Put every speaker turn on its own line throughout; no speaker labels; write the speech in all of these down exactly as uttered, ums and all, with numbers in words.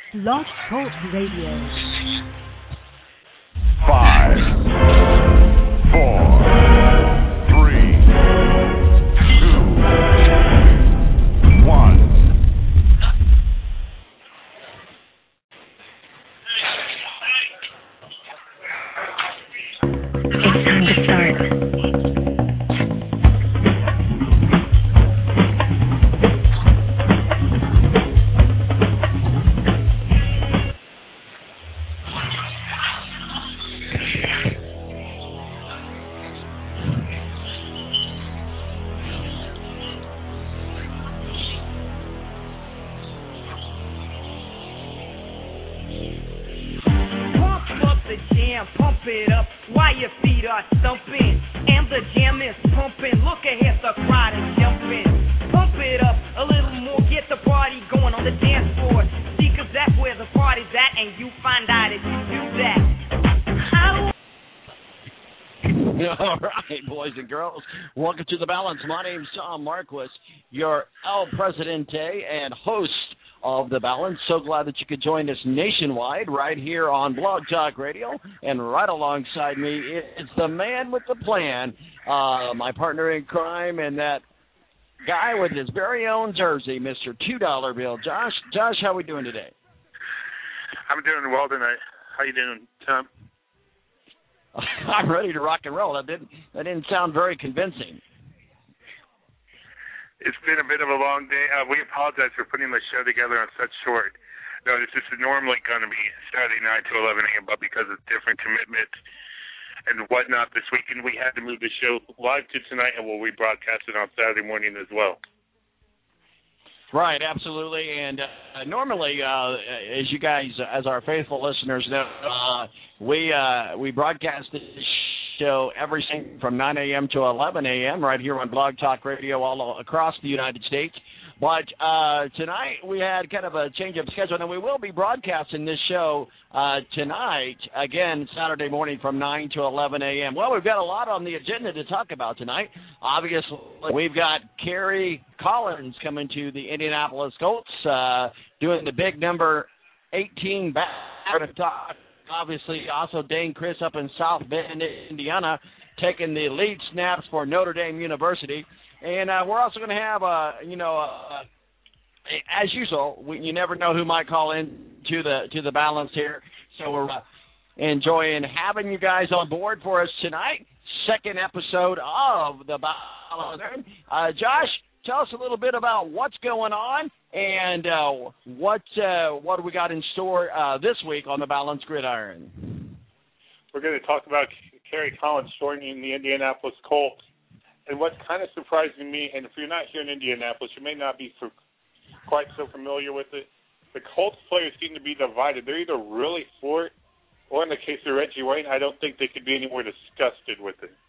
Blog Talk Radio.
Five, four, three, two, one.
It's time to start.
Welcome to The Balance. My name's Tom Marquis, your El Presidente and host of The Balance. So glad that you could join us nationwide right here on Blog Talk Radio. And right alongside me is the man with the plan, uh, my partner in crime, and that guy with his very own jersey, Mister two dollar Bill. Josh, Josh, how are we doing today?
I'm doing well tonight. How you doing, Tom?
I'm ready to rock and roll. That didn't that didn't sound very convincing.
It's been a bit of a long day. Uh, we apologize for putting the show together on such short notice. This is normally going to be Saturday night to eleven a.m., but because of different commitments and whatnot this weekend, we had to move the show live to tonight, and we'll rebroadcast it on Saturday morning as well.
Right, absolutely. And uh, normally, uh, as you guys, as our faithful listeners know, uh, we uh, we broadcast this show every single from nine a.m. to eleven a.m. right here on Blog Talk Radio all across the United States. But uh, tonight we had kind of a change of schedule, and we will be broadcasting this show uh, tonight, again, Saturday morning from nine to eleven a.m. Well, we've got a lot on the agenda to talk about tonight. Obviously, we've got Kerry Collins coming to the Indianapolis Colts, uh, doing the big number eighteen back. We're going to talk, obviously, also Dane Chris up in South Bend, Indiana, taking the lead snaps for Notre Dame University. And uh, we're also going to have, uh, you know, uh, as usual, we, you never know who might call in to the to the balance here. So we're uh, enjoying having you guys on board for us tonight. Second episode of the balance. Uh, Josh, tell us a little bit about what's going on and uh, what uh, what do we got in store uh, this week on the Balance Gridiron.
We're going to talk about Kerry Collins joining the Indianapolis Colts. And what's kind of surprising me, and if you're not here in Indianapolis, you may not be for, quite so familiar with it, the Colts players seem to be divided. They're either really for it, or in the case of Reggie Wayne, I don't think they could be any more disgusted with it.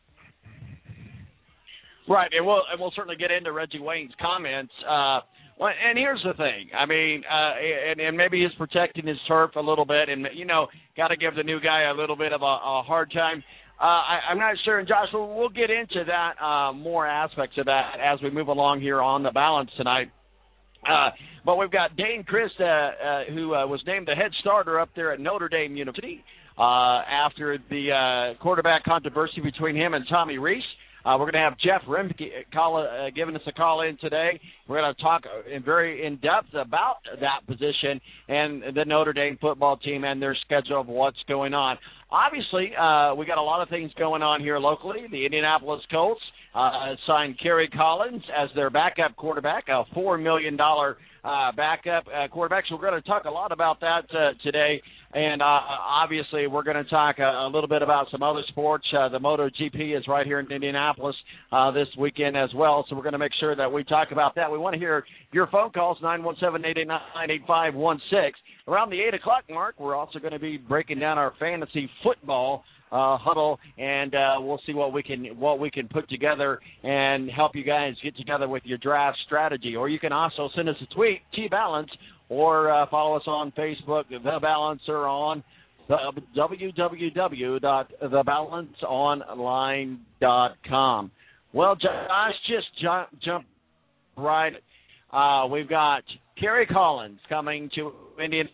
Right, and we'll, and we'll certainly get into Reggie Wayne's comments. Uh, well, and here's the thing. I mean, uh, and, and maybe he's protecting his turf a little bit, and, you know, got to give the new guy a little bit of a, a hard time. Uh, I, I'm not sure, and Josh, we'll, we'll get into that, uh, more aspects of that as we move along here on the balance tonight. Uh, but we've got Dane Chris, uh, uh, who uh, was named the head starter up there at Notre Dame University uh, after the uh, quarterback controversy between him and Tommy Rees. Uh, we're going to have Jeff Remke call, uh, giving us a call in today. We're going to talk in very in-depth about that position and the Notre Dame football team and their schedule of what's going on. Obviously, uh, we got a lot of things going on here locally. The Indianapolis Colts uh, signed Kerry Collins as their backup quarterback, a four million dollars uh, backup uh, quarterback. So we're going to talk a lot about that uh, today. And uh, obviously, we're going to talk a, a little bit about some other sports. Uh, the MotoGP is right here in Indianapolis uh, this weekend as well, so we're going to make sure that we talk about that. We want to hear your phone calls, nine one seven, eight eight nine, eight five one six. Around the eight o'clock mark, we're also going to be breaking down our fantasy football uh, huddle, and uh, we'll see what we can what we can put together and help you guys get together with your draft strategy. Or you can also send us a tweet, T-Balance, or uh, follow us on Facebook, The Balancer, on the w w w dot the balance online dot com. Well, Josh, just jump, jump right. Uh, we've got Kerry Collins coming to Indian.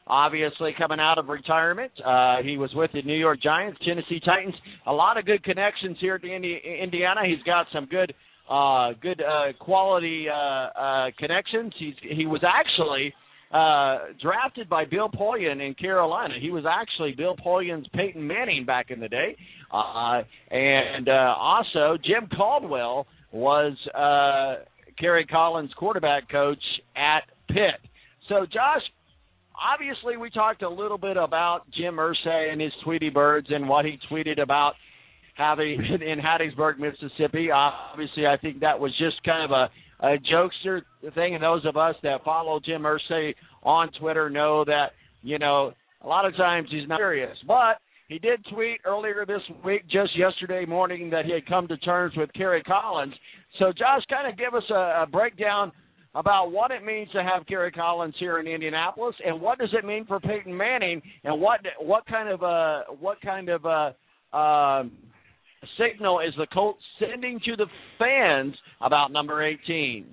obviously coming out of retirement. Uh, he was with the New York Giants, Tennessee Titans. A lot of good connections here at the Indi- Indiana. He's got some good uh, good uh, quality uh, uh, connections. He's, he was actually uh, drafted by Bill Polian in Carolina. He was actually Bill Polian's Peyton Manning back in the day. Uh, and uh, also, Jim Caldwell was uh, Kerry Collins' quarterback coach at Pitt. So, Josh, obviously we talked a little bit about Jim Irsay and his Tweety Birds and what he tweeted about having in Hattiesburg, Mississippi. Obviously, I think that was just kind of a, a jokester thing, and those of us that follow Jim Irsay on Twitter know that, you know, a lot of times he's not serious. But he did tweet earlier this week, just yesterday morning, that he had come to terms with Kerry Collins. So, Josh, kind of give us a, a breakdown about what it means to have Kerry Collins here in Indianapolis, and what does it mean for Peyton Manning, and what what kind of a what kind of a uh, signal is the Colts sending to the fans about number eighteen?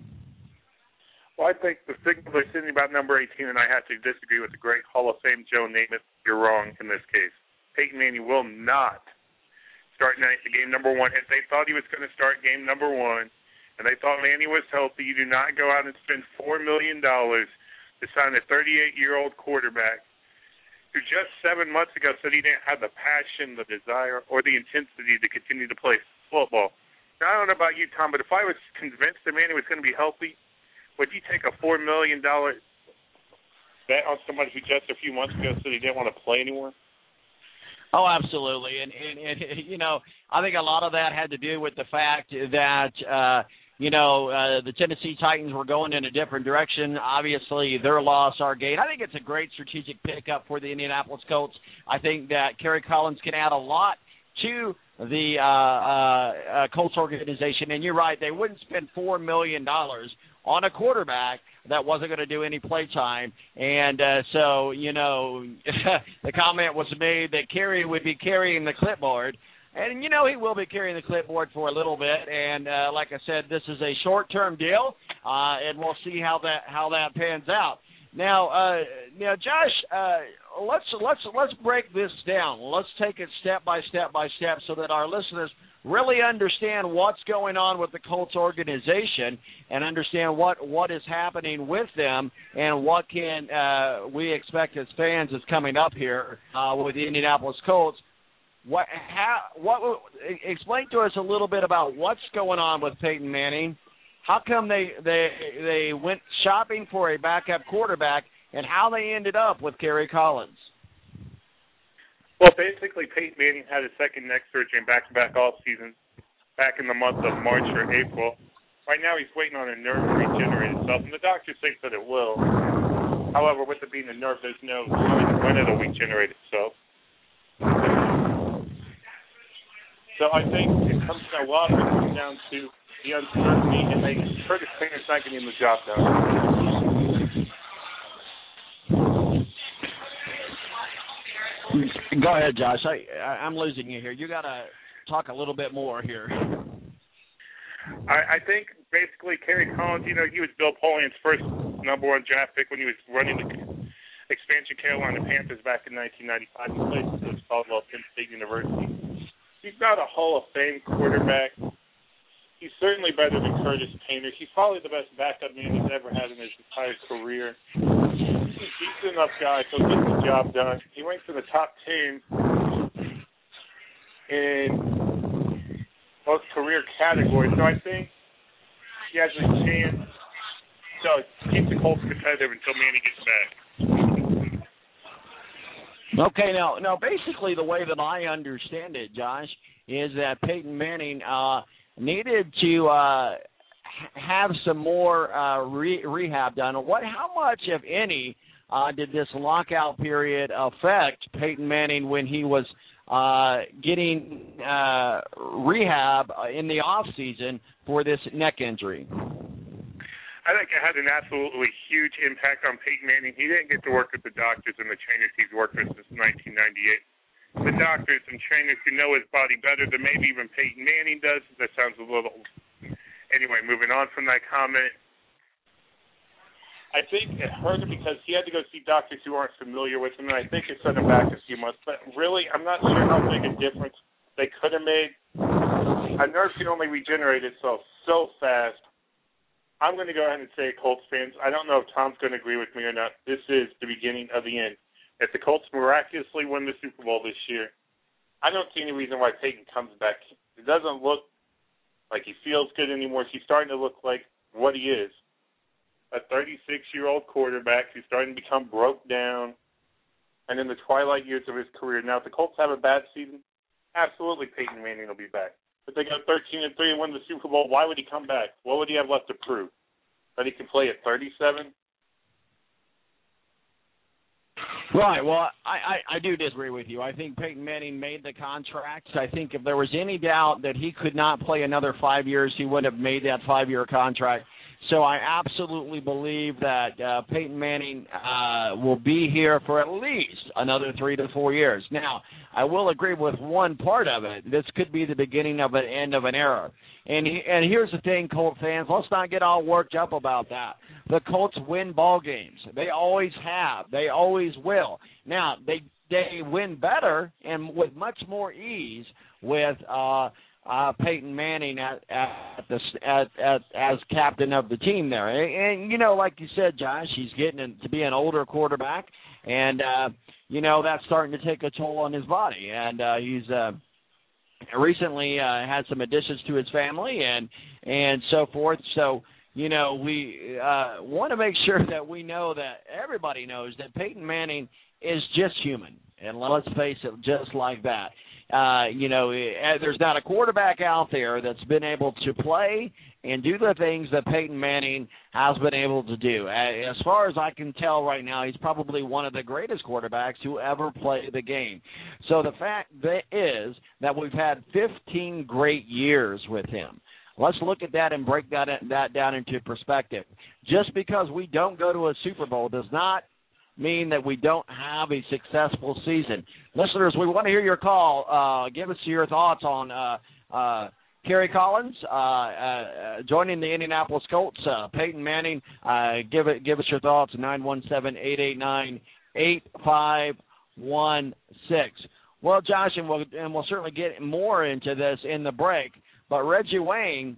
Well, I think the signal they're sending about number eighteen, and I have to disagree with the great Hall of Fame Joe Namath. You're wrong in this case. Peyton Manning will not start night game number one. If they thought he was going to start game number one, and they thought Manny was healthy, you do not go out and spend four million dollars to sign a thirty-eight-year-old quarterback who just seven months ago said he didn't have the passion, the desire, or the intensity to continue to play football. Now, I don't know about you, Tom, but if I was convinced that Manny was going to be healthy, would you take a four million dollars bet on somebody who just a few months ago said he didn't want to play anymore?
Oh, absolutely. And, and, and, you know, I think a lot of that had to do with the fact that, uh, you know, uh, the Tennessee Titans were going in a different direction. Obviously, their loss, our gain. I think it's a great strategic pickup for the Indianapolis Colts. I think that Kerry Collins can add a lot to the uh, uh, uh, Colts organization. And you're right, they wouldn't spend four million dollars on a quarterback that wasn't going to do any play time. And uh, so, you know, the comment was made that Kerry would be carrying the clipboard. And, you know, he will be carrying the clipboard for a little bit. And uh, like I said, this is a short-term deal, uh, and we'll see how that how that pans out. Now, uh, now, Josh, uh, let's let's let's break this down. Let's take it step by step by step so that our listeners really understand what's going on with the Colts organization and understand what, what is happening with them and what can uh, we expect as fans is coming up here uh, with the Indianapolis Colts. What, how, what, explain to us a little bit about what's going on with Peyton Manning. How come they, they, they went shopping for a backup quarterback, and how they ended up with Kerry Collins?
Well, basically, Peyton Manning had his second neck surgery in back-to-back off seasons back in the month of March or April. Right now, he's waiting on a nerve to regenerate itself, and the doctors think that it will. However, with it being a nerve, there's no when it'll regenerate itself. So I think it comes down, a lot of it comes down to the uncertainty, and they Curtis Painter's not getting the job done.
Go ahead, Josh. I, I, I'm losing you here. You got to talk a little bit more here.
I, I think basically Kerry Collins, you know, he was Bill Polian's first number one draft pick when he was running the expansion Carolina Panthers back in nineteen ninety-five. He played for Coach Caldwell at Penn State University. He's not a Hall of Fame quarterback. He's certainly better than Curtis Painter. He's probably the best backup man he's ever had in his entire career. He's a decent enough guy, so he'll get the job done. He ranks in the top ten in most career categories. So I think he has a chance to keep the Colts competitive until Manny gets back.
Okay, now, now basically the way that I understand it, Josh, is that Peyton Manning uh, needed to uh, have some more uh, re- rehab done. What, how much, if any, uh, did this lockout period affect Peyton Manning when he was uh, getting uh, rehab in the off season for this neck injury?
I think it had an absolutely huge impact on Peyton Manning. He didn't get to work with the doctors and the trainers he's worked with since nineteen ninety-eight. The doctors and trainers who know his body better than maybe even Peyton Manning does. That sounds a little... Anyway, moving on from that comment. I think it hurt him because he had to go see doctors who aren't familiar with him, and I think it set him back a few months. But really, I'm not sure how big a difference they could have made. A nerve can only regenerate itself so fast. I'm going to go ahead and say, Colts fans, I don't know if Tom's going to agree with me or not. This is the beginning of the end. If the Colts miraculously win the Super Bowl this year, I don't see any reason why Peyton comes back. It doesn't look like he feels good anymore. He's starting to look like what he is. A thirty-six-year-old quarterback who's starting to become broke down and in the twilight years of his career. Now, if the Colts have a bad season, absolutely Peyton Manning will be back. If they go thirteen and three and win the Super Bowl, why would he come back? What would he have left to prove? That he can play at thirty-seven?
Right. Well, I, I, I do disagree with you. I think Peyton Manning made the contract. I think if there was any doubt that he could not play another five years, he would have made that five-year contract. So I absolutely believe that uh, Peyton Manning uh, will be here for at least another three to four years. Now, I will agree with one part of it. This could be the beginning of an end of an era. And he, and here's the thing, Colt fans, let's not get all worked up about that. The Colts win ball games. They always have. They always will. Now, they they win better and with much more ease with uh, Uh, Peyton Manning at, at the at, at as captain of the team there, and, and you know, like you said, Josh, he's getting in, to be an older quarterback, and uh, you know that's starting to take a toll on his body, and uh, he's uh, recently uh, had some additions to his family, and and so forth. So you know, we uh, want to make sure that we know that everybody knows that Peyton Manning is just human, and let's face it, just like that. Uh, you know, there's not a quarterback out there that's been able to play and do the things that Peyton Manning has been able to do. As far as I can tell right now, he's probably one of the greatest quarterbacks to ever play the game. So the fact that is that we've had fifteen great years with him. Let's look at that and break that that down into perspective. Just because we don't go to a Super Bowl does not mean that we don't have a successful season. Listeners, we want to hear your call. Uh, give us your thoughts on uh, uh, Kerry Collins uh, uh, joining the Indianapolis Colts. Uh, Peyton Manning, uh, give it, give us your thoughts. nine one seven, eight eight nine, eight five one six. Well, Josh, and we'll, and we'll certainly get more into this in the break, but Reggie Wayne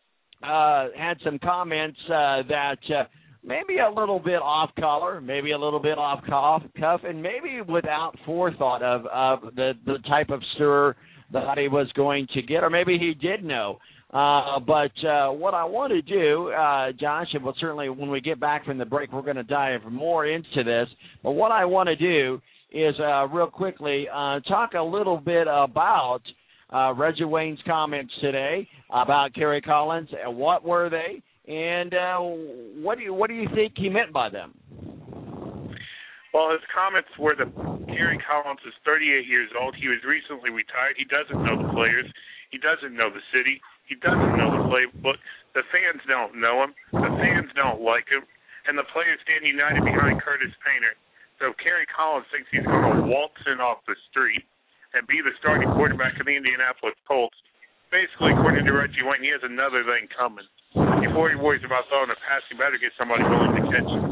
uh, had some comments uh, that uh, maybe a little bit off color, maybe a little bit off cuff, and maybe without forethought of, of the, the type of stir that he was going to get, or maybe he did know. Uh, but uh, what I want to do, uh, Josh, and we'll certainly when we get back from the break, we're going to dive more into this. But what I want to do is uh, real quickly uh, talk a little bit about uh, Reggie Wayne's comments today about Kerry Collins. And what were they? And uh, what do you what do you think he meant by them?
Well, his comments were that Kerry Collins is thirty-eight years old. He was recently retired. He doesn't know the players. He doesn't know the city. He doesn't know the playbook. The fans don't know him. The fans don't like him. And the players stand united behind Curtis Painter. So Kerry Collins thinks he's going to waltz in off the street and be the starting quarterback of the Indianapolis Colts. Basically, according to Reggie Wayne, he has another thing coming. Before he worries about throwing a pass, he better get somebody willing to catch him.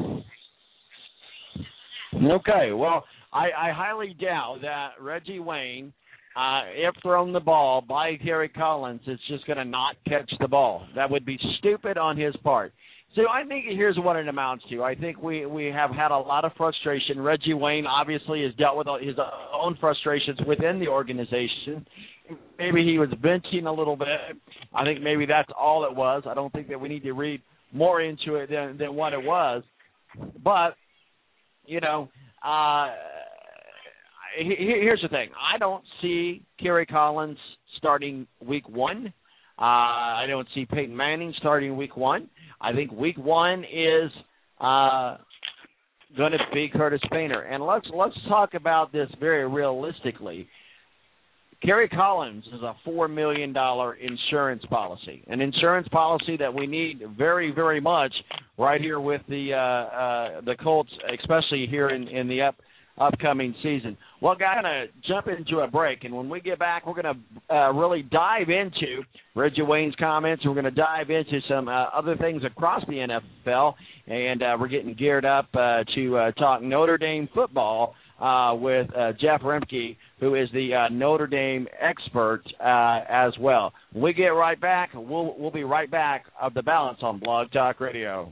Okay, well, I, I highly doubt that Reggie Wayne, uh, if thrown the ball by Kerry Collins, is just going to not catch the ball. That would be stupid on his part. So I think here's what it amounts to. I think we, we have had a lot of frustration. Reggie Wayne obviously has dealt with his own frustrations within the organization. Maybe he was venting a little bit. I think maybe that's all it was. I don't think that we need to read more into it than, than what it was. But, you know, uh, here's the thing. I don't see Kerry Collins starting week one. Uh, I don't see Peyton Manning starting week one. I think week one is uh, going to be Curtis Painter. And let's let's talk about this very realistically. Kerry Collins is a four million dollars insurance policy, an insurance policy that we need very, very much right here with the uh, uh, the Colts, especially here in, in the up upcoming season. Well, guys, I'm going to jump into a break, and when we get back, we're going to uh, really dive into Reggie Wayne's comments. We're going to dive into some uh, other things across the N F L, and uh, we're getting geared up uh, to uh, talk Notre Dame football uh, with uh, Jeff Remke, who is the uh, Notre Dame expert uh, as well. When we get right back, we'll, we'll be right back of The Balance on Blog Talk Radio.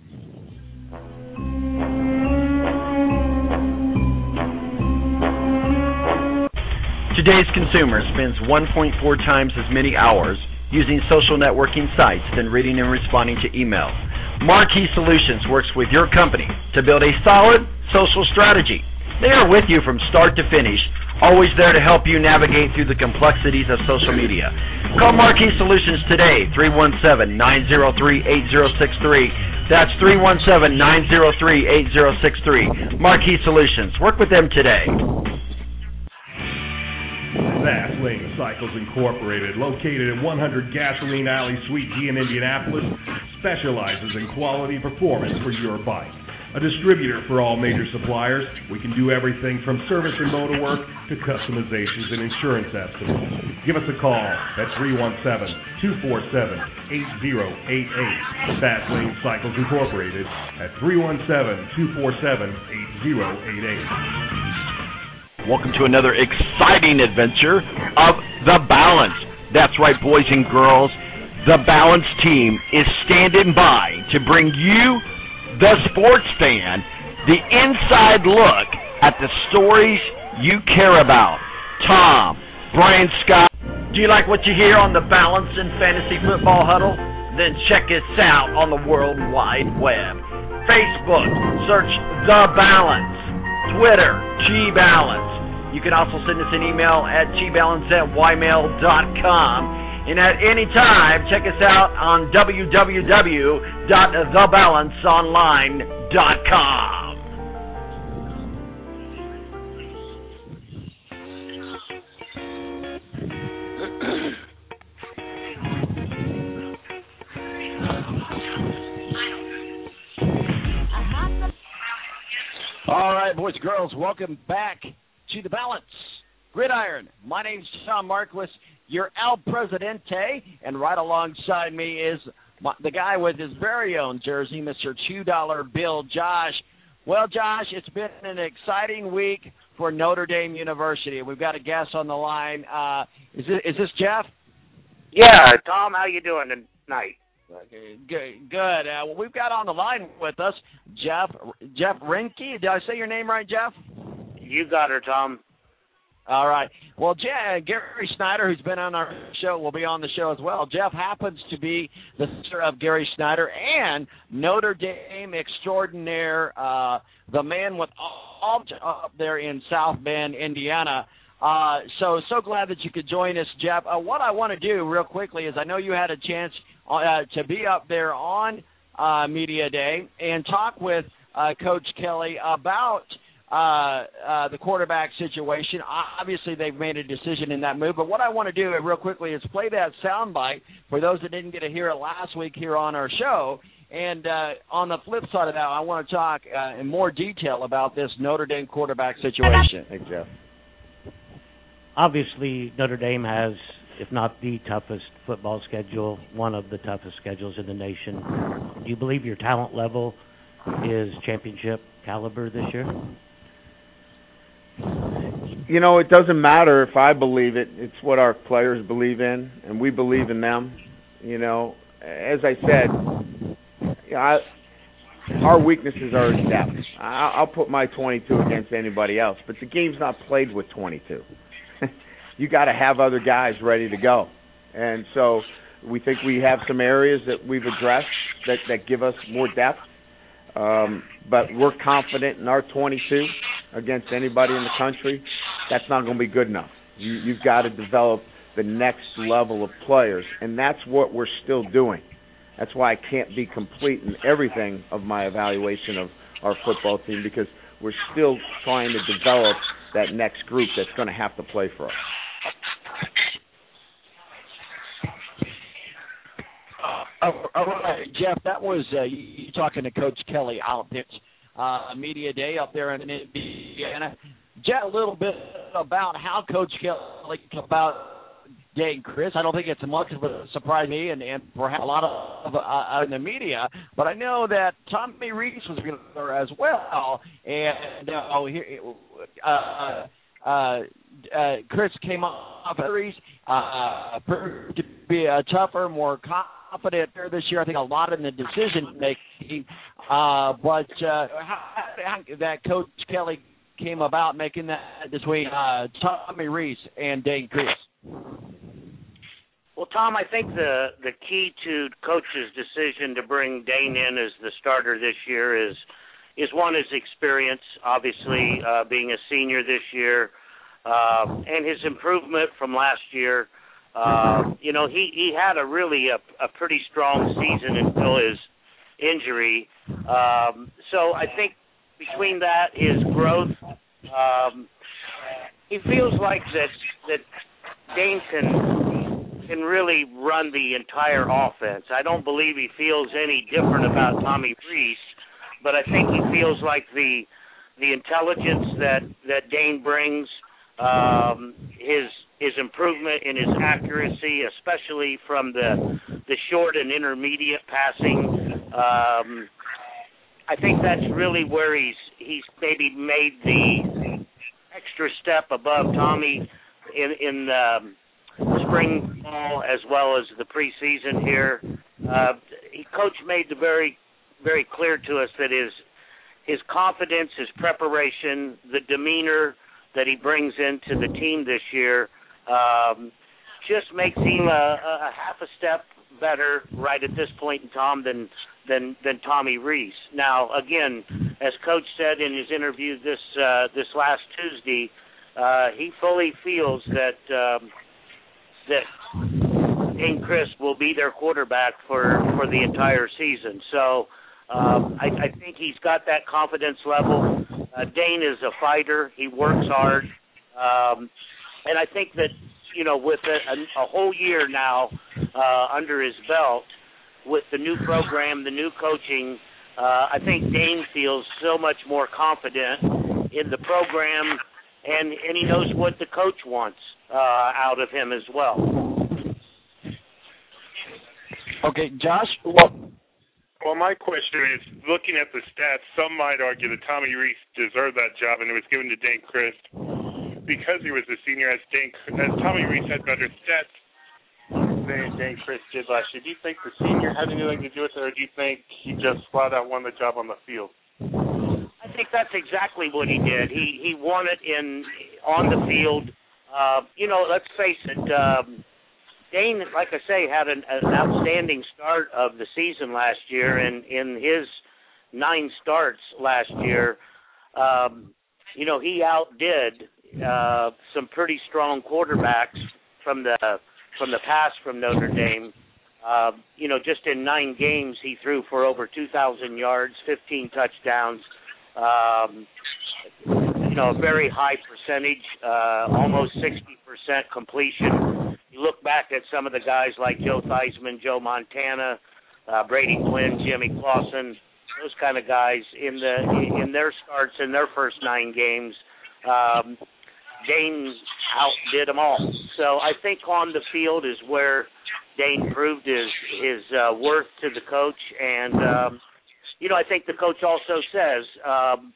Today's consumer spends one point four times as many hours using social networking sites than reading and responding to email. Marquee Solutions works with your company to build a solid social strategy. They are with you from start to finish, always there to help you navigate through the complexities of social media. Call Marquee Solutions today, three one seven, nine zero three, eight zero six three. That's three one seven, nine zero three, eight zero six three. Marquee Solutions. Work with them today.
Fast Lane Cycles Incorporated, located at one hundred Gasoline Alley, Suite D in Indianapolis, specializes in quality performance for your bike. A distributor for all major suppliers, we can do everything from service and motor work to customizations and insurance estimates. Give us a call at three one seven, two four seven, eight zero eight eight. Fast Lane Cycles Incorporated at three one seven, two four seven, eight zero eight eight.
Welcome to another exciting adventure of The Balance. That's right, boys and girls. The Balance team is standing by to bring you, the sports fan, the inside look at the stories you care about. Tom, Brian Scott. Do you like what you hear on The Balance and Fantasy Football Huddle? Then check us out on the World Wide Web. Facebook, search The Balance. Twitter, G-Balance. You can also send us an email at g balance at y mail dot com. And at any time, check us out on w w w dot the balance online dot com.
All right, boys and girls, welcome back to The Balance Gridiron. My name's Sean Marquis, your El Presidente, and right alongside me is my, the guy with his very own jersey, Mister two dollar Bill, Josh. Well, Josh, it's been an exciting week for Notre Dame University. We've got a guest on the line. Uh, is, this, is this Jeff?
Yeah, Tom, how you doing tonight?
Okay, good. good. Uh, well, we've got on the line with us Jeff Jeff Remke. Did I say your name right, Jeff?
You got her, Tom.
All right. Well, Jeff, Gary Snyder, who's been on our show, will be on the show as well. Jeff happens to be the sister of Gary Snyder and Notre Dame extraordinaire, uh, the man with all up there in South Bend, Indiana. Uh, so, so glad that you could join us, Jeff. Uh, what I want to do real quickly is I know you had a chance uh, to be up there on uh, Media Day and talk with uh, Coach Kelly about Uh, uh, the quarterback situation. Obviously, they've made a decision in that move. But what I want to do real quickly is play that soundbite for those that didn't get to hear it last week here on our show. And uh, on the flip side of that, I want to talk uh, in more detail about this Notre Dame quarterback situation. Hey, Jeff.
Obviously, Notre Dame has, if not the toughest football schedule, one of the toughest schedules in the nation. Do you believe your talent level is championship caliber this year?
You know, it doesn't matter if I believe it. It's what our players believe in, and we believe in them. You know, as I said, I, our weaknesses are in depth. I, I'll put my twenty-two against anybody else, but the game's not played with twenty-two. You got to have other guys ready to go. And so we think we have some areas that we've addressed that, that give us more depth. Um, but we're confident in our twenty-two against anybody in the country. That's not going to be good enough. You, you've got to develop the next level of players, and that's what we're still doing. That's why I can't be complete in everything of my evaluation of our football team, because we're still trying to develop that next group that's going to have to play for us.
Uh, all right, Jeff, that was uh, you talking to Coach Kelly out there, uh, Media Day up there in Indiana. chat a little bit about how Coach Kelly about Dane Chris. I don't think it's much of a surprise to me and, and perhaps a lot of uh, in the media, but I know that Tommy Rees was there as well, and uh, here, uh, uh, uh, Chris came off of Rees, uh, proved to be a tougher, more confident player this year. I think a lot in the decision making, uh, but uh, how, how that Coach Kelly came about making that between uh, Tommy Rees and Dane Chris.
Well, Tom, I think the the key to Coach's decision to bring Dane in as the starter this year is is one his experience, obviously uh, being a senior this year, uh, and his improvement from last year. Uh, you know, he, he had a really a, a pretty strong season until his injury. Um, so I think between that, his growth, um, he feels like that that Dane can. can really run the entire offense. I don't believe he feels any different about Tommy Rees, but I think he feels like the the intelligence that, that Dane brings, um, his his improvement in his accuracy, especially from the the short and intermediate passing. Um, I think that's really where he's he's maybe made the extra step above Tommy in in um, spring ball as well as the preseason here. Uh, he, Coach made the very, very clear to us that his his confidence, his preparation, the demeanor that he brings into the team this year um, just makes him a, a half a step better right at this point in time than than than Tommy Rees. Now, again, as Coach said in his interview this uh, this last Tuesday, uh, he fully feels that. Um, that Dane Chris will be their quarterback for, for the entire season. So um, I, I think he's got that confidence level. Uh, Dane is a fighter. He works hard. Um, and I think that, you know, with a, a, a whole year now uh, under his belt, with the new program, the new coaching, uh, I think Dane feels so much more confident in the program, and, and he knows what the coach wants Uh, out of him as well.
Okay, Josh? Well,
well, my question is, looking at the stats, some might argue that Tommy Rees deserved that job and it was given to Dane Chris because he was a senior, as, Dane, as Tommy Rees had better stats than Dane Chris did last year. Do you think the senior had anything to do with it, or do you think he just flat out won the job on the field?
I think that's exactly what he did. He, he won it in on the field. Uh, you know, let's face it, um, Dane, like I say, had an, an outstanding start of the season last year, and in his nine starts last year, um, you know, he outdid uh, some pretty strong quarterbacks from the from the past from Notre Dame. Uh, you know, just in nine games, he threw for over two thousand yards, fifteen touchdowns. Um, You know, a very high percentage, uh, almost sixty percent completion. You look back at some of the guys like Joe Theismann, Joe Montana, uh, Brady Quinn, Jimmy Clausen, those kind of guys in the in their starts in their first nine games. Um, Dane outdid them all. So I think on the field is where Dane proved his his uh, worth to the coach, and um, you know, I think the coach also says. Um,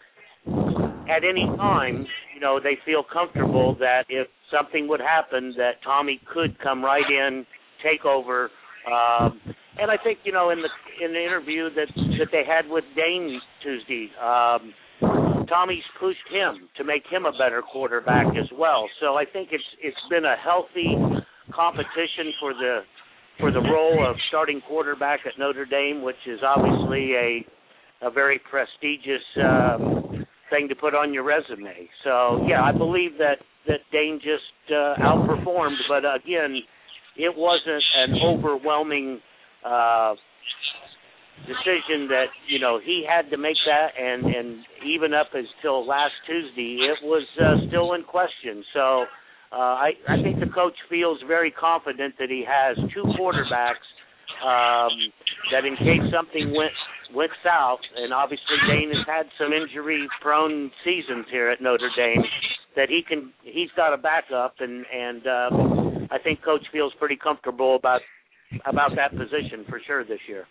At any time, you know, they feel comfortable that if something would happen, that Tommy could come right in, take over. Um, and I think, you know, in the in the interview that that they had with Dane Tuesday, um, Tommy's pushed him to make him a better quarterback as well. So I think it's it's been a healthy competition for the for the role of starting quarterback at Notre Dame, which is obviously a a very prestigious Um, thing to put on your resume. So, yeah, I believe that, that Dane just uh, outperformed, but again, it wasn't an overwhelming uh, decision that, you know, he had to make that, and, and even up until last Tuesday, it was uh, still in question. So uh, I, I think the coach feels very confident that he has two quarterbacks um, that in case something went went south, and obviously Dane has had some injury-prone seasons here at Notre Dame, that he can he's got a backup, and and uh, I think Coach feels pretty comfortable about about that position for sure this year.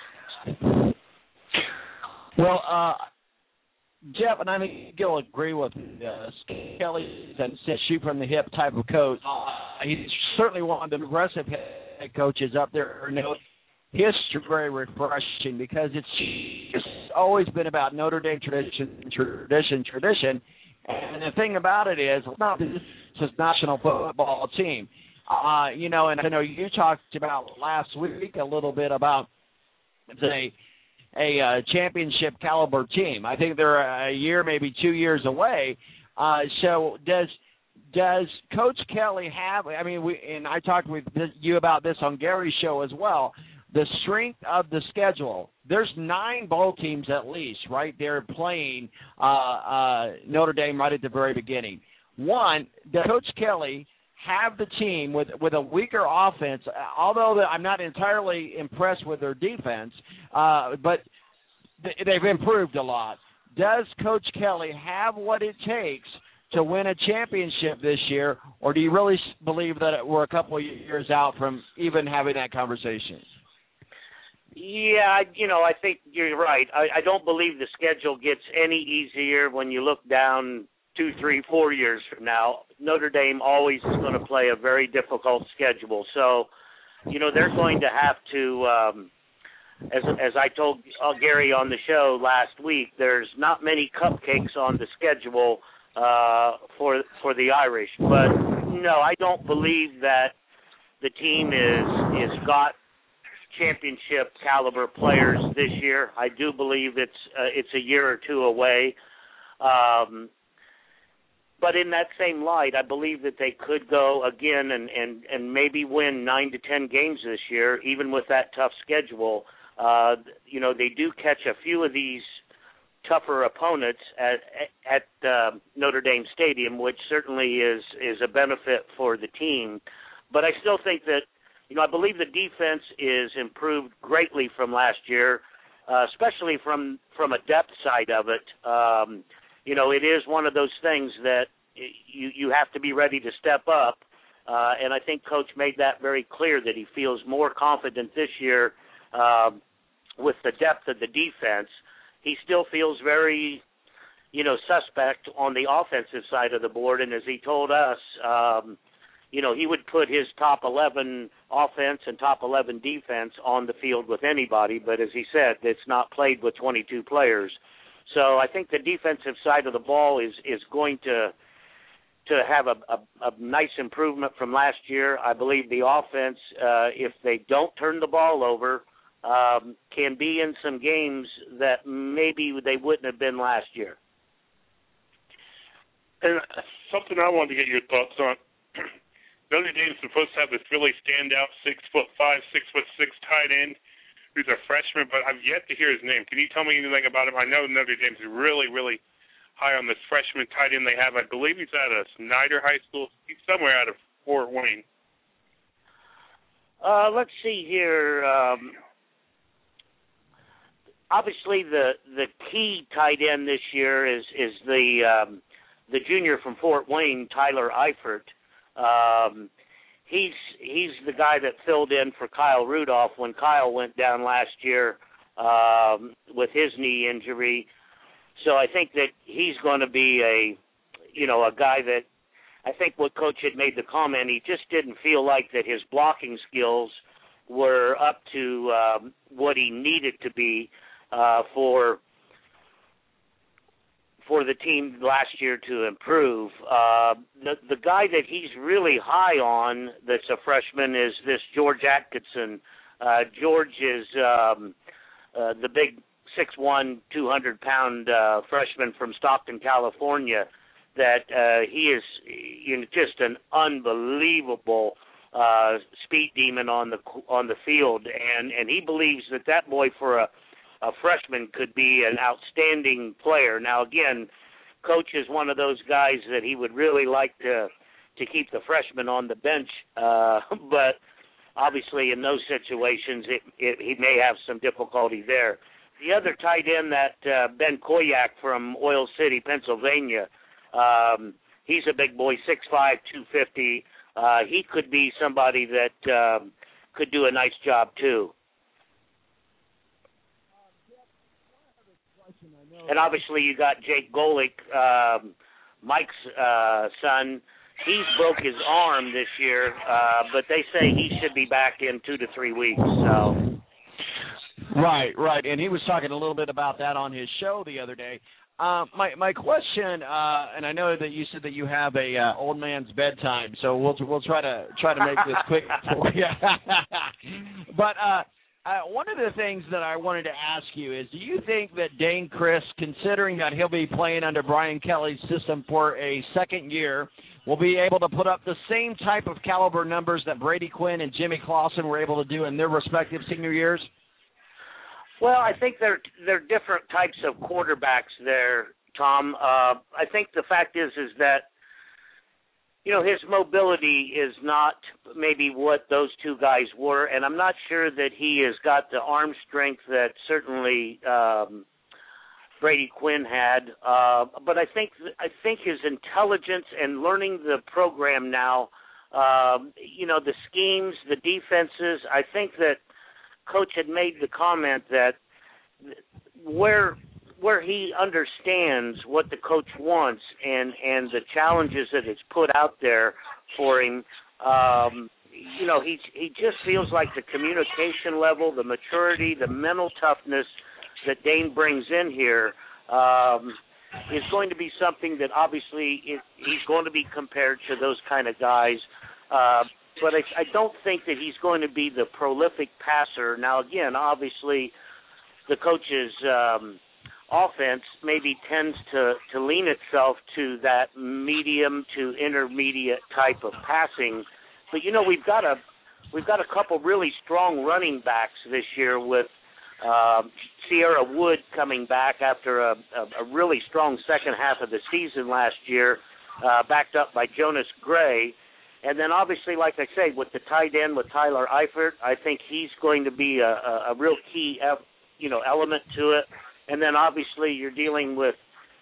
Well, uh, Jeff, and I think you'll agree with uh, Kelly, that shoot from the hip type of coach. Uh, he's certainly one of the aggressive head coaches up there. You know, history very refreshing because it's just always been about Notre Dame tradition, tradition, tradition. And the thing about it is, it's not this is national football team. Uh, you know, and I know you talked about last week a little bit about the a uh, championship caliber team. I think they're a year, maybe two years away. Uh, so does does Coach Kelly have? I mean, we and I talked with this, you about this on Gary's show as well. The strength of the schedule. There's nine bowl teams at least right there playing uh, uh, Notre Dame right at the very beginning. One, does Coach Kelly have the team with with a weaker offense, although I'm not entirely impressed with their defense, uh, but they've improved a lot. Does Coach Kelly have what it takes to win a championship this year, or do you really believe that we're a couple of years out from even having that conversation?
Yeah, you know, I think you're right. I, I don't believe the schedule gets any easier when you look down two, three, four years from now. Notre Dame always is going to play a very difficult schedule. So, you know, they're going to have to, um, as as I told uh, Gary on the show last week, there's not many cupcakes on the schedule uh, for for the Irish. But, no, I don't believe that the team is is got championship caliber players this year. I do believe it's uh, it's a year or two away. Um, but in that same light, I believe that they could go again and, and, and maybe win nine to ten games this year, even with that tough schedule. Uh, you know, they do catch a few of these tougher opponents at at uh, Notre Dame Stadium, which certainly is is a benefit for the team. But I still think that, you know, I believe the defense is improved greatly from last year, uh, especially from, from a depth side of it. Um, you know, it is one of those things that you you have to be ready to step up, uh, and I think Coach made that very clear that he feels more confident this year uh, with the depth of the defense. He still feels very, you know, suspect on the offensive side of the board, and as he told us, um, you know, he would put his top eleven offense and top eleven defense on the field with anybody, but as he said, it's not played with twenty-two players. So I think the defensive side of the ball is, is going to to have a, a, a nice improvement from last year. I believe the offense, uh, if they don't turn the ball over, um, can be in some games that maybe they wouldn't have been last year.
And something I wanted to get your thoughts on. Notre Dame's supposed to have this really standout six foot five, six foot six tight end who's a freshman, but I've yet to hear his name. Can you tell me anything about him? I know Notre Dame's really, really high on this freshman tight end they have. I believe he's out of Snyder High School. He's somewhere out of Fort Wayne.
Uh, let's see here. Um, obviously, the the key tight end this year is is the um, the junior from Fort Wayne, Tyler Eifert. Um, he's he's the guy that filled in for Kyle Rudolph when Kyle went down last year um, with his knee injury. So I think that he's going to be a, you know, a guy that I think what Coach had made the comment, he just didn't feel like that his blocking skills were up to um, what he needed to be uh, for for the team last year to improve. Uh, the the guy that he's really high on that's a freshman is this George Atkinson. Uh, George is um, uh, the big six one, two hundred pound uh, freshman from Stockton, California, that uh, he is you know, just an unbelievable uh, speed demon on the on the field, and, and he believes that that boy for a a freshman could be an outstanding player. Now, again, Coach is one of those guys that he would really like to to keep the freshman on the bench, uh, but obviously in those situations it, it, he may have some difficulty there. the other tight end, that uh, Ben Koyak from Oil City, Pennsylvania, um, he's a big boy, six five, two fifty. Uh, he could be somebody that um, could do a nice job too. And obviously you got Jake Golick, um, Mike's uh, son. He's broke his arm this year, uh, but they say he should be back in two to three weeks. So.
Right, right, and he was talking a little bit about that on his show the other day. Uh, my my question, uh, and I know that you said that you have a uh, old man's bedtime, so we'll we'll try to try to make this quick for you. But uh, uh, one of the things that I wanted to ask you is, do you think that Dane Crist, considering that he'll be playing under Brian Kelly's system for a second year, will be able to put up the same type of caliber numbers that Brady Quinn and Jimmy Clausen were able to do in their respective senior years?
Well, I think they're they're different types of quarterbacks there, Tom. Uh, I think the fact is is that, you know, his mobility is not maybe what those two guys were, and I'm not sure that he has got the arm strength that certainly um, Brady Quinn had. Uh, but I think I think his intelligence and learning the program now, uh, you know, the schemes, the defenses. I think that Coach had made the comment that where where he understands what the coach wants and, and the challenges that it's put out there for him, um, you know, he he just feels like the communication level, the maturity, the mental toughness that Dane brings in here um, is going to be something that obviously it, he's going to be compared to those kind of guys. Uh, But I, I don't think that he's going to be the prolific passer. Now, again, obviously, the coach's um, offense maybe tends to, to lean itself to that medium to intermediate type of passing. But you know, we've got a we've got a couple really strong running backs this year with uh, Sierra Wood coming back after a, a, a really strong second half of the season last year, uh, backed up by Jonas Gray. And then obviously, like I say, with the tight end with Tyler Eifert, I think he's going to be a, a, a real key, you know, element to it. And then obviously you're dealing with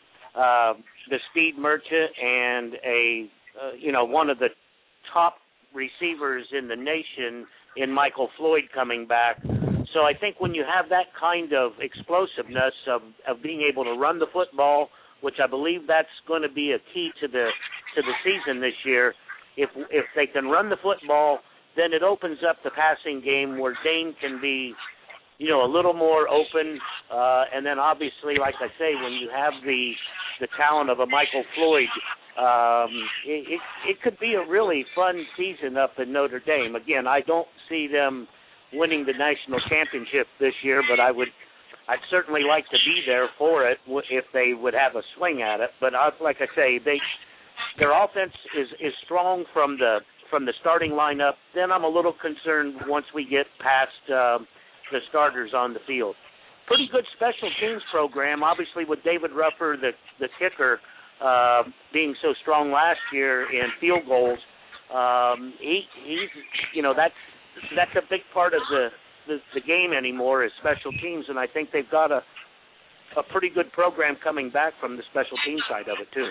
uh, the speed merchant and a, uh, you know, one of the top receivers in the nation in Michael Floyd coming back. So I think when you have that kind of explosiveness of, of being able to run the football, which I believe that's going to be a key to the to the season this year. If if they can run the football, then it opens up the passing game where Dane can be, you know, a little more open. Uh, and then obviously, like I say, when you have the the talent of a Michael Floyd, um, it, it it could be a really fun season up in Notre Dame. Again, I don't see them winning the national championship this year, but I would, I'd certainly like to be there for it if they would have a swing at it. But I, like I say, they. Their offense is, is strong from the from the starting lineup. Then I'm a little concerned once we get past uh, the starters on the field. Pretty good special teams program, obviously with David Ruffer, the the kicker, uh, being so strong last year in field goals. Um, he he's you know that's that's a big part of the, the the game anymore is special teams, and I think they've got a a pretty good program coming back from the special team side of it too.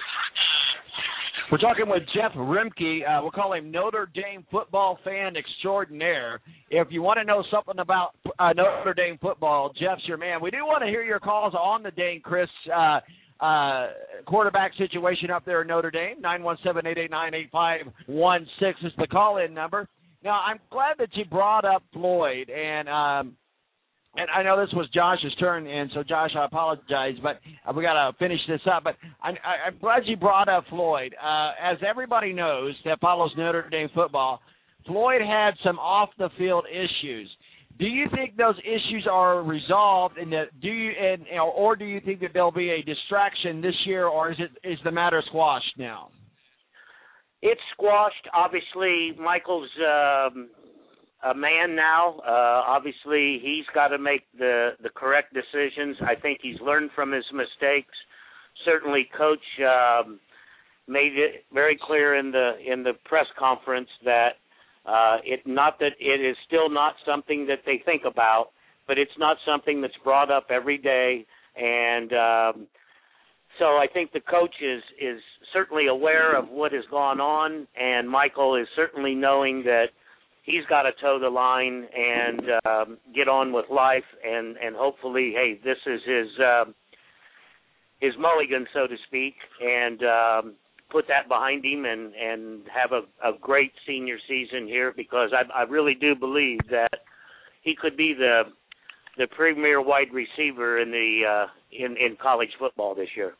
We're talking with Jeff Remke. Uh, we'll call him Notre Dame football fan extraordinaire. If you want to know something about uh, Notre Dame football, Jeff's your man. We do want to hear your calls on the Dane Crist uh, uh, quarterback situation up there in Notre Dame. nine one seven, eight eight nine, eight five one six is the call-in number. Now, I'm glad that you brought up Floyd, and um, And I know this was Josh's turn, and so, Josh, I apologize, but we got to finish this up. But I'm, I'm glad you brought up Floyd. Uh, as everybody knows that follows Notre Dame football, Floyd had some off-the-field issues. Do you think those issues are resolved, and that do you, and, or do you think that there'll be a distraction this year, or is it is the matter squashed now?
It's squashed. Obviously, Michael's um, a man now. Uh, obviously, he's got to make the, the correct decisions. I think he's learned from his mistakes. Certainly, Coach um, made it very clear in the in the press conference that uh, it not that it is still not something that they think about, but it's not something that's brought up every day. And um, so I think the coach is, is certainly aware of what has gone on, and Michael is certainly knowing that he's got to toe the line and um, get on with life, and, and hopefully, hey, this is his uh, his mulligan, so to speak, and um, put that behind him and, and have a, a great senior season here, because I, I really do believe that he could be the the premier wide receiver in the uh, in, in college football this year.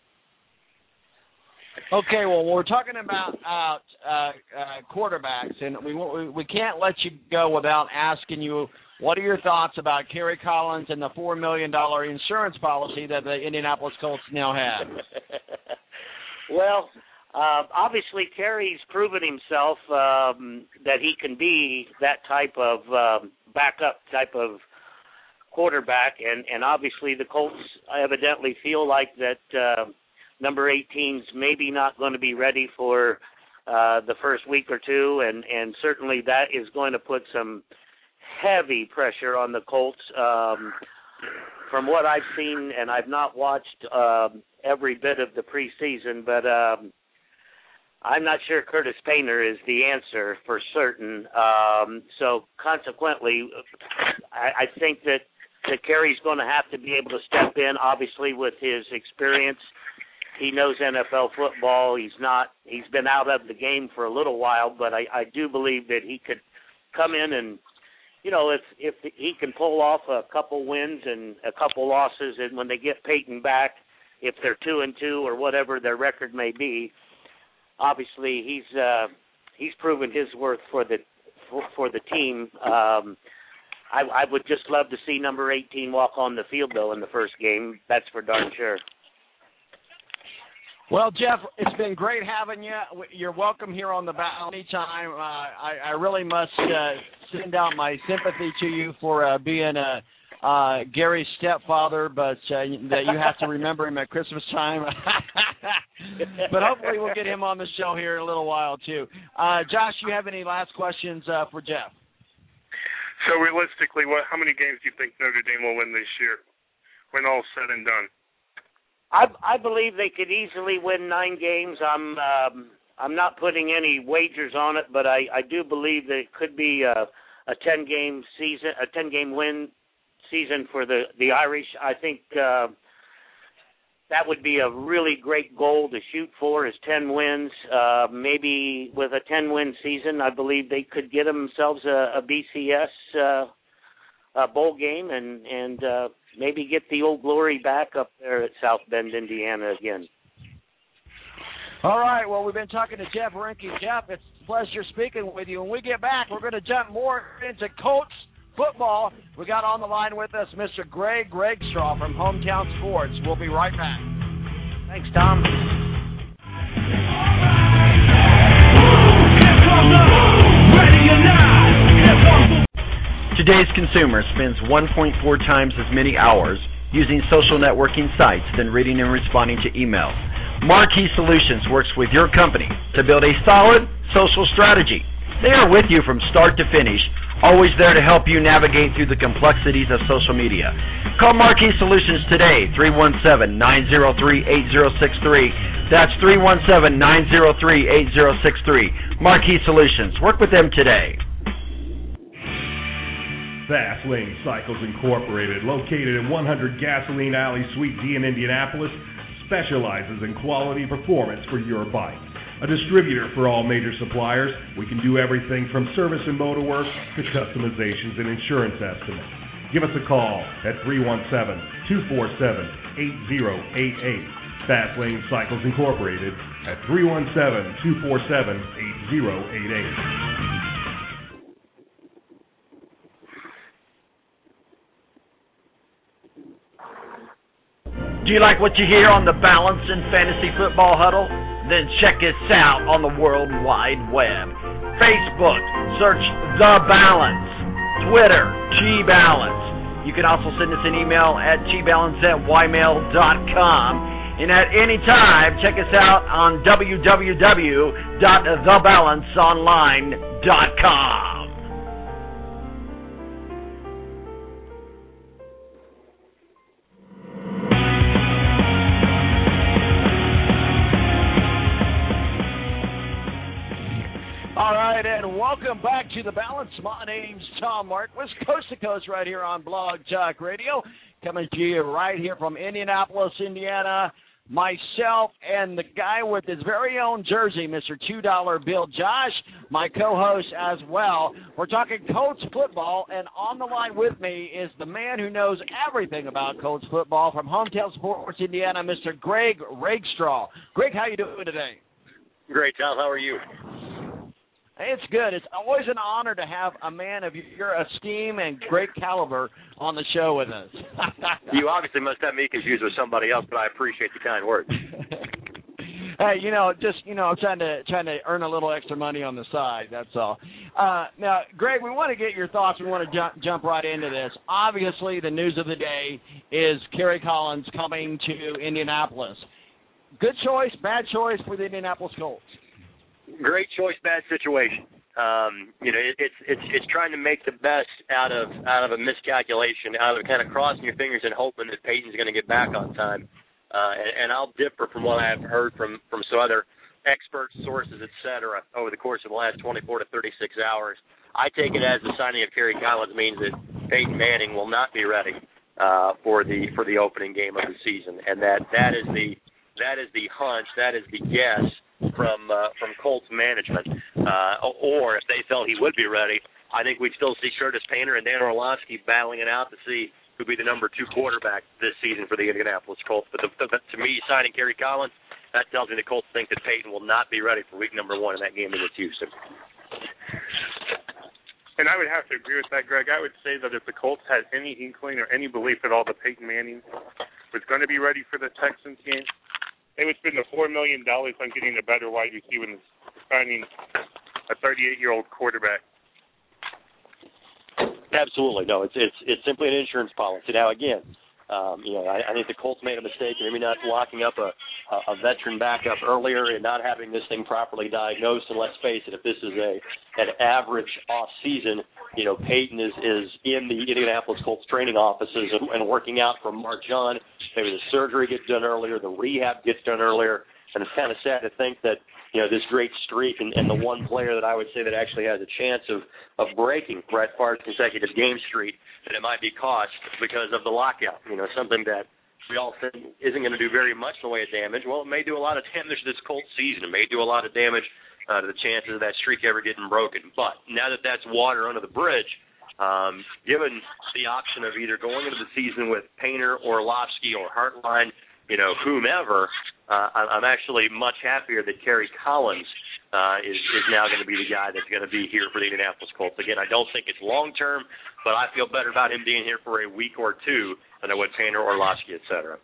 Okay, well, we're talking about uh, uh, uh, quarterbacks, and we, we we can't let you go without asking you, what are your thoughts about Kerry Collins and the four million dollars insurance policy that the Indianapolis Colts now have?
Well, uh, obviously, Kerry's proven himself um, that he can be that type of um, backup type of quarterback, and, and obviously the Colts evidently feel like that uh, number eighteen's maybe not going to be ready for uh, the first week or two, and, and certainly that is going to put some heavy pressure on the Colts. Um, from what I've seen, and I've not watched uh, every bit of the preseason, but um, I'm not sure Curtis Painter is the answer for certain. Um, so consequently, I, I think that, that Kerry's going to have to be able to step in, obviously, with his experience. He knows N F L football. He's not. He's been out of the game for a little while, but I, I do believe that he could come in and, you know, if if he can pull off a couple wins and a couple losses, and when they get Peyton back, if they're two and two or whatever their record may be, obviously he's uh, he's proven his worth for the for, for the team. Um, I, I would just love to see number eighteen walk on the field though in the first game. That's for darn sure.
Well, Jeff, it's been great having you. You're welcome here on the Battle anytime. Uh, I, I really must uh, send out my sympathy to you for uh, being a uh, Gary's stepfather, but uh, that you have to remember him at Christmas time. But hopefully we'll get him on the show here in a little while, too. Uh, Josh, you have any last questions uh, for Jeff?
So realistically, what? How many games do you think Notre Dame will win this year when all's said and done?
I, I believe they could easily win nine games. I'm um, I'm not putting any wagers on it, but I, I do believe that it could be a, a ten game season, a ten game win season for the, the Irish. I think uh, that would be a really great goal to shoot for, is ten wins. Uh, maybe with a ten win season, I believe they could get themselves a, a B C S uh, a bowl game and and. Uh, Maybe get the old glory back up there at South Bend, Indiana again.
All right. Well, we've been talking to Jeff Reinke. Jeff, it's a pleasure speaking with you. When we get back, we're going to jump more into Colts football. We got on the line with us Mister Greg Gregstraw from Hometown Sports. We'll be right back.
Thanks, Tom.
Today's consumer spends one point four times as many hours using social networking sites than reading and responding to emails. Marquee Solutions works with your company to build a solid social strategy. They are with you from start to finish, always there to help you navigate through the complexities of social media. Call Marquee Solutions today, three one seven, nine zero three, eight zero six three. That's three one seven, nine zero three, eight zero six three. Marquee Solutions. Work with them today.
Fast Lane Cycles Incorporated, located at one hundred Gasoline Alley, Suite D in Indianapolis, specializes in quality performance for your bike. A distributor for all major suppliers, we can do everything from service and motor work to customizations and insurance estimates. Give us a call at three one seven, two four seven, eight zero eight eight. Fast Lane Cycles Incorporated at three one seven, two four seven, eight zero eight eight.
Do you like what you hear on the Balance and Fantasy Football Huddle? Then check us out on the World Wide Web. Facebook, search The Balance. Twitter, G-Balance. You can also send us an email at g balance at y mail dot com. And at any time, check us out on w w w dot the balance online dot com.
welcome back to The Balance. My name's Tom Marquis, coast to coast right here on Blog Talk Radio, coming to you right here from Indianapolis, Indiana. Myself and the guy with his very own jersey, Mister two dollar Bill Josh, my co-host as well. We're talking Colts football, and on the line with me is the man who knows everything about Colts football from Hometown Sports Indiana, Mister Greg Rakestraw. Greg, how you doing today?
Great, Tom. How are you?
It's good. It's always an honor to have a man of your esteem and great caliber on the show with us.
You obviously must have me confused with somebody else, but I appreciate the kind words.
Hey, you know, just, you know, I'm trying to trying to earn a little extra money on the side, that's all. Uh, now, Greg, we want to get your thoughts. We want to jump, jump right into this. Obviously, the news of the day is Kerry Collins coming to Indianapolis. Good choice, bad choice for the Indianapolis Colts?
Great choice, bad situation. Um, you know, it, it's it's it's trying to make the best out of out of a miscalculation, out of kind of crossing your fingers and hoping that Peyton's going to get back on time. Uh, and, and I'll differ from what I've heard from, from some other experts, sources, et cetera, over the course of the last twenty-four to thirty-six hours. I take it as the signing of Kerry Collins means that Peyton Manning will not be ready uh, for the for the opening game of the season, and that that is the that is the hunch, that is the guess from uh, from Colts management, uh, or if they felt he would be ready, I think we'd still see Curtis Painter and Dan Orlovsky battling it out to see who'd be the number two quarterback this season for the Indianapolis Colts. But the, the, to me, signing Kerry Collins, that tells me the Colts think that Peyton will not be ready for week number one in that game against Houston.
And I would have to agree with that, Greg. I would say that if the Colts had any inkling or any belief at all that Peyton Manning was going to be ready for the Texans game, they would spend the four million dollars on getting a better wide receiver than signing a thirty-eight-year-old quarterback.
Absolutely. No, it's it's it's simply an insurance policy. Now, again, um, you know, I, I think the Colts made a mistake in maybe not locking up a, a, a veteran backup earlier and not having this thing properly diagnosed. And let's face it, if this is a an average off season, you know, Peyton is, is in the Indianapolis Colts training offices and, and working out from March on. Maybe the surgery gets done earlier, the rehab gets done earlier, and it's kind of sad to think that, you know, this great streak and, and the one player that I would say that actually has a chance of, of breaking Brett Favre's consecutive game streak, that it might be cost because of the lockout. You know, something that we all think isn't going to do very much in the way of damage. Well, it may do a lot of damage this Colts season. It may do a lot of damage uh, to the chances of that streak ever getting broken. But now that that's water under the bridge, Um, given the option of either going into the season with Painter or Orlovsky or Hartline, you know, whomever, uh, I'm actually much happier that Kerry Collins uh, is, is now going to be the guy that's going to be here for the Indianapolis Colts. Again, I don't think it's long-term, but I feel better about him being here for a week or two than I would Painter, Orlovsky, et cetera.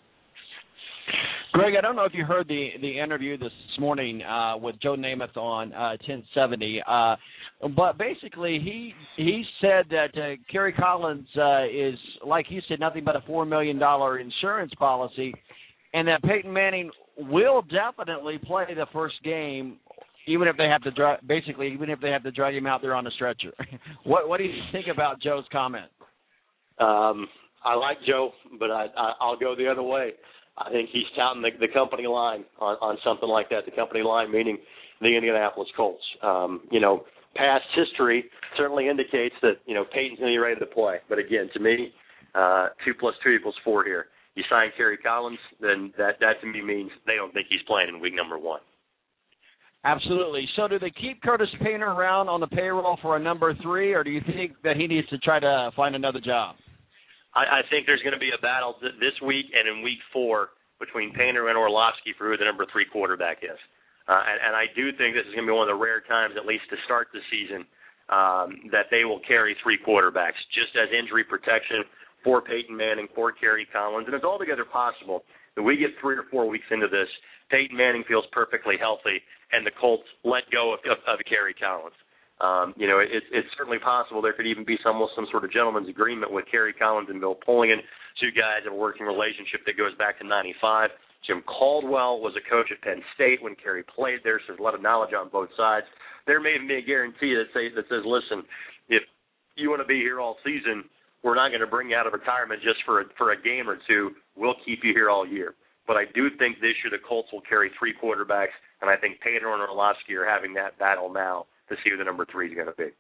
Greg, I don't know if you heard the, the interview this morning uh, with Joe Namath on uh, ten seventy, uh, but basically he he said that uh, Kerry Collins uh, is, like he said, nothing but a four million dollars insurance policy, and that Peyton Manning will definitely play the first game, even if they have to dra- basically even if they have to drag him out there on a stretcher. what what do you think about Joe's comment?
Um, I like Joe, but I, I, I'll go the other way. I think he's touting the, the company line on, on something like that, the company line meaning the Indianapolis Colts. Um, you know, past history certainly indicates that, you know, Peyton's going to be ready to play. But, again, to me, uh, two plus two equals four here. You sign Kerry Collins, then that, that to me means they don't think he's playing in week number one.
Absolutely. So do they keep Curtis Painter around on the payroll for a number three, or do you think that he needs to try to find another job?
I, I think there's going to be a battle th- this week and in week four between Painter and Orlovsky for who the number three quarterback is. Uh, and, and I do think this is going to be one of the rare times, at least to start the season, um, that they will carry three quarterbacks, just as injury protection for Peyton Manning, for Kerry Collins. And it's altogether possible that we get three or four weeks into this, Peyton Manning feels perfectly healthy, and the Colts let go of, of, of Kerry Collins. Um, you know, it, it's certainly possible there could even be some some sort of gentleman's agreement with Kerry Collins and Bill Polian, two guys have a working relationship that goes back to ninety-five. Jim Caldwell was a coach at Penn State when Kerry played there, so there's a lot of knowledge on both sides. There may even be a guarantee that, say, that says, listen, if you want to be here all season, we're not going to bring you out of retirement just for a, for a game or two. We'll keep you here all year. But I do think this year the Colts will carry three quarterbacks, and I think Painter and Orlovsky are having that battle now to see who the number three is going to be.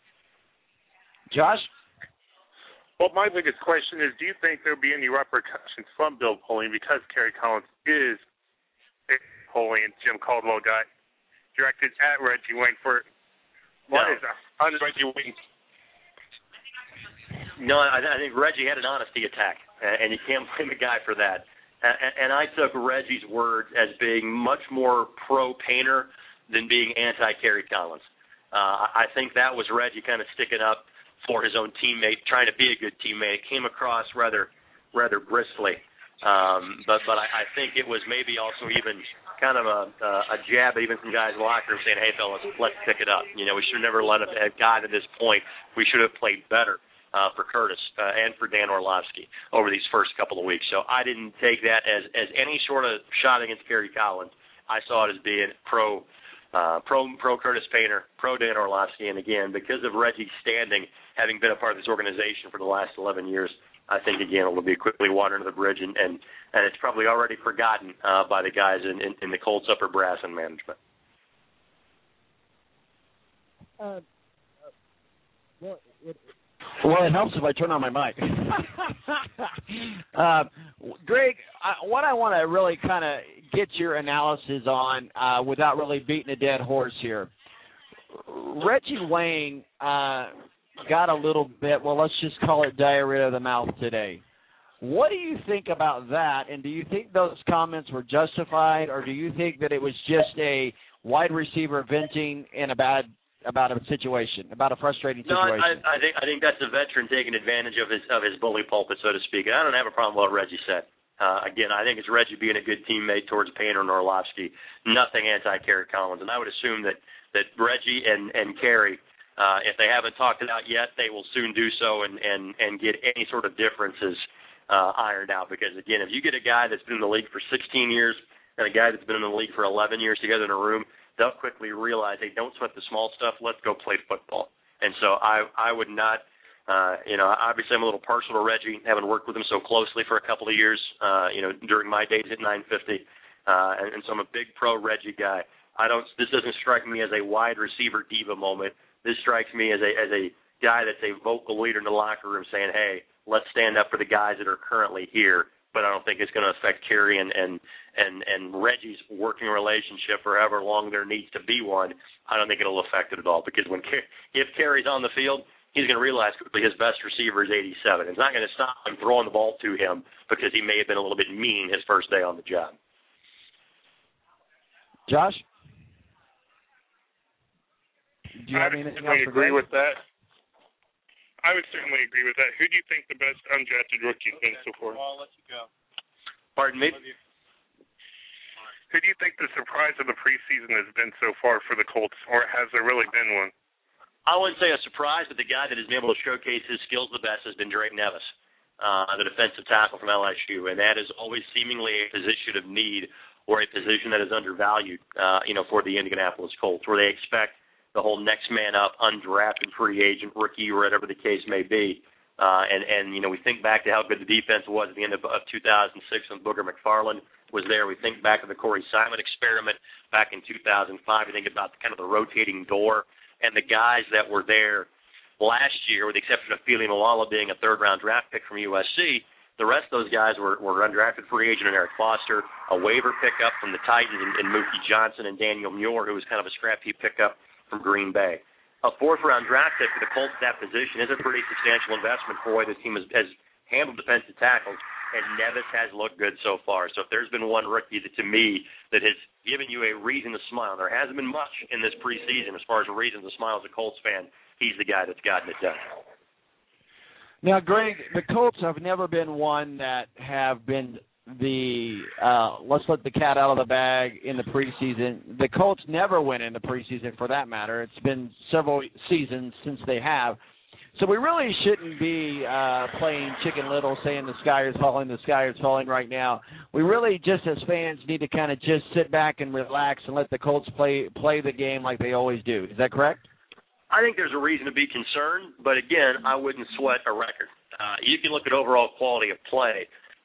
Josh?
Well, my biggest question is, do you think there will be any repercussions from Bill Polian because Kerry Collins is a Polian, Jim Caldwell guy, directed at Reggie Wayne for what
no.
is on Reggie Wayne?
No, I, I think Reggie had an honesty attack, and you can't blame the guy for that. And, and I took Reggie's words as being much more pro-Painter than being anti-Kerry Collins. Uh, I think that was Reggie kind of sticking up for his own teammate, trying to be a good teammate. It came across rather rather bristly. Um, but but I, I think it was maybe also even kind of a, a jab even from guys in the locker room saying, hey, fellas, let's pick it up. You know, we should have never let it have gotten to this point. We should have played better uh, for Curtis uh, and for Dan Orlovsky over these first couple of weeks. So I didn't take that as, as any sort of shot against Kerry Collins. I saw it as being pro Uh, pro pro Curtis Painter, pro Dan Orlovsky, and again, because of Reggie's standing, having been a part of this organization for the last eleven years, I think, again, it will be quickly water under the bridge, and, and, and it's probably already forgotten uh, by the guys in, in, in the Colts upper brass and management.
Uh, well, it,
Well, it helps if I turn on my mic. uh, Greg, I, what I want to really kind of get your analysis on, uh, without really beating a dead horse here, Reggie Wayne uh, got a little bit, well, let's just call it diarrhea of the mouth today. What do you think about that, and do you think those comments were justified, or do you think that it was just a wide receiver venting in a bad about a situation, about a frustrating situation?
No, I, I think I think that's a veteran taking advantage of his of his bully pulpit, so to speak. And I don't have a problem with what Reggie said. Uh, again, I think it's Reggie being a good teammate towards Painter and Orlovsky. Nothing anti-Kerry Collins. And I would assume that, that Reggie and, and Kerry, uh, if they haven't talked it out yet, they will soon do so and, and, and get any sort of differences uh, ironed out. Because, again, if you get a guy that's been in the league for sixteen years and a guy that's been in the league for eleven years together in a room, they'll quickly realize, hey, don't sweat the small stuff. Let's go play football. And so I I would not, uh, you know, obviously I'm a little partial to Reggie, having worked with him so closely for a couple of years, uh, you know, during my days at nine fifty. Uh, and, and so I'm a big pro Reggie guy. I don't. This doesn't strike me as a wide receiver diva moment. This strikes me as a as a guy that's a vocal leader in the locker room saying, hey, let's stand up for the guys that are currently here. But I don't think it's going to affect Kerry and, and and and Reggie's working relationship for however long there needs to be one. I don't think it'll affect it at all, because when if Kerry's on the field, he's going to realize quickly his best receiver is eighty-seven. It's not going to stop him throwing the ball to him because he may have been a little bit mean his first day on the job.
Josh? Do you
I
have
would
anything
certainly
else to
agree
Greg?
with that. I would certainly agree with that. Who do you think the best undrafted rookie has been so far?
Well, I'll let you go.
Pardon me?
Who do you think the surprise of the preseason has been so far for the Colts, or has there really been one?
I wouldn't say a surprise, but the guy that has been able to showcase his skills the best has been Drake Nevis, uh, the defensive tackle from L S U, and that is always seemingly a position of need or a position that is undervalued, uh, you know, for the Indianapolis Colts, where they expect the whole next man up, undrafted free agent, rookie, or whatever the case may be. Uh, and, and, you know, we think back to how good the defense was at the end of, of two thousand six when Booger McFarland was there. We think back to the Corey Simon experiment back in two thousand five. We think about kind of the rotating door and the guys that were there last year, with the exception of Fili Malala being a third-round draft pick from U S C. The rest of those guys were, were undrafted free agent and Eric Foster, a waiver pickup from the Titans and, and Mookie Johnson and Daniel Muir, who was kind of a scrap heap pickup from Green Bay. A fourth-round draft pick for the Colts at that position is a pretty substantial investment for the way the team has, has handled defensive tackles, and Nevis has looked good so far. So if there's been one rookie that, to me, that has given you a reason to smile, there hasn't been much in this preseason as far as a reason to smile as a Colts fan, he's the guy that's gotten it done.
Now, Greg, the Colts have never been one that have been the uh, let's let the cat out of the bag in the preseason. The Colts never went in the preseason, for that matter. It's been several seasons since they have. So we really shouldn't be uh, playing Chicken Little, saying the sky is falling, the sky is falling right now. We really just, as fans, need to kind of just sit back and relax and let the Colts play play the game like they always do. Is that correct?
I think there's a reason to be concerned, but again, I wouldn't sweat a record. Uh, you can look at overall quality of play.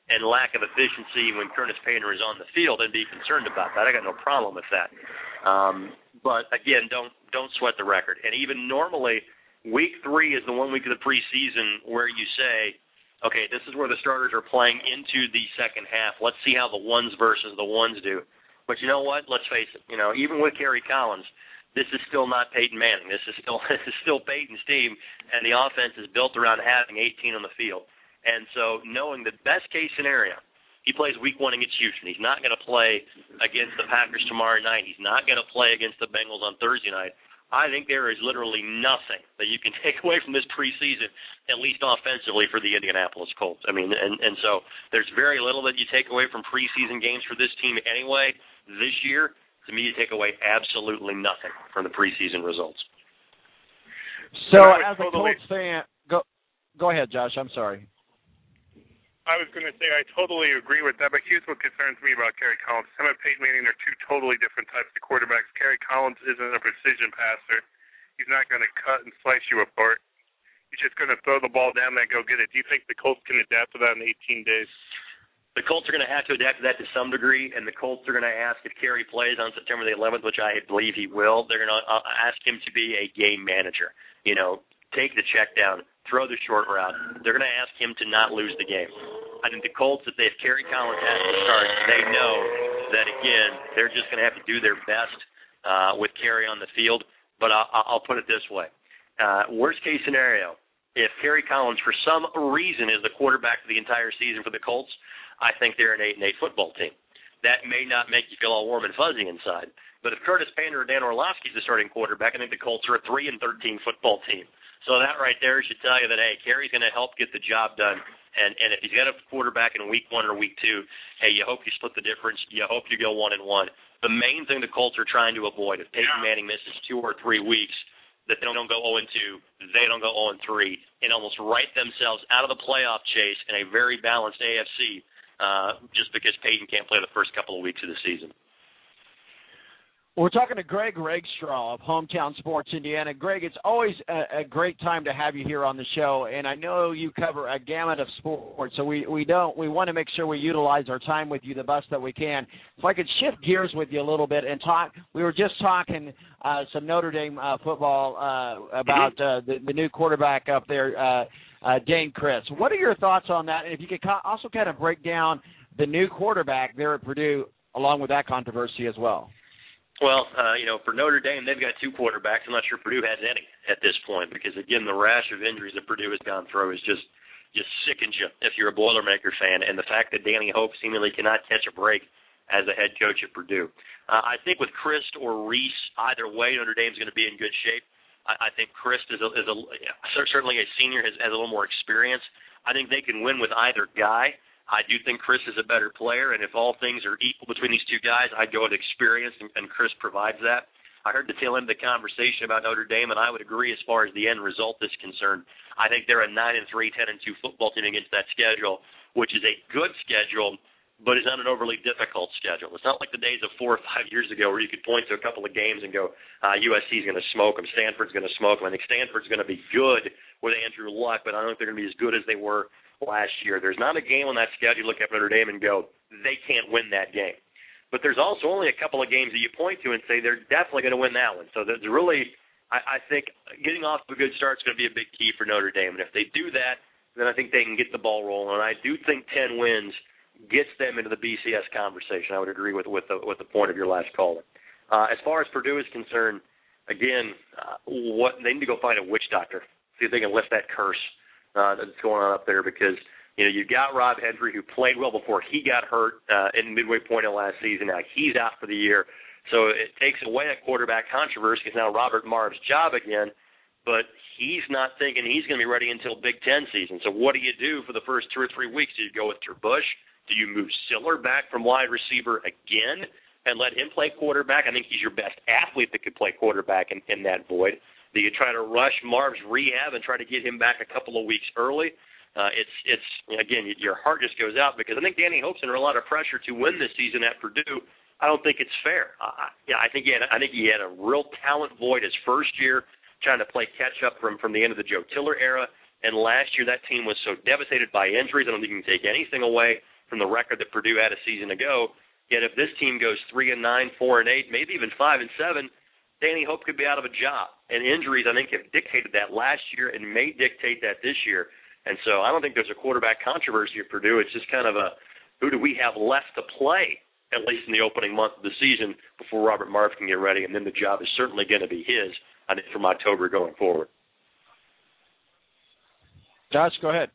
and lack of efficiency when Curtis Painter is on the field and be concerned about that. I got no problem with that. Um, but, again, don't don't sweat the record. And even normally, week three is the one week of the preseason where you say, okay, this is where the starters are playing into the second half. Let's see how the ones versus the ones do. But you know what? Let's face it. You know, even with Kerry Collins, this is still not Peyton Manning. This is still this is still Peyton's team, and the offense is built around having eighteen on the field. And so knowing the best-case scenario, he plays week one against Houston. He's not going to play against the Packers tomorrow night. He's not going to play against the Bengals on Thursday night. I think there is literally nothing that you can take away from this preseason, at least offensively, for the Indianapolis Colts. I mean, and, and so there's very little that you take away from preseason games for this team anyway. This year, to me, you take away absolutely nothing from the preseason results.
So as a Colts fan, go, go ahead, Josh. I'm sorry.
I was going to say I totally agree with that, but here's what concerns me about Kerry Collins. Him and Peyton Manning are two totally different types of quarterbacks. Kerry Collins isn't a precision passer. He's not going to cut and slice you apart. He's just going to throw the ball down there and go get it. Do you think the Colts can adapt to that in eighteen days?
The Colts are going to have to adapt to that to some degree, and the Colts are going to ask if Kerry plays on September the eleventh, which I believe he will. They're going to ask him to be a game manager. You know, take the check down, throw the short route. They're going to ask him to not lose the game. I think the Colts, if they have Kerry Collins has to start, they know that, again, they're just going to have to do their best uh, with Kerry on the field. But I'll, I'll put it this way. Uh, worst-case scenario, if Kerry Collins, for some reason, is the quarterback for the entire season for the Colts, I think they're an eight and eight football team. That may not make you feel all warm and fuzzy inside. But if Curtis Painter or Dan Orlovsky is the starting quarterback, I think the Colts are a three and thirteen football team. So that right there should tell you that, hey, Kerry's going to help get the job done. And and if he's got a quarterback in week one or week two, hey, you hope you split the difference. You hope you go one and one. The main thing the Colts are trying to avoid, if Peyton Manning misses two or three weeks, that they don't go oh and two, they don't go oh and three, and almost write themselves out of the playoff chase in a very balanced A F C uh, just because Peyton can't play the first couple of weeks of the season.
We're talking to Greg Rakestraw of Hometown Sports Indiana. Greg, it's always a, a great time to have you here on the show, and I know you cover a gamut of sports, so we, we don't we want to make sure we utilize our time with you the best that we can. If I could shift gears with you a little bit and talk, we were just talking uh, some Notre Dame uh, football uh, about uh, the, the new quarterback up there, uh, uh, Dane Chris. What are your thoughts on that? And if you could co- also kind of break down the new quarterback there at Purdue along with that controversy as well.
Well, uh, you know, for Notre Dame, they've got two quarterbacks. I'm not sure Purdue has any at this point because, again, the rash of injuries that Purdue has gone through is just just sickens you if you're a Boilermaker fan. And the fact that Danny Hope seemingly cannot catch a break as a head coach at Purdue. Uh, I think with Christ or Reese, either way, Notre Dame's going to be in good shape. I, I think Christ is, a, is a, certainly a senior, has, has a little more experience. I think they can win with either guy. I do think Chris is a better player, and if all things are equal between these two guys, I'd go with experience, and, and Chris provides that. I heard the tail end of the conversation about Notre Dame, and I would agree as far as the end result is concerned. I think they're a nine and three, ten and two football team against that schedule, which is a good schedule, but is not an overly difficult schedule. It's not like the days of four or five years ago where you could point to a couple of games and go, uh, U S C is going to smoke them, Stanford's going to smoke them. I think Stanford's going to be good with Andrew Luck, but I don't think they're going to be as good as they were last year. There's not a game on that schedule you look at Notre Dame and go, they can't win that game. But there's also only a couple of games that you point to and say they're definitely going to win that one. So there's really, I, I think, getting off to a good start is going to be a big key for Notre Dame. And if they do that, then I think they can get the ball rolling. And I do think ten wins gets them into the B C S conversation. I would agree with with the, with the point of your last caller. Uh, as far as Purdue is concerned, again, uh, what they need to go find a witch doctor, see if they can lift that curse Uh, that's going on up there because, you know, you've got Rob Hendry who played well before he got hurt uh, in midway point of last season. Now he's out for the year. So it takes away a quarterback controversy because now Robert Marv's job again, but he's not thinking he's going to be ready until Big Ten season. So what do you do for the first two or three weeks? Do you go with Terbush? Do you move Siller back from wide receiver again and let him play quarterback? I think he's your best athlete that could play quarterback in, in that void. Do you try to rush Marv's rehab and try to get him back a couple of weeks early? Uh, it's, it's again, your heart just goes out because I think Danny Hope's under a lot of pressure to win this season at Purdue. I don't think it's fair. Uh, yeah, I think he had, I think he had a real talent void his first year, trying to play catch up from, from the end of the Joe Tiller era. And last year that team was so devastated by injuries. I don't think you can take anything away from the record that Purdue had a season ago. Yet if this team goes three and nine, four and eight, maybe even five and seven, Danny Hope could be out of a job. And injuries, I think, have dictated that last year and may dictate that this year. And so I don't think there's a quarterback controversy at Purdue. It's just kind of a who do we have left to play, at least in the opening month of the season, before Robert Marve can get ready. And then the job is certainly going to be his, I think, from October going forward.
Josh, go ahead.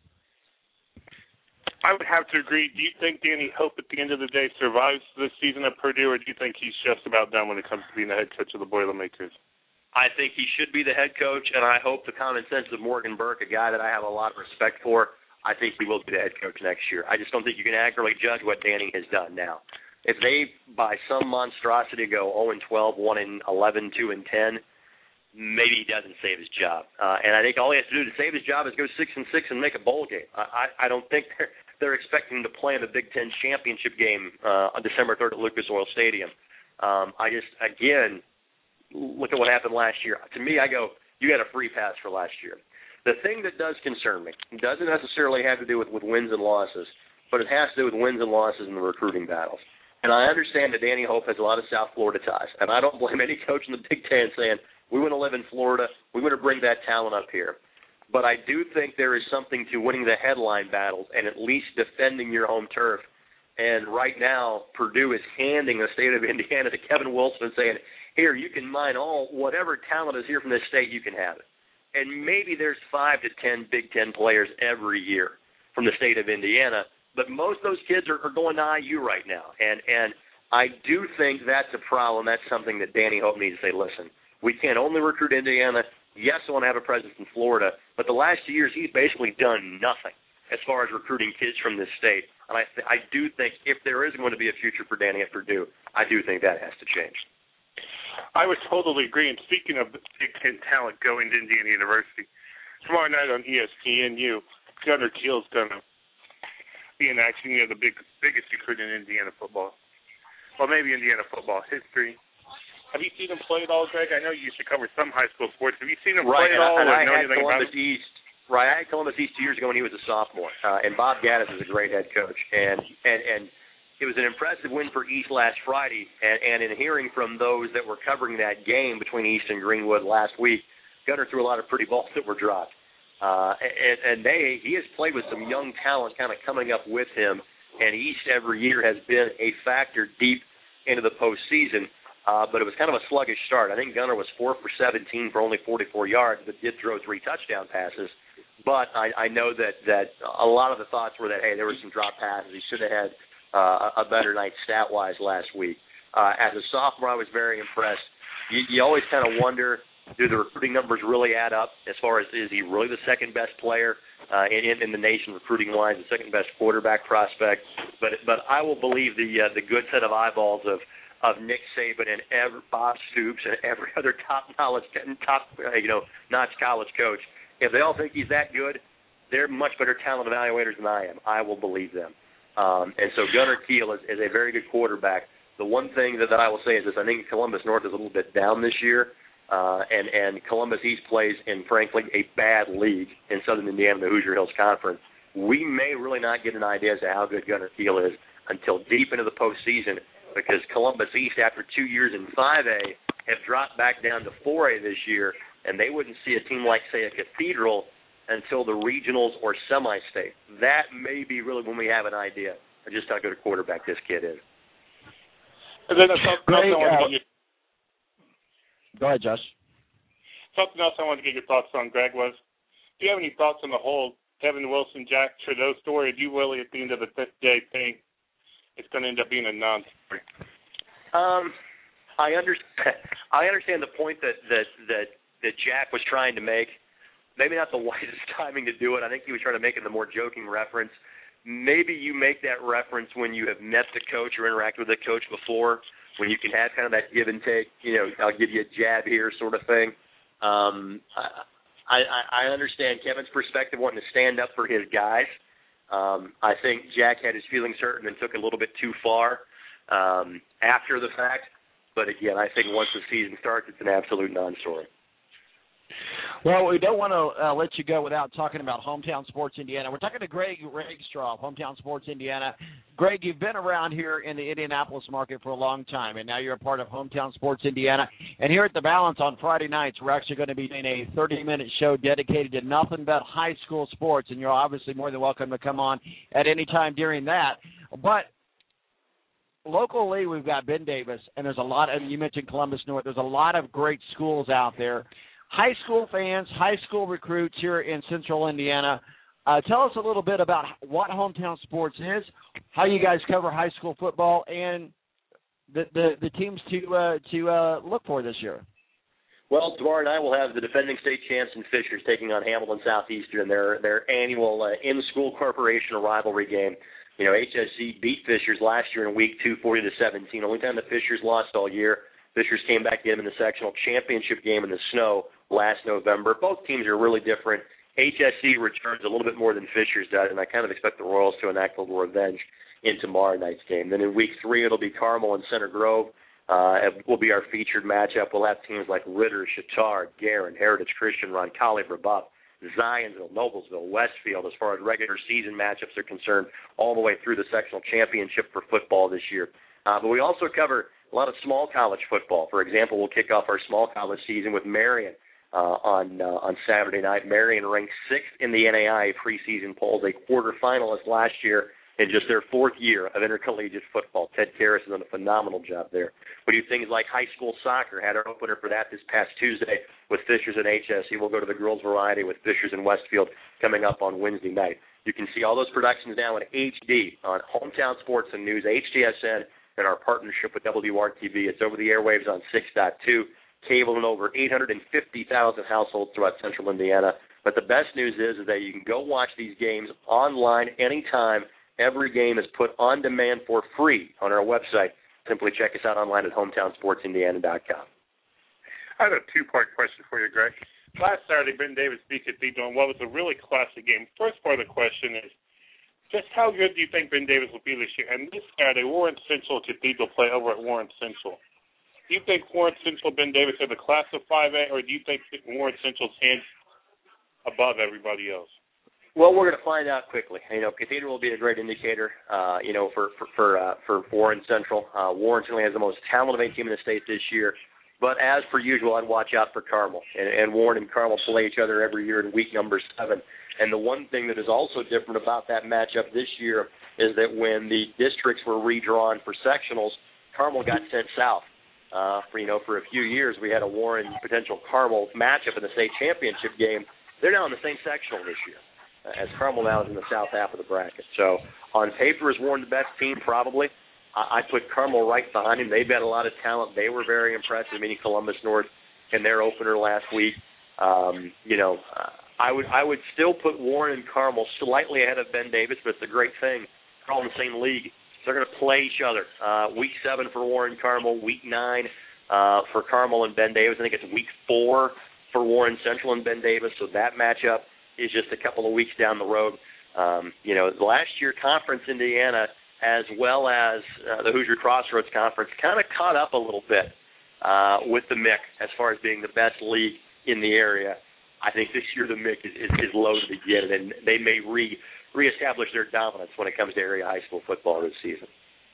I would have to agree. Do you think Danny Hope at the end of the day survives this season at Purdue, or do you think he's just about done when it comes to being the head coach of the Boilermakers?
I think he should be the head coach, and I hope the common sense of Morgan Burke, a guy that I have a lot of respect for, I think he will be the head coach next year. I just don't think you can accurately judge what Danny has done now. If they, by some monstrosity, go oh and twelve, one and eleven, two and ten, maybe he doesn't save his job. Uh, and I think all he has to do to save his job is go six and six and make a bowl game. I, I, I don't think they're they're expecting him to play in the Big Ten championship game uh, on December third at Lucas Oil Stadium. Um, I just, again, look at what happened last year. To me, I go, you got a free pass for last year. The thing that does concern me doesn't necessarily have to do with, with wins and losses, but it has to do with wins and losses in the recruiting battles. And I understand that Danny Hope has a lot of South Florida ties, and I don't blame any coach in the Big Ten saying, we want to live in Florida, we want to bring that talent up here. But I do think there is something to winning the headline battles and at least defending your home turf. And right now, Purdue is handing the state of Indiana to Kevin Wilson and saying, here, you can mine all, whatever talent is here from this state, you can have it. And maybe there's five to ten Big Ten players every year from the state of Indiana, but most of those kids are, are going to I U right now. And, and I do think that's a problem. That's something that Danny Hope needs to say, listen, we can't only recruit Indiana. Yes, I want to have a presence in Florida, but the last two years he's basically done nothing as far as recruiting kids from this state. And I, th- I do think if there is going to be a future for Danny at Purdue, I do think that has to change.
I would totally agree. And speaking of Big Ten talent going to Indiana University, tomorrow night on E S P N U, Gunnar Kiel is going to be in action. You know, the big, biggest recruit in Indiana football. Well, maybe Indiana football history. Have you seen him play at all, Greg? I know you used to cover some high school sports. Have you seen him
right,
play at all?
And
or
I,
know
had
anything
Columbus
about him?
East. Right, I had Columbus East two years ago when he was a sophomore, uh, and Bob Gaddis is a great head coach, and and and it was an impressive win for East last Friday. And, and in hearing from those that were covering that game between East and Greenwood last week, Gunnar threw a lot of pretty balls that were dropped, uh, and, and they he has played with some young talent kind of coming up with him, and East every year has been a factor deep into the postseason. Uh, but it was kind of a sluggish start. I think Gunnar was four for seventeen for only forty-four yards, but did throw three touchdown passes. But I, I know that, that a lot of the thoughts were that, hey, there were some drop passes. He should have had uh, a better night stat-wise last week. Uh, as a sophomore, I was very impressed. You, you always kind of wonder, do the recruiting numbers really add up as far as is he really the second-best player uh, in, in the nation recruiting-wise, the second-best quarterback prospect? But but I will believe the uh, the good set of eyeballs of of Nick Saban and every, Bob Stoops and every other top knowledge, top you know, notch college coach. If they all think he's that good, they're much better talent evaluators than I am. I will believe them. Um, and so Gunnar Kiel is, is a very good quarterback. The one thing that, that I will say is this: I think Columbus North is a little bit down this year, uh, and and Columbus East plays in frankly a bad league in Southern Indiana, the Hoosier Hills Conference. We may really not get an idea as to how good Gunnar Kiel is until deep into the postseason, because Columbus East, after two years in five A, have dropped back down to four A this year, and they wouldn't see a team like, say, a Cathedral until the regionals or semi-state. That may be really when we have an idea of just how good a quarterback this kid is.
And then something
Greg,
else I wanted
uh,
to get your,
Go ahead, Josh.
something else I wanted to get your thoughts on, Greg, was, do you have any thoughts on the whole Kevin Wilson, Jack Trudeau story? Or do you really, at the end of the day, think it's going to end up being a non-story?
Um, I understand. I understand the point that, that that that Jack was trying to make. Maybe not the wisest timing to do it. I think he was trying to make it the more joking reference. Maybe you make that reference when you have met the coach or interacted with the coach before, when you can have kind of that give and take. You know, I'll give you a jab here, sort of thing. Um, I, I, I understand Kevin's perspective, wanting to stand up for his guys. Um, I think Jack had his feelings hurt and then took it a little bit too far um, after the fact. But again, I think once the season starts, it's an absolute non-story.
Well, we don't want to uh, let you go without talking about Hometown Sports Indiana. We're talking to Greg Rakestraw of Hometown Sports Indiana. Greg, you've been around here in the Indianapolis market for a long time, and now you're a part of Hometown Sports Indiana. And here at The Balance on Friday nights, we're actually going to be doing a thirty-minute show dedicated to nothing but high school sports, and you're obviously more than welcome to come on at any time during that. But locally, we've got Ben Davis, and there's a lot of, you mentioned Columbus North, there's a lot of great schools out there. High school fans, high school recruits here in central Indiana. Uh, tell us a little bit about what Hometown Sports is, how you guys cover high school football, and the the, the teams to uh, to uh, look for this year.
Well, tomorrow night we'll have the defending state champs and Fishers taking on Hamilton Southeastern, their their annual uh, in-school corporation rivalry game. You know, H S C beat Fishers last year in week two, forty to seventeen. Only time the Fishers lost all year. Fishers came back to get them in the sectional championship game in the snow last November. Both teams are really different. H S C returns a little bit more than Fishers does, and I kind of expect the Royals to enact a little revenge in tomorrow night's game. Then in week three, it'll be Carmel and Center Grove. Uh, it will be our featured matchup. We'll have teams like Ritter, Chatard, Guerin, Heritage Christian, Roncalli, Brebeuf, Zionsville, Noblesville, Westfield, as far as regular season matchups are concerned, all the way through the sectional championship for football this year. Uh, but we also cover a lot of small college football. For example, we'll kick off our small college season with Marion uh, on uh, on Saturday night. Marion ranked sixth in the N A I A preseason polls, a quarterfinalist last year in just their fourth year of intercollegiate football. Ted Karras has done a phenomenal job there. We do things like high school soccer. Had our opener for that this past Tuesday with Fishers and H S C. We'll go to the girls' variety with Fishers and Westfield coming up on Wednesday night. You can see all those productions now in H D on Hometown Sports and News, H D S N, and our partnership with W R T V. It's over the airwaves on six point two, cable in over eight hundred fifty thousand households throughout central Indiana. But the best news is, is that you can go watch these games online anytime. Every game is put on demand for free on our website. Simply check us out online at hometown sports indiana dot com.
I have a two-part question for you, Greg. Last Saturday, Ben Davis beat Cathedral in what was a really classic game. First part of the question is, just how good do you think Ben Davis will be this year? And this Saturday, Warren Central Cathedral play over at Warren Central. Do you think Warren Central, Ben Davis are the class of five A, or do you think Warren Central's hands above everybody else?
Well, we're going to find out quickly. You know, Cathedral will be a great indicator, uh, you know, for for for, uh, for Warren Central. Uh, Warren certainly has the most talented team in the state this year. But as per usual, I'd watch out for Carmel. And, and Warren and Carmel play each other every year in week number seven. And the one thing that is also different about that matchup this year is that when the districts were redrawn for sectionals, Carmel got sent south. Uh, for, you know, for a few years, we had a Warren potential Carmel matchup in the state championship game. They're now in the same sectional this year, as Carmel now is in the south half of the bracket. So on paper, is Warren the best team? Probably. I, I put Carmel right behind him. They've got a lot of talent. They were very impressive, meeting Columbus North in their opener last week. Um, you know, uh, I would I would still put Warren and Carmel slightly ahead of Ben Davis, but it's a great thing. They're all in the same league. So they're going to play each other. Uh, week seven for Warren and Carmel, week nine uh, for Carmel and Ben Davis. I think it's week four for Warren Central and Ben Davis. So that matchup is just a couple of weeks down the road. Um, you know, last year Conference Indiana, as well as uh, the Hoosier Crossroads Conference, kind of caught up a little bit uh, with the M I C as far as being the best league in the area. I think this year the M I C is, is, is loaded again, and they may re reestablish their dominance when it comes to area high school football this season.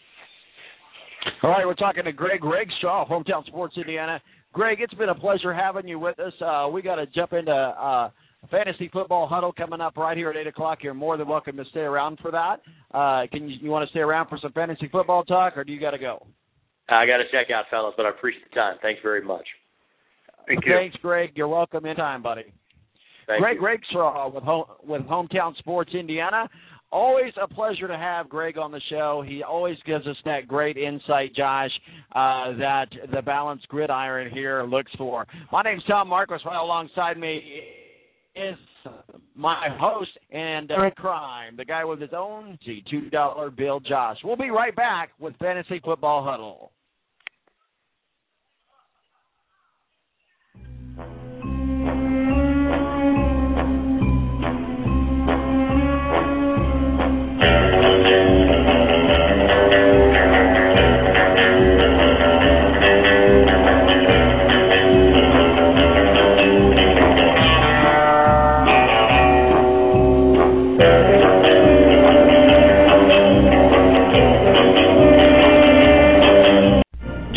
All right, we're talking to Greg Rakestraw, Hometown Sports Indiana. Greg, it's been a pleasure having you with us. Uh, we got to jump into uh, Fantasy Football Huddle coming up right here at eight o'clock. You're more than welcome to stay around for that. Uh, can you, you want to stay around for some fantasy football talk, or do you got to go?
I got to check out, fellas, but I appreciate the time. Thanks very much.
Thank you.
Thanks, Greg. You're welcome anytime, buddy.
Thank
Greg
you.
Rakestraw with, home, with Hometown Sports Indiana. Always a pleasure to have Greg on the show. He always gives us that great insight, Josh, uh, that the balanced gridiron here looks for. My name's Tom Marquis. Right alongside me is my host and uh, crime, the guy with his own two dollar bill, Josh. We'll be right back with Fantasy Football Huddle.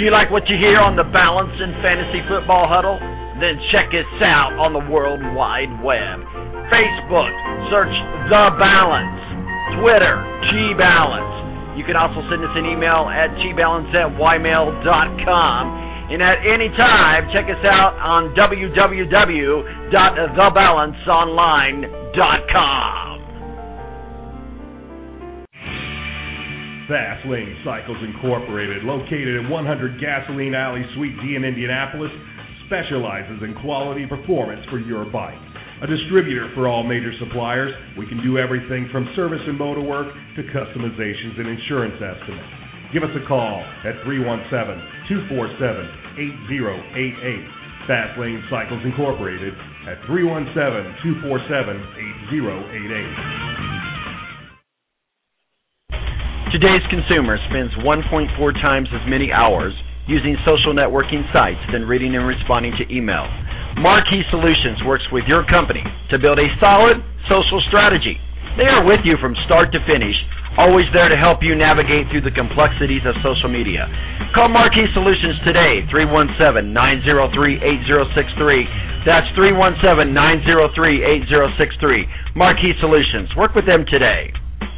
Do you like what you hear on the Balance in Fantasy Football Huddle? Then check us out on the World Wide Web. Facebook, search The Balance. Twitter, G-Balance. You can also send us an email at gbalance at ymail dot com. And at any time, check us out on w w w dot the balance online dot com.
Fast Lane Cycles Incorporated, located at one hundred Gasoline Alley, Suite D in Indianapolis, specializes in quality performance for your bike. A distributor for all major suppliers, we can do everything from service and motor work to customizations and insurance estimates. Give us a call at three one seven, two four seven, eight zero eight eight. Fast Lane Cycles Incorporated at three one seven, two four seven, eight zero eight eight.
Today's consumer spends one point four times as many hours using social networking sites than reading and responding to email. Marquee Solutions works with your company to build a solid social strategy. They are with you from start to finish, always there to help you navigate through the complexities of social media. Call Marquee Solutions today, three one seven, nine zero three, eight zero six three. That's three one seven, nine zero three, eight zero six three. Marquee Solutions. Work with them today.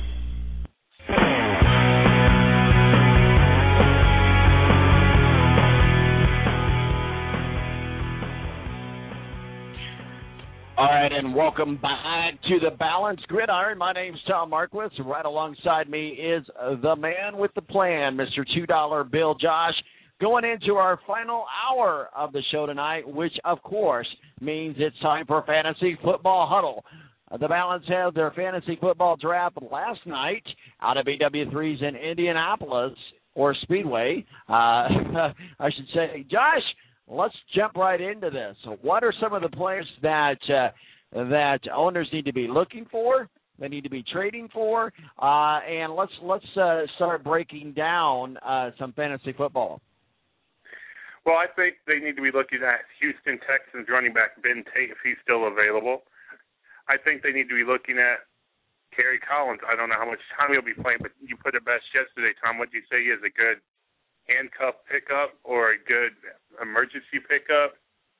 All right, and welcome back to the Balance Gridiron. My name's Tom Marquis. Right alongside me is the man with the plan, Mister two dollar Bill Josh, going into our final hour of the show tonight, which, of course, means it's time for Fantasy Football Huddle. The Balance held their fantasy football draft last night out of B W threes in Indianapolis, or Speedway, uh, I should say. Josh, let's jump right into this. What are some of the players that uh, that owners need to be looking for, they need to be trading for, uh, and let's let's uh, start breaking down uh, some fantasy football.
Well, I think they need to be looking at Houston Texans running back Ben Tate if he's still available. I think they need to be looking at Kerry Collins. I don't know how much time he'll be playing, but you put it best yesterday, Tom. What do you say is a good handcuff pickup or a good emergency pickup?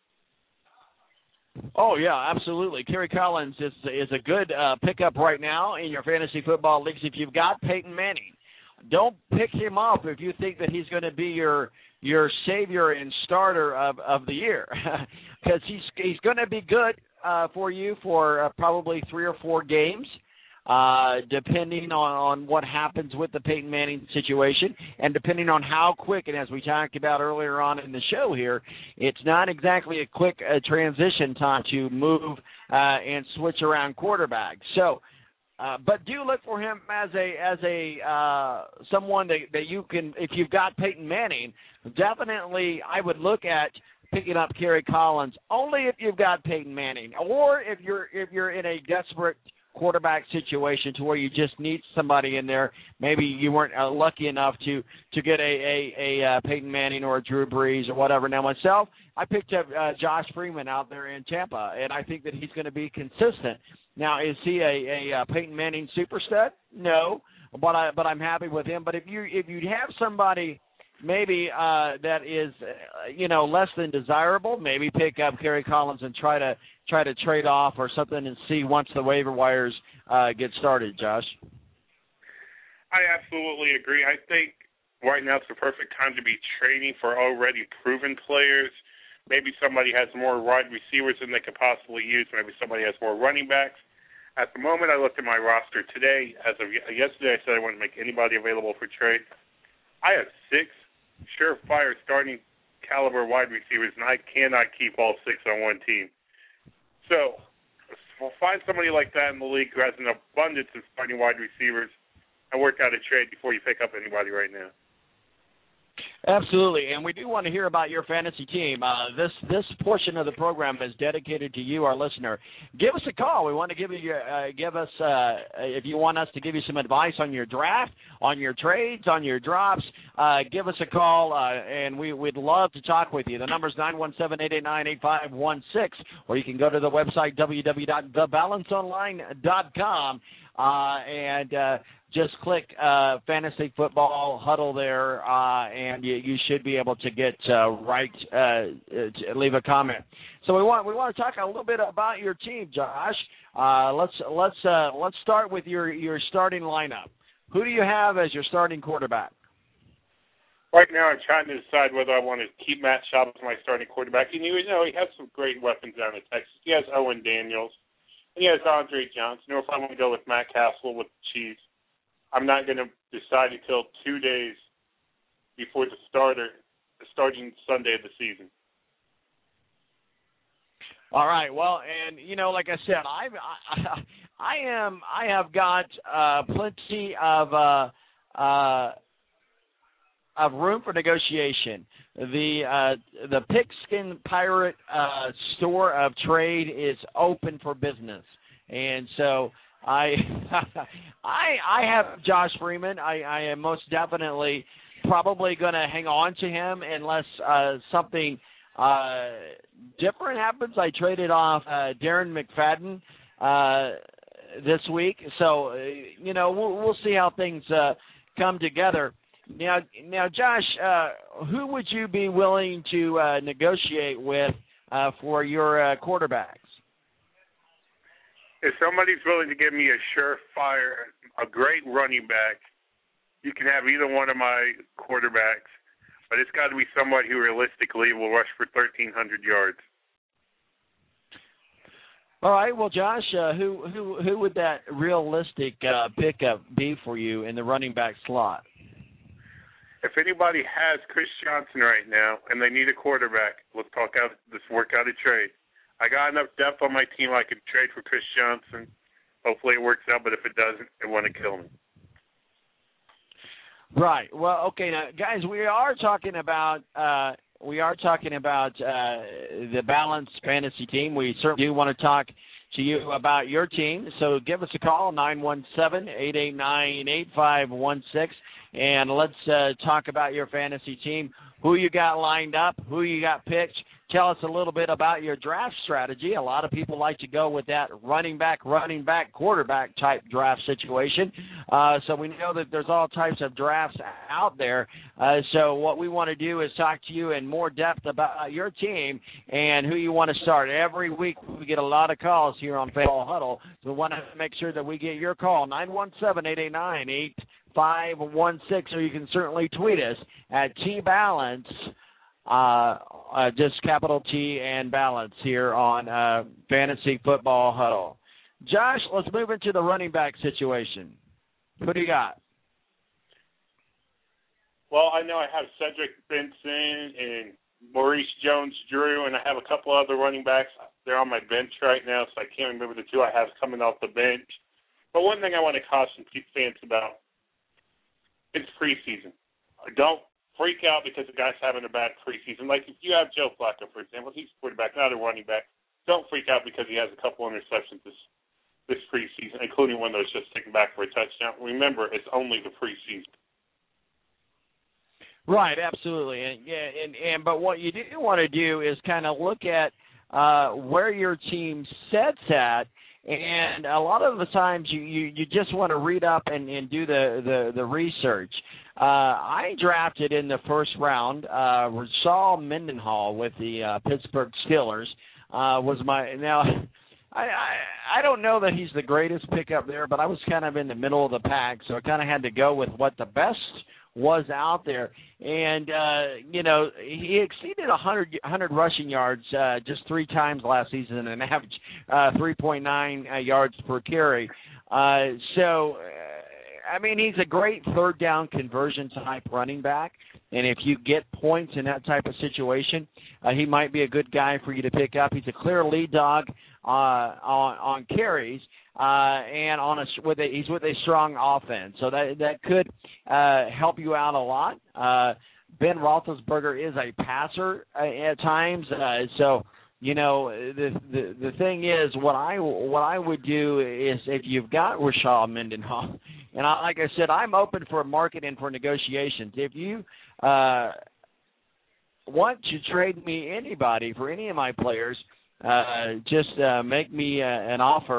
Oh, yeah, absolutely. Kerry Collins is is a good uh, pickup right now in your fantasy football leagues if you've got Peyton Manning. Don't pick him up if you think that he's going to be your your savior and starter of, of the year, because he's, he's going to be good uh, for you for uh, probably three or four games. Uh, depending on, on what happens with the Peyton Manning situation and depending on how quick, and as we talked about earlier on in the show here, it's not exactly a quick uh, transition time to move uh, and switch around quarterbacks. So, uh, but do look for him as a as a uh, someone that, that you can, if you've got Peyton Manning, definitely I would look at picking up Kerry Collins only if you've got Peyton Manning, or if you're if you're in a desperate quarterback situation to where you just need somebody in there. Maybe you weren't uh, lucky enough to to get a a, a uh, Peyton Manning or a Drew Brees or whatever. Now myself, I picked up uh, Josh Freeman out there in Tampa, and I think that he's going to be consistent. Now, is he a, a, a Peyton Manning super stud? No, but I but I'm happy with him. But if you if you have somebody maybe uh, that is uh, you know less than desirable, maybe pick up Kerry Collins and try to. try to trade off or something and see once the waiver wires uh, get started, Josh.
I absolutely agree. I think right now it's the perfect time to be trading for already proven players. Maybe somebody has more wide receivers than they could possibly use. Maybe somebody has more running backs. At the moment, I looked at my roster today. As of yesterday, I said I wouldn't make anybody available for trade. I have six surefire starting caliber wide receivers, and I cannot keep all six on one team. So, we'll find somebody like that in the league who has an abundance of starting wide receivers and work out a trade before you pick up anybody right now.
Absolutely, and we do want to hear about your fantasy team. Uh, this this portion of the program is dedicated to you, our listener. Give us a call. We want to give you uh, give us uh, if you want us to give you some advice on your draft, on your trades, on your drops. Uh, give us a call, uh, and we we'd love to talk with you. The number is nine one seven, eight eight nine, eight five one six, or you can go to the website w w w dot the balance online dot com. uh, and uh, just click uh, Fantasy Football Huddle there, uh, and you, you should be able to get uh, right, uh, to leave a comment. So we want we want to talk a little bit about your team, Josh. Uh, let's let's uh, let's start with your, your starting lineup. Who do you have as your starting quarterback?
Right now, I'm trying to decide whether I want to keep Matt Schaub as my starting quarterback. And you know, he has some great weapons down in Texas. He has Owen Daniels, and he has Andre Johnson. Or if I want to go with Matt Castle with the Chiefs, I'm not going to decide until two days before the starter, the starting Sunday of the season.
All right. Well, and you know, like I said, I I, I am I have got uh, plenty of uh, uh, of room for negotiation. The uh, the Pigskin Pirate uh, store of trade is open for business, and so I I I have Josh Freeman. I, I am most definitely probably going to hang on to him unless uh, something uh, different happens. I traded off uh, Darren McFadden uh, this week, so uh, you know we'll, we'll see how things uh, come together. Now, now, Josh, uh, who would you be willing to uh, negotiate with uh, for your uh, quarterbacks?
If somebody's willing to give me a surefire, a great running back, you can have either one of my quarterbacks, but it's got to be somebody who realistically will rush for thirteen hundred yards.
All right, well, Josh, uh, who who who would that realistic uh, pickup be for you in the running back slot?
If anybody has Chris Johnson right now and they need a quarterback, let's talk out, let's work out a trade. I got enough depth on my team I could trade for Chris Johnson. Hopefully it works out, but if it doesn't, it want to kill me.
Right. Well, okay, now, guys, we are talking about uh, we are talking about uh, the Balanced Fantasy Team. We certainly do want to talk to you about your team. So give us a call, nine one seven, eight eight nine, eight five one six. And let's uh, talk about your fantasy team, who you got lined up, who you got picked. Tell us a little bit about your draft strategy. A lot of people like to go with that running back, running back, quarterback type draft situation. Uh, so we know that there's all types of drafts out there. Uh, so what we want to do is talk to you in more depth about your team and who you want to start. Every week we get a lot of calls here on Football Huddle. So we want to make sure that we get your call, nine one seven, eight eight nine, eight five one six, or you can certainly tweet us at T-Balance, uh, uh, just capital T and Balance here on uh, Fantasy Football Huddle. Josh, let's move into the running back situation. Who do you got?
Well, I know I have Cedric Benson and Maurice Jones-Drew, and I have a couple other running backs. They're on my bench right now, so I can't remember the two I have coming off the bench. But one thing I want to caution fans about, it's preseason. Don't freak out because the guy's having a bad preseason. Like if you have Joe Flacco, for example, he's a quarterback, not a running back. Don't freak out because he has a couple interceptions this this preseason, including one that was just taken back for a touchdown. Remember, it's only the preseason.
Right, absolutely, and yeah, and, and but what you do want to do is kind of look at uh, where your team sets at. And a lot of the times you, you, you just want to read up and, and do the, the, the research. Uh, I drafted in the first round uh, Rashal Mendenhall with the uh, Pittsburgh Steelers. Uh, was my now I, I I don't know that he's the greatest pickup there, but I was kind of in the middle of the pack, so I kind of had to go with what the best was out there. And, uh, you know, he exceeded one hundred, one hundred rushing yards uh, just three times last season and an average uh, three point nine uh, yards per carry. Uh, so, uh, I mean, he's a great third down conversion type running back. And if you get points in that type of situation, uh, he might be a good guy for you to pick up. He's a clear lead dog uh, on, on carries. Uh, and on a, with a, he's with a strong offense, so that that could uh, help you out a lot. Uh, Ben Roethlisberger is a passer uh, at times, uh, so you know the, the the thing is what I what I would do is if you've got Rashal Mendenhall, and I, like I said, I'm open for a market and for negotiations. If you uh, want to trade me anybody for any of my players, uh, just uh, make me uh, an offer.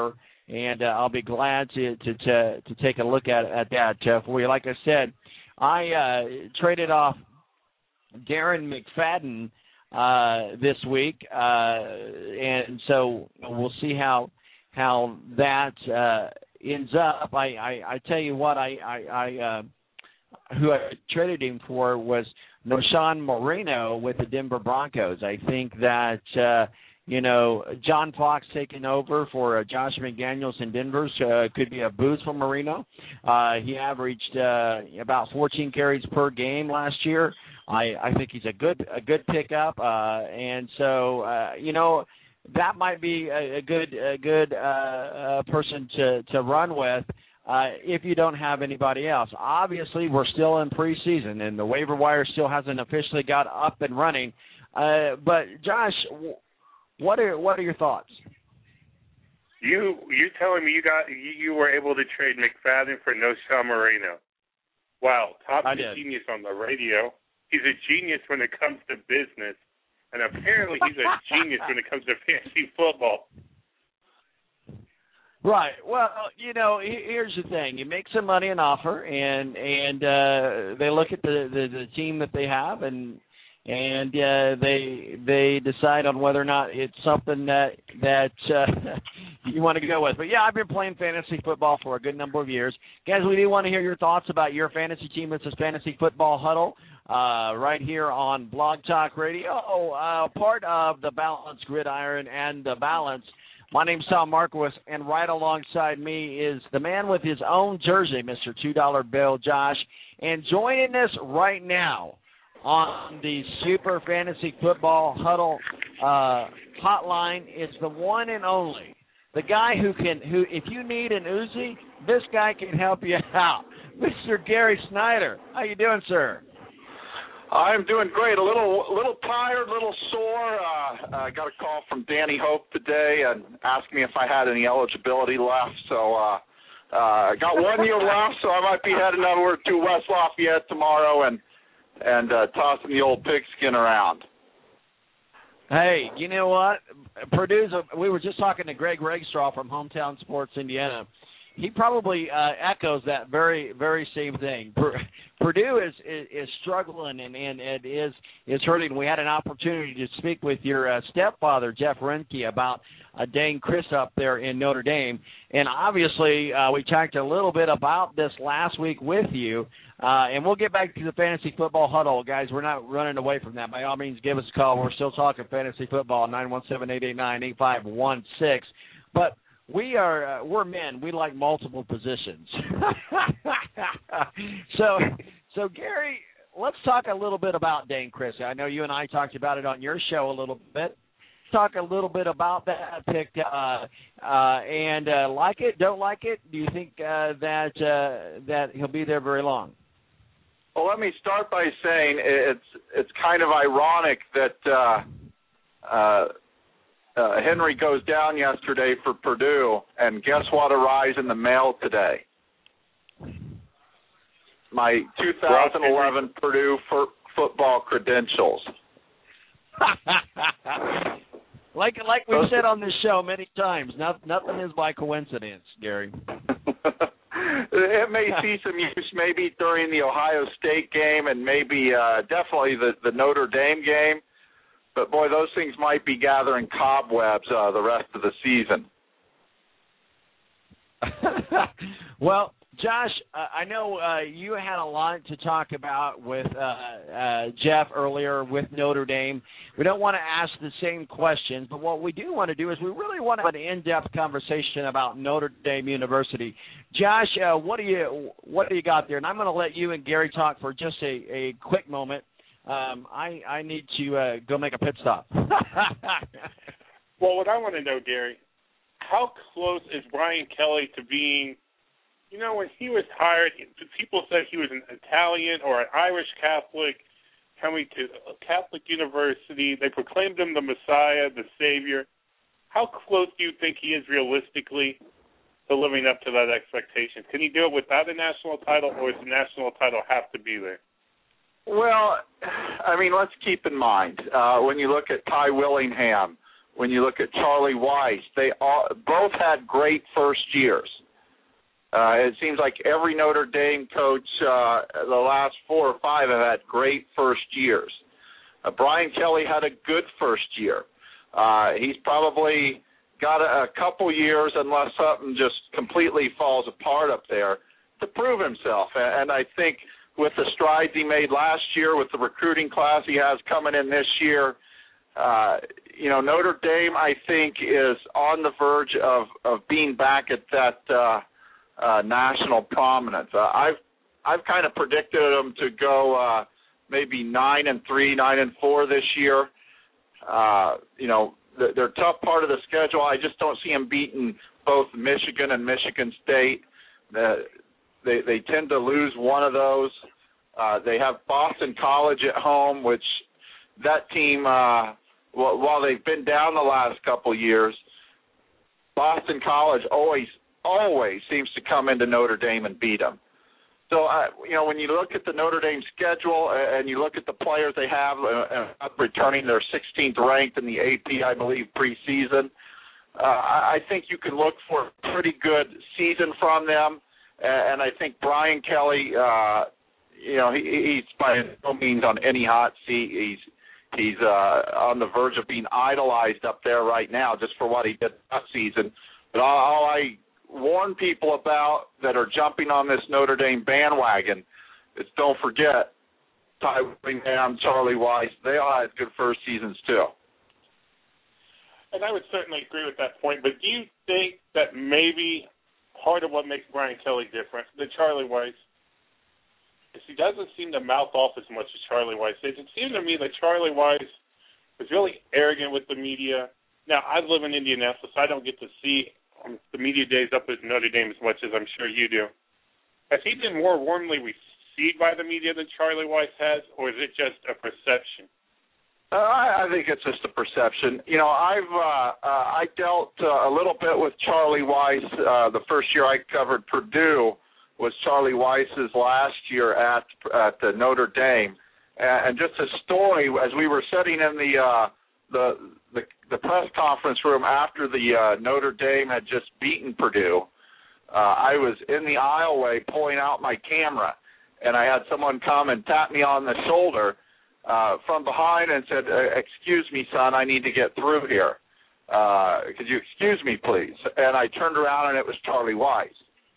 and uh, I'll be glad to to to, to take a look at at that uh, for you. Like I said, I uh, traded off Darren McFadden uh, this week, uh, and so we'll see how how that uh, ends up. I, I, I tell you what, I I, I uh, who I traded him for was Noshan Moreno with the Denver Broncos. I think that uh, you know John Fox taking over for uh, Josh McDaniels in Denver uh, could be a boost for Moreno. Uh, he averaged uh, about fourteen carries per game last year. I, I think he's a good a good pickup, uh, and so uh, you know. That might be a, a good a good uh, uh, person to, to run with uh, if you don't have anybody else. Obviously, we're still in preseason, and the waiver wire still hasn't officially got up and running. Uh, but Josh, what are what are your thoughts?
You you telling me you got you, you were able to trade McFadden for Noshan Moreno? Wow, top genius on the radio. He's a genius when it comes to business. And apparently he's a genius when it comes to fantasy football.
Right. Well, you know, here's the thing: you make some money and offer, and and uh, they look at the, the the team that they have, and and uh, they they decide on whether or not it's something that that uh, you want to go with. But yeah, I've been playing fantasy football for a good number of years, guys. We do want to hear your thoughts about your fantasy team. This is Fantasy Football Huddle. Uh, right here on Blog Talk Radio, uh, part of the Balance Gridiron and the Balance. My name's Tom Marquis, and right alongside me is the man with his own jersey, Mister two dollar Bill, Josh. And joining us right now on the Super Fantasy Football Huddle uh, hotline is the one and only, the guy who can, who if you need an Uzi, this guy can help you out, Mister Gary Snyder. How you doing, sir?
I'm doing great. A little, little tired, a little sore. Uh, I got a call from Danny Hope today and asked me if I had any eligibility left. So uh, uh, I got one year left, so I might be heading over to West Lafayette tomorrow and and uh, tossing the old pigskin around.
Hey, you know what? Purdue's. A, we were just talking to Greg Regstraw from Hometown Sports Indiana. He probably uh, echoes that very, very same thing. Purdue is, is, is struggling and, and it is is hurting. We had an opportunity to speak with your uh, stepfather, Jeff Renke, about uh, Dane Chris up there in Notre Dame. And obviously, uh, we talked a little bit about this last week with you. Uh, and we'll get back to the Fantasy Football Huddle, guys. We're not running away from that. By all means, give us a call. We're still talking fantasy football, nine one seven, eight eight nine, eight five one six. But we are, uh, we're men. We like multiple positions. so, so Gary, let's talk a little bit about Dane Chris. I know you and I talked about it on your show a little bit. Talk a little bit about that pick, uh, uh, and uh, like it, don't like it. Do you think uh, that uh, that he'll be there very long?
Well, let me start by saying it's it's kind of ironic that uh, uh, uh, Henry goes down yesterday for Purdue, and guess what arrives in the mail today? My two thousand eleven Purdue for football credentials.
like like we've said on this show many times, not, nothing is by coincidence, Gary.
It may see some use maybe during the Ohio State game and maybe uh, definitely the, the Notre Dame game. But, boy, those things might be gathering cobwebs uh, the rest of the season.
Well, Josh, uh, I know uh, you had a lot to talk about with uh, uh, Jeff earlier with Notre Dame. We don't want to ask the same questions, but what we do want to do is we really want to have an in-depth conversation about Notre Dame University. Josh, uh, what do you what do you got there? And I'm going to let you and Gary talk for just a, a quick moment. Um, I, I need to uh, go make a pit stop.
Well, what I want to know, Gary, how close is Brian Kelly to being, you know, when he was hired, people said he was an Italian or an Irish Catholic coming to a Catholic university. They proclaimed him the Messiah, the Savior. How close do you think he is realistically to living up to that expectation? Can he do it without a national title, or does the national title have to be there?
Well, I mean, let's keep in mind, uh, when you look at Ty Willingham, when you look at Charlie Weiss, they all, both had great first years. Uh, it seems like every Notre Dame coach uh, the last four or five have had great first years. Uh, Brian Kelly had a good first year. Uh, he's probably got a, a couple years, unless something just completely falls apart up there, to prove himself. And, and I think with the strides he made last year, with the recruiting class he has coming in this year, uh, you know, Notre Dame, I think, is on the verge of, of being back at that uh, uh, national prominence. Uh, I've I've kind of predicted them to go uh, maybe nine and three, nine and four this year. Uh, you know, the, their tough part of the schedule, I just don't see them beating both Michigan and Michigan State. Uh, they they tend to lose one of those. Uh, they have Boston College at home, which that team, uh, while, while they've been down the last couple of years, Boston College always always seems to come into Notre Dame and beat them. So, uh, you know, when you look at the Notre Dame schedule and you look at the players they have uh, returning, their sixteenth ranked in the A P, I believe, preseason, uh, I think you can look for a pretty good season from them. And I think Brian Kelly, uh, you know, he, he's by no means on any hot seat. He's he's uh, on the verge of being idolized up there right now just for what he did last season. But all, all I warn people about that are jumping on this Notre Dame bandwagon is don't forget Ty Whittingham, Charlie Weiss. They all had good first seasons too.
And I would certainly agree with that point. But do you think that maybe part of what makes Brian Kelly different than Charlie Weiss is he doesn't seem to mouth off as much as Charlie Weiss did? It seemed to me that Charlie Weiss was really arrogant with the media. Now, I live in Indianapolis, so I don't get to see the media days up at Notre Dame as much as I'm sure you do. Has he been more warmly received by the media than Charlie Weiss has, or is it just a perception?
Uh, I, I think it's just a perception. You know, I've uh, uh, I dealt uh, a little bit with Charlie Weiss. Uh, the first year I covered Purdue was Charlie Weiss's last year at at the Notre Dame, and, and just a story as we were sitting in the uh, the, the the press conference room after the uh, Notre Dame had just beaten Purdue. Uh, I was in the aisleway pulling out my camera, and I had someone come and tap me on the shoulder uh, from behind and said, "Excuse me, son, I need to get through here. Uh, could you excuse me, please?" And I turned around, and it was Charlie Weiss.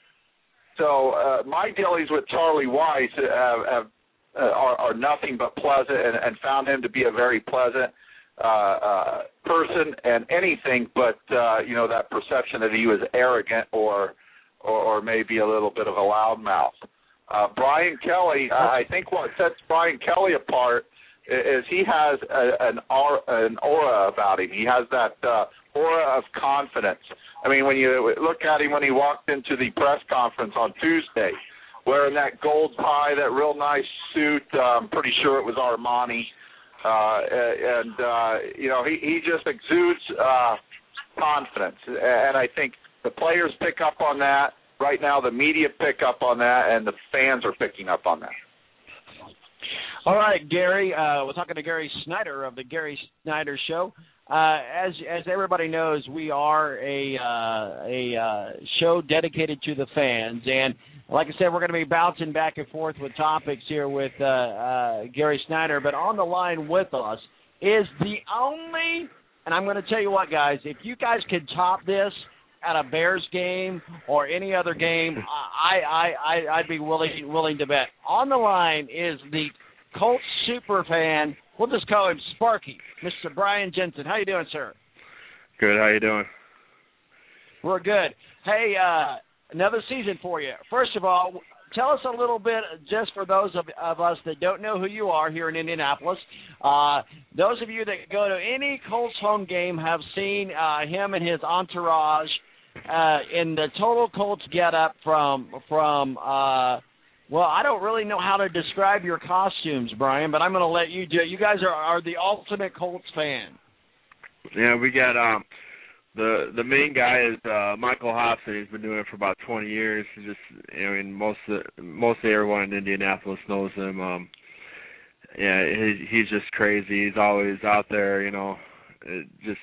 So uh, my dealings with Charlie Weiss have, have, uh, are, are nothing but pleasant, and, and found him to be a very pleasant uh, uh, person, and anything but uh, you know, that perception that he was arrogant or or, or maybe a little bit of a loudmouth. Uh, Brian Kelly, I think what sets Brian Kelly apart is he has a, an, aura, an aura about him. He has that uh, aura of confidence. I mean, when you look at him when he walked into the press conference on Tuesday, wearing that gold tie, that real nice suit, uh, I'm pretty sure it was Armani, uh, and, uh, you know, he, he just exudes uh, confidence. And I think the players pick up on that. Right now the media pick up on that, and the fans are picking up on that.
All right, Gary, uh, we're talking to Gary Snyder of the Gary Snyder Show. Uh, as as everybody knows, we are a uh, a uh, show dedicated to the fans, and like I said, we're going to be bouncing back and forth with topics here with uh, uh, Gary Snyder. But on the line with us is the only, and I'm going to tell you what, guys, if you guys could top this at a Bears game or any other game, I I, I I'd be willing willing to bet. On the line is the Colts super fan. We'll just call him Sparky, Mister Brian Jensen. How you doing, sir?
Good. How you doing?
We're good. Hey, uh, another season for you. First of all, tell us a little bit, just for those of, of us that don't know who you are here in Indianapolis. Uh, those of you that go to any Colts home game have seen uh, him and his entourage uh, in the total Colts getup from from. Uh, Well, I don't really know how to describe your costumes, Brian, but I'm going to let you do it. You guys are, are the ultimate Colts fan.
Yeah, we got um, the the main guy is uh, Michael Hobson. He's been doing it for about twenty years. He's just, I mean, most of, mostly everyone in Indianapolis knows him. Um, yeah, he, he's just crazy. He's always out there, you know, just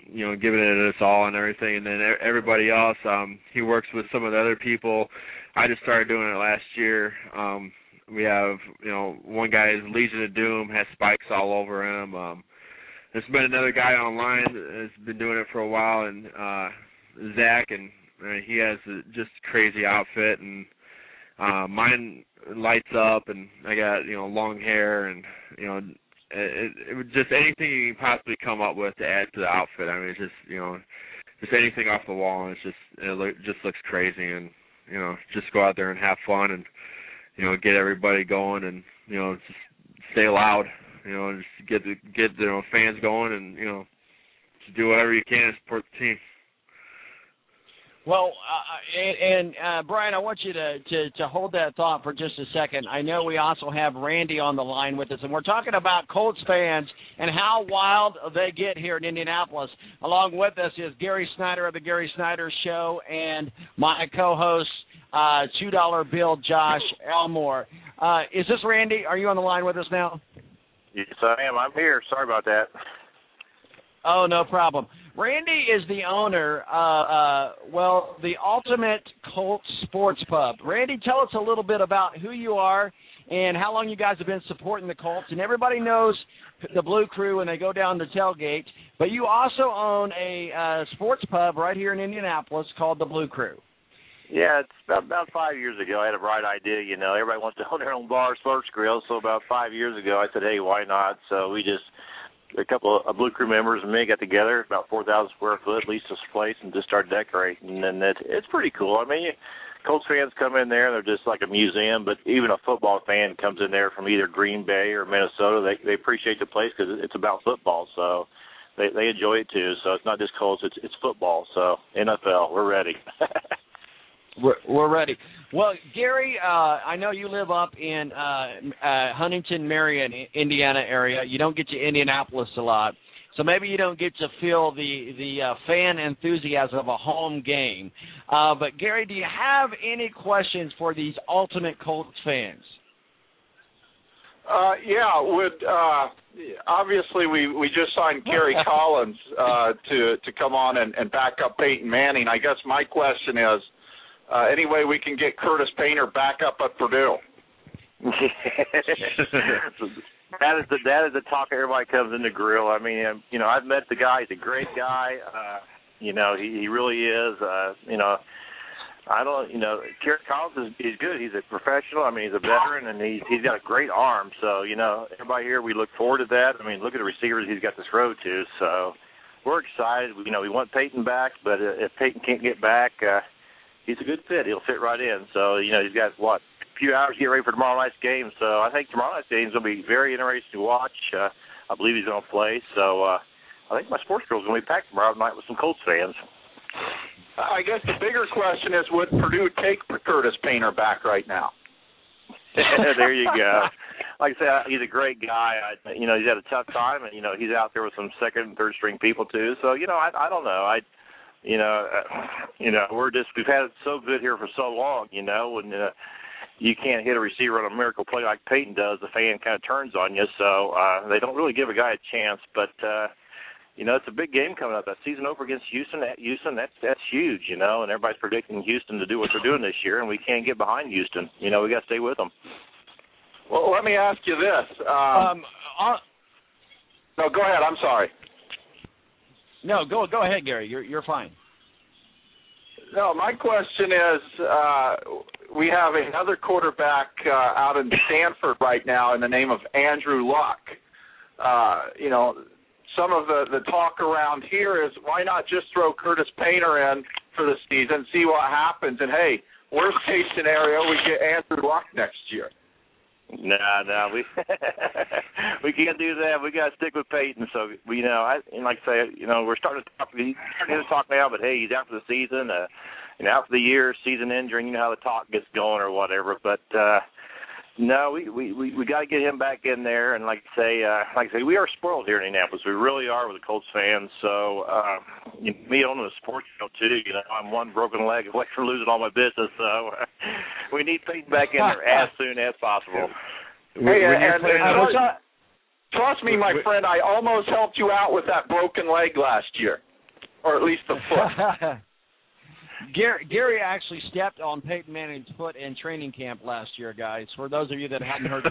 you know, giving it us all and everything. And then everybody else, um, he works with some of the other people. I just started doing it last year. Um, we have, you know, one guy is Legion of Doom, has spikes all over him. Um, there's been another guy online that has been doing it for a while, and uh, Zach, and uh, he has a just crazy outfit, and uh, mine lights up, and I got, you know, long hair, and, you know, it, it was just anything you can possibly come up with to add to the outfit. I mean, it's just, you know, just anything off the wall, and it's just, it look, just looks crazy, and, you know, just go out there and have fun, and, you know, get everybody going, and, you know, just stay loud, you know, just get the, get the, you know, fans going, and, you know, just do whatever you can to support the team.
Well, uh, and, and uh, Brian, I want you to, to, to hold that thought for just a second. I know we also have Randy on the line with us, and we're talking about Colts fans and how wild they get here in Indianapolis. Along with us is Gary Snyder of the Gary Snyder Show and my co-host, uh, two dollar Bill Josh Elmore. Uh, is this Randy? Are you on the line with us now?
Yes, I am. I'm here. Sorry about that.
Oh, no problem. Randy is the owner, uh, uh, well, the Ultimate Colts Sports Pub. Randy, tell us a little bit about who you are and how long you guys have been supporting the Colts. And everybody knows the Blue Crew when they go down the tailgate, but you also own a uh, sports pub right here in Indianapolis called the Blue Crew.
Yeah, it's about, about five years ago. I had a bright idea. You know, everybody wants to own their own bar, sports grill. So about five years ago, I said, hey, why not? So we just, a couple of Blue Crew members and me got together, about four thousand square foot, leased this place, and just started decorating. And it, it's pretty cool. I mean, Colts fans come in there, and they're just like a museum. But even a football fan comes in there from either Green Bay or Minnesota. They they appreciate the place because it's about football. So they they enjoy it too. So it's not just Colts; it's it's football. So N F L, we're ready.
We're, we're ready. Well, Gary, uh, I know you live up in uh, uh, Huntington, Marion, Indiana area. You don't get to Indianapolis a lot, so maybe you don't get to feel the the uh, fan enthusiasm of a home game. Uh, but Gary, do you have any questions for these Ultimate Colts fans?
Uh, yeah, would uh, obviously we, we just signed Kerry Collins uh, to to come on and, and back up Peyton Manning. I guess my question is, Uh, any way we can get Curtis Painter back up at Purdue?
that is the that is the talk. Everybody comes in the grill. I mean, you know, I've met the guy. He's a great guy. Uh, you know, he, he really is. Uh, you know, I don't. You know, Kerry Collins is he's good. He's a professional. I mean, he's a veteran, and he's he's got a great arm. So, you know, everybody here, we look forward to that. I mean, look at the receivers he's got to throw to. So, we're excited. You know, we want Peyton back, but if Peyton can't get back. Uh, He's a good fit. He'll fit right in. So, you know, he's got, what, a few hours to get ready for tomorrow night's game. So I think tomorrow night's game is going to be very interesting to watch. Uh, I believe he's going to play. So uh, I think my sports girl is going to be packed tomorrow night with some Colts fans.
I guess the bigger question is, would Purdue take Curtis Painter back right now?
There you go. Like I said, he's a great guy. I, you know, he's had a tough time, and, you know, he's out there with some second and third string people, too. So, you know, I, I don't know. I You know, uh, you know, we're just we've had it so good here for so long. You know, when uh, you can't hit a receiver on a miracle play like Peyton does, the fan kind of turns on you. So uh, they don't really give a guy a chance. But uh, you know, it's a big game coming up. That season over against Houston. At Houston, that's that's huge. You know, and everybody's predicting Houston to do what they're doing this year, and we can't get behind Houston. You know, we got to stay with them.
Well, let me ask you this. Um, um, uh, no, go ahead. I'm sorry.
No, go go ahead, Gary. You're you're fine.
No, my question is, uh, we have another quarterback uh, out in Stanford right now in the name of Andrew Luck. Uh, you know, some of the, the talk around here is why not just throw Curtis Painter in for the season, see what happens, and hey, worst case scenario, we get Andrew Luck next year.
No, no, we we can't do that. We got to stick with Peyton. So we, you know, I and like I say, you know, we're starting to talk. He's starting to talk now, but hey, he's out for the season, uh, and out for the year, season injury. You know how the talk gets going or whatever. But uh, no, we we we, we got to get him back in there. And like I say, uh, like I say, we are spoiled here in Indianapolis. We really are with the Colts fans. So uh, you know, me owning a sports show too, you know, I'm one broken leg away from losing all my business. So uh, we need Peyton back in there as soon as possible.
Hey, and, and, and trust, trust me, my friend, I almost helped you out with that broken leg last year. or at least a foot.
Gary, Gary actually stepped on Peyton Manning's foot in training camp last year, guys, for those of you that hadn't heard the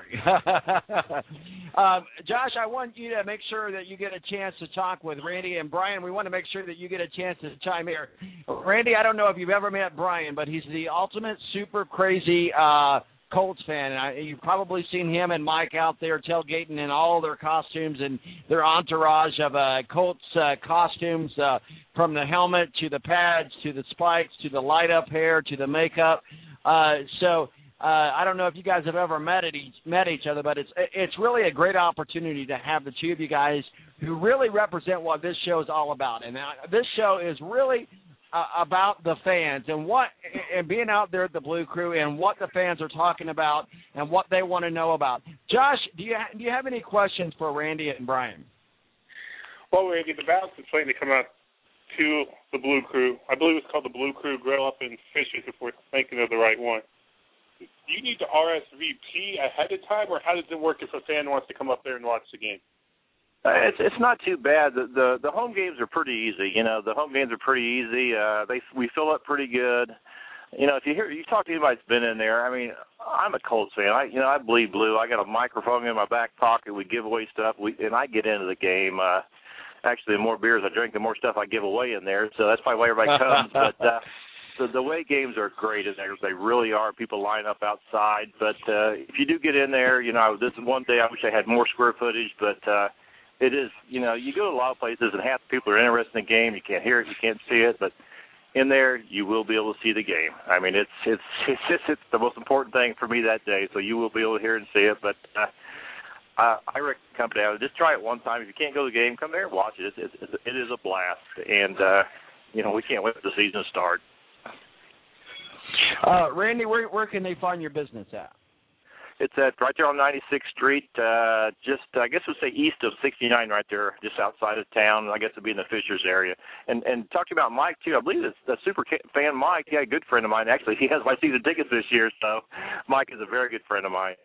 story. um, Josh, I want you to make sure that you get a chance to talk with Randy. And Brian, we want to make sure that you get a chance to chime in. Randy, I don't know if you've ever met Brian, but he's the ultimate super crazy uh, Colts fan. And I, you've probably seen him and Mike out there tailgating in all their costumes and their entourage of uh, Colts uh, costumes, uh, from the helmet to the pads to the spikes to the light-up hair to the makeup. Uh, so uh, I don't know if you guys have ever met at each, met each other, but it's it's really a great opportunity to have the two of you guys who really represent what this show is all about. And uh, this show is really Uh, about the fans and what and being out there at the Blue Crew and what the fans are talking about and what they want to know about. Josh, do you ha- do you have any questions for Randy and Brian?
Well, Randy, the Balance is planning to come out to the Blue Crew. I believe it's called the Blue Crew Grill up in Fishers, if we're thinking of the right one. Do you need to R S V P ahead of time, or how does it work if a fan wants to come up there and watch the game?
Uh, it's it's not too bad. The, the the home games are pretty easy. You know, the home games are pretty easy. Uh, they we fill up pretty good. You know, if you hear you talk to anybody that's been in there, I mean, I'm a Colts fan. I you know I bleed blue. I got a microphone in my back pocket. We give away stuff. We and I get into the game. Uh, actually, the more beers I drink, the more stuff I give away in there. So that's probably why everybody comes. But uh, the the way games are great in there. They really are. People line up outside. But uh, if you do get in there, you know, this is one day I wish I had more square footage, but. Uh, It is, you know, you go to a lot of places and half the people are interested in the game. You can't hear it, you can't see it, but in there you will be able to see the game. I mean, it's it's it's just it's the most important thing for me that day. So you will be able to hear and see it. But uh, uh, I recommend come down. Just try it one time. If you can't go to the game, come there and watch it. It's, it's, it is a blast, and uh, you know we can't wait for the season to start.
Uh, Randy, where where can they find your business at?
It's at right there on ninety-sixth Street, uh, just I guess we'll say east of sixty-nine, right there, just outside of town. I guess it'd be in the Fishers area. And and talking about Mike too, I believe it's the super fan Mike. Yeah, a good friend of mine actually. He has my season tickets this year, so Mike is a very good friend of mine.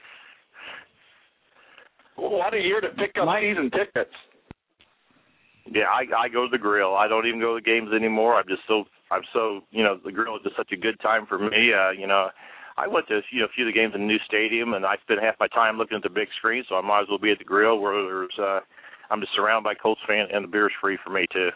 Well, what a year to pick up Mike. Season tickets.
Yeah, I I go to the grill. I don't even go to the games anymore. I'm just so I'm so you know the grill is just such a good time for me. Uh, you know. I went to you know, a few of the games in the new stadium, and I spent half my time looking at the big screen, so I might as well be at the grill where there's, uh, I'm just surrounded by Colts fans, and the beer's free for me, too.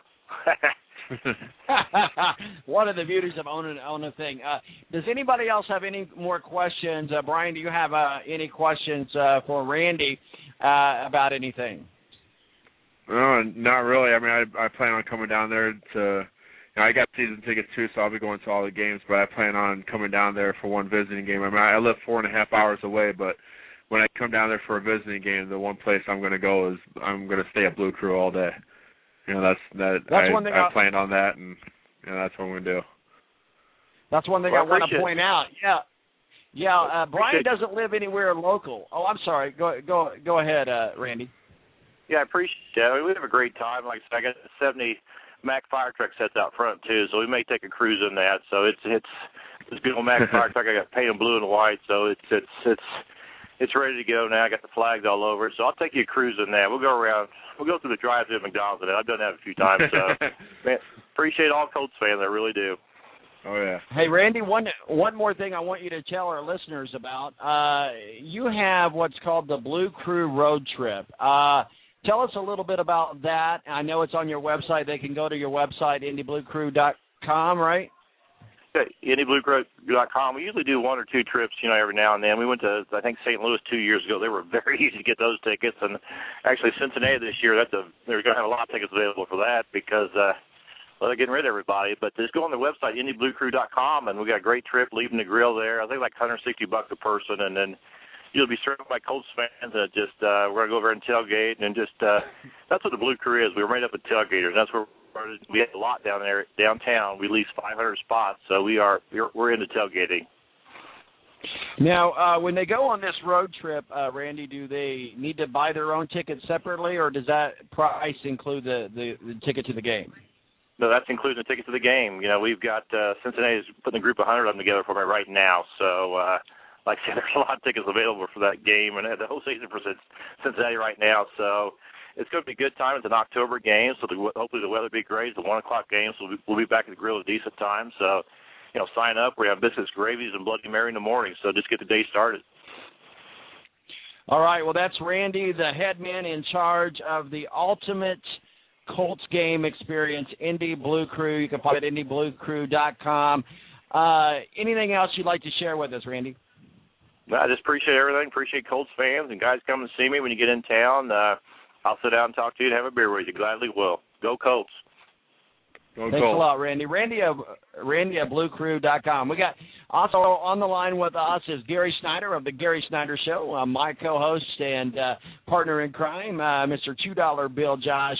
One of the beauties of owning, owning a thing. Uh, does anybody else have any more questions? Uh, Brian, do you have uh, any questions uh, for Randy uh, about anything?
No, not really. I mean, I, I plan on coming down there to – You know, I got season tickets too, so I'll be going to all the games, but I plan on coming down there for one visiting game. I mean, I live four and a half hours away, but when I come down there for a visiting game, the one place I'm going to go is I'm going to stay at Blue Crew all day. You know, that's that.
That's
I,
one thing
I
I,
planned on that, and you know, that's what I'm going to do.
That's one thing
well,
I, I want to
it.
point out. Yeah, yeah. Uh, Brian doesn't live anywhere local. Oh, I'm sorry. Go go go ahead, uh, Randy.
Yeah, I appreciate it. I mean, we have a great time. Like I said, I got seventy Mack fire truck sets out front too, so we may take a cruise in that. So it's it's this good old Mack fire truck. I got painted blue and white, so it's it's it's it's ready to go now. I got the flags all over it, so I'll take you a cruise in that. We'll go around. We'll go through the drive-thru at McDonald's. And I've done that a few times. So man, appreciate all Colts fans. I really do.
Oh yeah.
Hey Randy, one one more thing I want you to tell our listeners about. Uh, you have what's called the Blue Crew Road Trip. Uh, Tell us a little bit about that. I know it's on your website. They can go to your website, indy blue crew dot com, right?
Yeah, indy blue crew dot com. We usually do one or two trips, you know, every now and then. We went to, I think, Saint Louis two years ago. They were very easy to get those tickets. And actually, Cincinnati this year, that's a, they're going to have a lot of tickets available for that because, uh, well, they're getting rid of everybody. But just go on the website, indy blue crew dot com, and we got a great trip leaving the grill there. I think like one hundred sixty bucks a person, and then you'll be surrounded by Colts fans, and just uh, we're gonna go over and tailgate, and just uh, that's what the Blue Crew is. We were made up of tailgaters. That's where we have a lot down there downtown. We lease five hundred spots, so we are we're, we're into tailgating.
Now, uh, when they go on this road trip, uh, Randy, do they need to buy their own ticket separately, or does that price include the, the, the ticket to the game?
No, that's including the ticket to the game. You know, we've got uh, Cincinnati's putting a group of one hundred of them together for me right now, so. Uh, Like I said, there's a lot of tickets available for that game and the whole season for Cincinnati right now. So it's going to be a good time. It's an October game, so the, hopefully the weather will be great. It's a one o'clock game, so we'll be, we'll be back at the grill at a decent time. So, you know, sign up. We have biscuits, gravies, and Bloody Mary in the morning. So just get the day started.
All right. Well, that's Randy, the head man in charge of the Ultimate Colts Game Experience, Indy Blue Crew. You can find it at indy blue crew dot com. Uh, anything else you'd like to share with us, Randy?
I just appreciate everything. Appreciate Colts fans and guys come and see me when you get in town. Uh, I'll sit down and talk to you and have a beer with you. Gladly will. Go Colts.
Go Thanks Colts. a lot, Randy. Randy of Randy at blue crew dot com. We got also on the line with us is Gary Snyder of the Gary Snyder Show, uh, my co-host and uh, partner in crime, uh, Mister Two Dollar Bill Josh.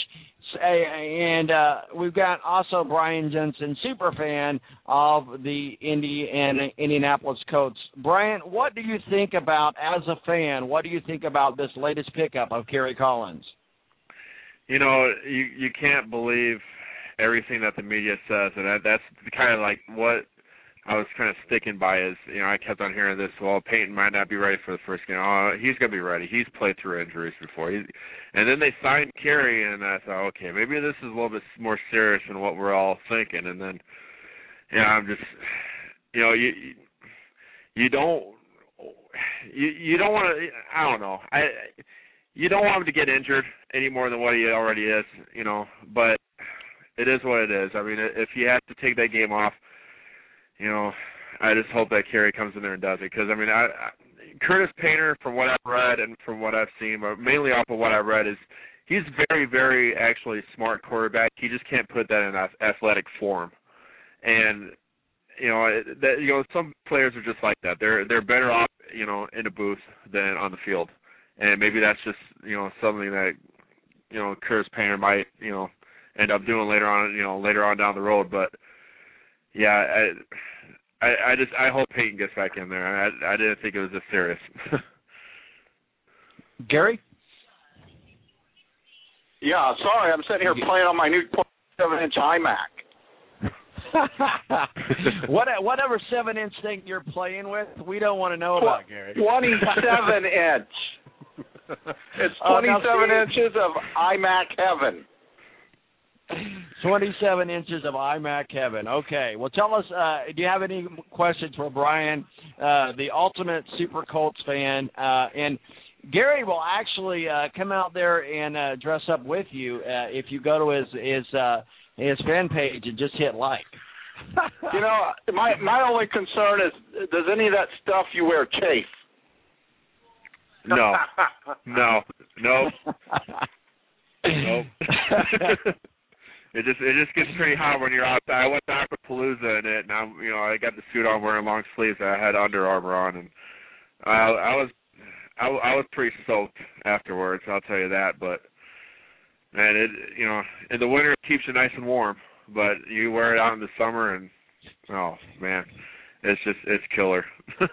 And uh, we've got also Brian Jensen, super fan of the Indy and Indianapolis Colts. Brian, what do you think about, as a fan, what do you think about this latest pickup of Kerry Collins?
You know, you you can't believe everything that the media says, and that, that's kind of like what I was kind of sticking by is, you know, I kept on hearing this, well, Peyton might not be ready for the first game. Oh, he's going to be ready. He's played through injuries before. He's, and then they signed Kerry, and I thought, okay, maybe this is a little bit more serious than what we're all thinking. And then, yeah, I'm just, you know, you you don't, you you don't want to, I don't know. I You don't want him to get injured any more than what he already is, you know, but it is what it is. I mean, if he has to take that game off, you know, I just hope that Kerry comes in there and does it. Because, I mean, I, I, Curtis Painter, from what I've read and from what I've seen, but mainly off of what I've read, is he's very, very actually smart quarterback. He just can't put that in athletic form. And, you know, that, you know, some players are just like that. They're they're better off, you know, in a booth than on the field. And maybe that's just, you know, something that, you know, Curtis Painter might, you know, end up doing later on, you know, later on down the road. But yeah, I, I, I just I hope Peyton gets back in there. I, I didn't think it was this serious.
Gary?
Yeah, sorry, I'm sitting here playing on my new twenty-seven inch iMac.
what, whatever seven inch thing you're playing with, we don't want to know about, Gary.
twenty-seven inch. It's twenty-seven oh, inches of iMac heaven.
twenty-seven inches of iMac heaven. Okay. Well, tell us, uh, do you have any questions for Brian, uh, the ultimate Super Colts fan? Uh, and Gary will actually uh, come out there and uh, dress up with you uh, if you go to his his, uh, his fan page and just hit like.
You know, my my only concern is, does any of that stuff you wear chafe?
No. no. No. Nope. It just it just gets pretty hot when you're outside. I went to Aquapalooza in it, and I'm you know I got the suit on, wearing long sleeves. And I had Under Armour on, and I, I was I, I was pretty soaked afterwards. I'll tell you that. But man, it you know in the winter it keeps you nice and warm, but you wear it out in the summer, and oh man, it's just it's killer.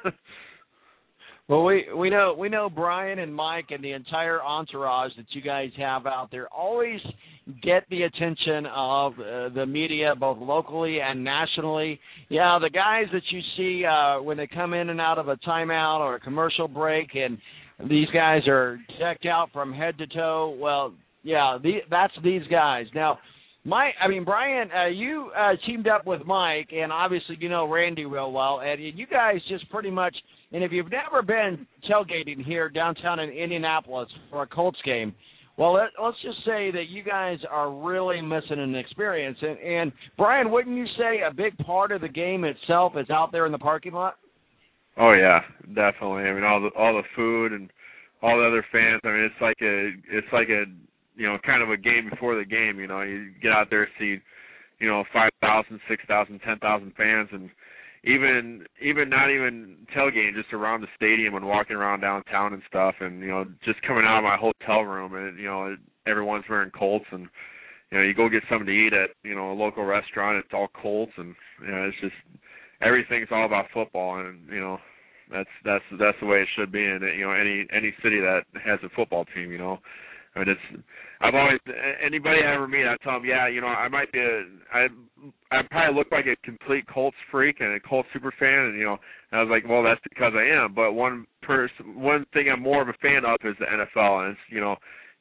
Well, we we know we know Brian and Mike and the entire entourage that you guys have out there always get the attention of uh, the media, both locally and nationally. Yeah, the guys that you see uh, when they come in and out of a timeout or a commercial break, and these guys are decked out from head to toe. Well, yeah, the, that's these guys. Now, Mike, I mean, Brian, uh, you uh, teamed up with Mike, and obviously you know Randy real well, and you guys just pretty much. And if you've never been tailgating here downtown in Indianapolis for a Colts game, well, let, let's just say that you guys are really missing an experience. And, and, Brian, wouldn't you say a big part of the game itself is out there in the parking lot?
Oh, yeah, definitely. I mean, all the all the food and all the other fans. I mean, it's like a it's like a you know kind of a game before the game. You know, you get out there, see you know five thousand, six thousand, ten thousand fans, and even even not even tailgating, just around the stadium and walking around downtown and stuff, and you know just coming out of my hotel room, and you know everyone's wearing Colts, and you know you go get something to eat at you know a local restaurant, it's all Colts, and you know it's just everything's all about football, and you know that's that's that's the way it should be in you know any any city that has a football team. You know, I mean it's I've always anybody I ever meet, I tell them, yeah, you know I might be a I. I probably look like a complete Colts freak and a Colts super fan, and you know, and I was like, well, that's because I am. But one person, one thing I'm more of a fan of is the N F L, and it's you know,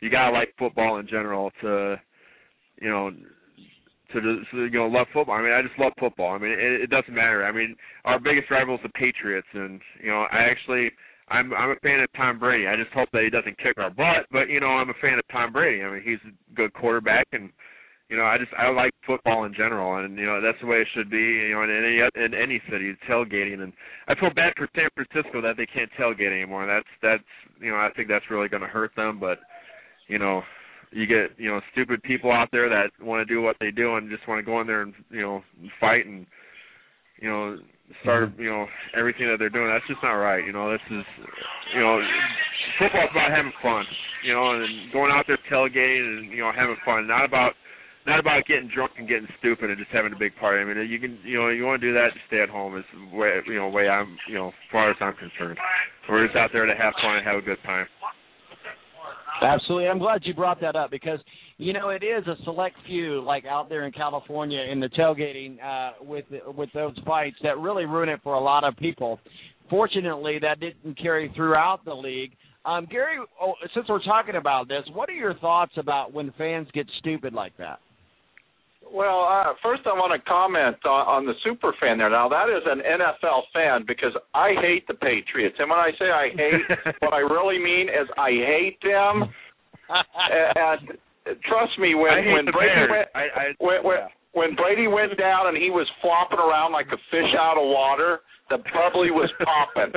you gotta like football in general to, you know, to, to you know love football. I mean, I just love football. I mean, it, it doesn't matter. I mean, our biggest rival is the Patriots, and you know, I actually. I'm I'm a fan of Tom Brady. I just hope that he doesn't kick our butt. But you know, I'm a fan of Tom Brady. I mean, he's a good quarterback, and you know, I just I like football in general, and you know, that's the way it should be. You know, in any in any city, tailgating, and I feel bad for San Francisco that they can't tailgate anymore. That's that's you know, I think that's really going to hurt them. But you know, you get you know stupid people out there that want to do what they do and just want to go in there and you know fight and you know. Start, you know, everything that they're doing. That's just not right. You know, this is, you know, football's about having fun. You know, and going out there tailgating and you know having fun. Not about, not about getting drunk and getting stupid and just having a big party. I mean, you can, you know, you want to do that, just stay at home. Is the way, you know, way I'm, you know, as far as I'm concerned. We're just out there to have fun and have a good time.
Absolutely. I'm glad you brought that up because, you know, it is a select few, like out there in California in the tailgating uh, with with those fights that really ruin it for a lot of people. Fortunately, that didn't carry throughout the league. Um, Gary, oh, since we're talking about this, what are your thoughts about when fans get stupid like that?
Well, uh, first I want to comment on, on the super fan there. Now, that is an N F L fan because I hate the Patriots. And when I say I hate, what I really mean is I hate them. and, and trust me, when, when Brady went, I, I, when, when, yeah. when Brady went down and he was flopping around like a fish out of water, the bubbly was popping.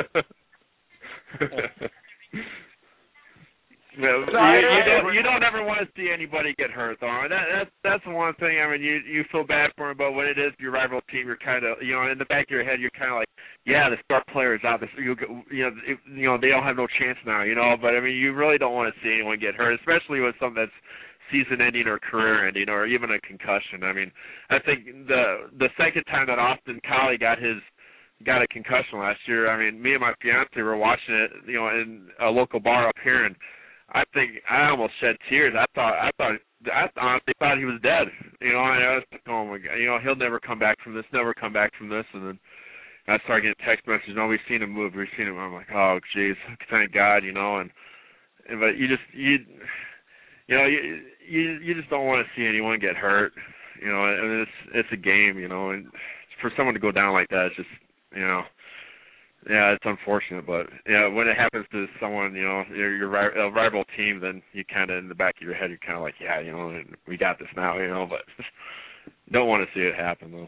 No, you, you don't. You don't ever want to see anybody get hurt, though. And that, that's that's the one thing. I mean, you you feel bad for him, but when it is your rival team, you're kind of, you know, in the back of your head, you're kind of like, yeah, the star player is out. This, you you know, it, you know, they don't have no chance now, you know. But I mean, you really don't want to see anyone get hurt, especially with something that's season-ending or career-ending or even a concussion. I mean, I think the the second time that Austin Collie got his got a concussion last year, I mean, me and my fiance were watching it, you know, in a local bar up here, and I think I almost shed tears. I thought, I thought, I honestly thought he was dead. You know, and I was like, oh my God, you know, he'll never come back from this, never come back from this. And then I started getting text messages. No, we've seen him move. We've seen him. I'm like, oh, geez, thank God, you know. And, and but you just, you, you know, you, you, you just don't want to see anyone get hurt. You know, and it's, it's a game. You know, and for someone to go down like that, it's just, you know. Yeah, it's unfortunate, but yeah, when it happens to someone, you know, your your a rival team, then you kind of in the back of your head, you're kind of like, yeah, you know, we got this now, you know, but don't want to see it happen though.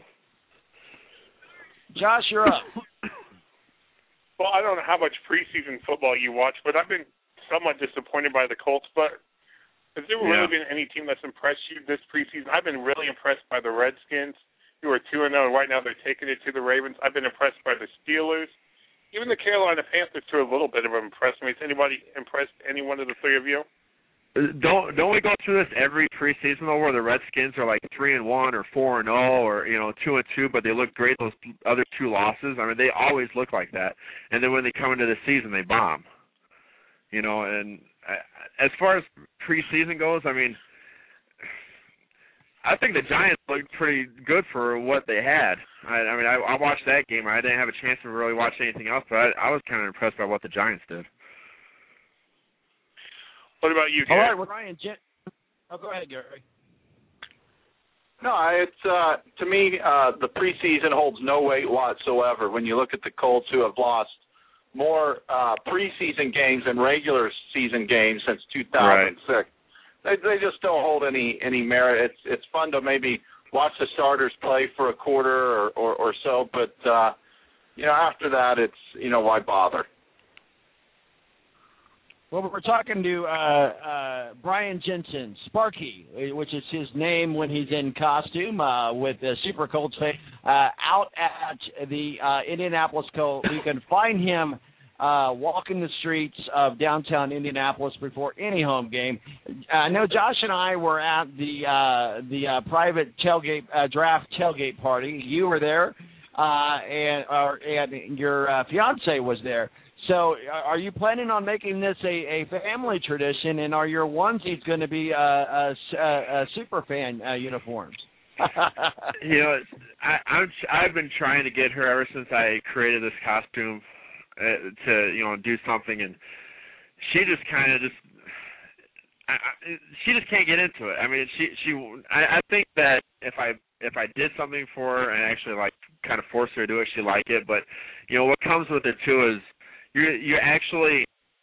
Josh, you're up.
Well, I don't know how much preseason football you watch, but I've been somewhat disappointed by the Colts. But has there really
yeah.
been any team that's impressed you this preseason? I've been really impressed by the Redskins, who are two and zero, and right now they're taking it to the Ravens. I've been impressed by the Steelers. Even the Carolina Panthers, to a little bit of them, impressed me. Has anybody impressed any one of the three of you?
Don't don't we go through this every preseason though, where the Redskins are like three and one or four and zero or you know two and two, but they look great those other two losses. I mean, they always look like that, and then when they come into the season, they bomb. You know, and as far as preseason goes, I mean, I think the Giants looked pretty good for what they had. I, I mean, I, I watched that game. I didn't have a chance to really watch anything else, but I, I was kind of impressed by what the Giants did.
What about you, Gary?
All right, well, Ryan, Jen- oh, go ahead, Gary.
No, it's uh, to me uh, the preseason holds no weight whatsoever when you look at the Colts, who have lost more uh, preseason games than regular season games since two thousand six. Right. They, they just don't hold any any merit. It's it's fun to maybe watch the starters play for a quarter or, or, or so, but uh, you know after that, it's you know why bother.
Well, we're talking to uh, uh, Brian Jensen, Sparky, which is his name when he's in costume uh, with the Super Colts uh, out at the uh, Indianapolis Colts. You can find him uh, walking the streets of downtown Indianapolis before any home game. I know Josh and I were at the uh, the uh, private tailgate uh, draft tailgate party. You were there, uh, and uh, and your uh, fiance was there. So are you planning on making this a, a family tradition, and are your onesies going to be uh, a, a, a super fan uh, uniforms?
You know, I, I'm, I've been trying to get her ever since I created this costume uh, to, you know, do something, and she just kind of just, I, I, she just can't get into it. I mean, she she. I, I think that if I if I did something for her and actually like kind of forced her to do it, she'd like it. But you know what comes with it too is you you actually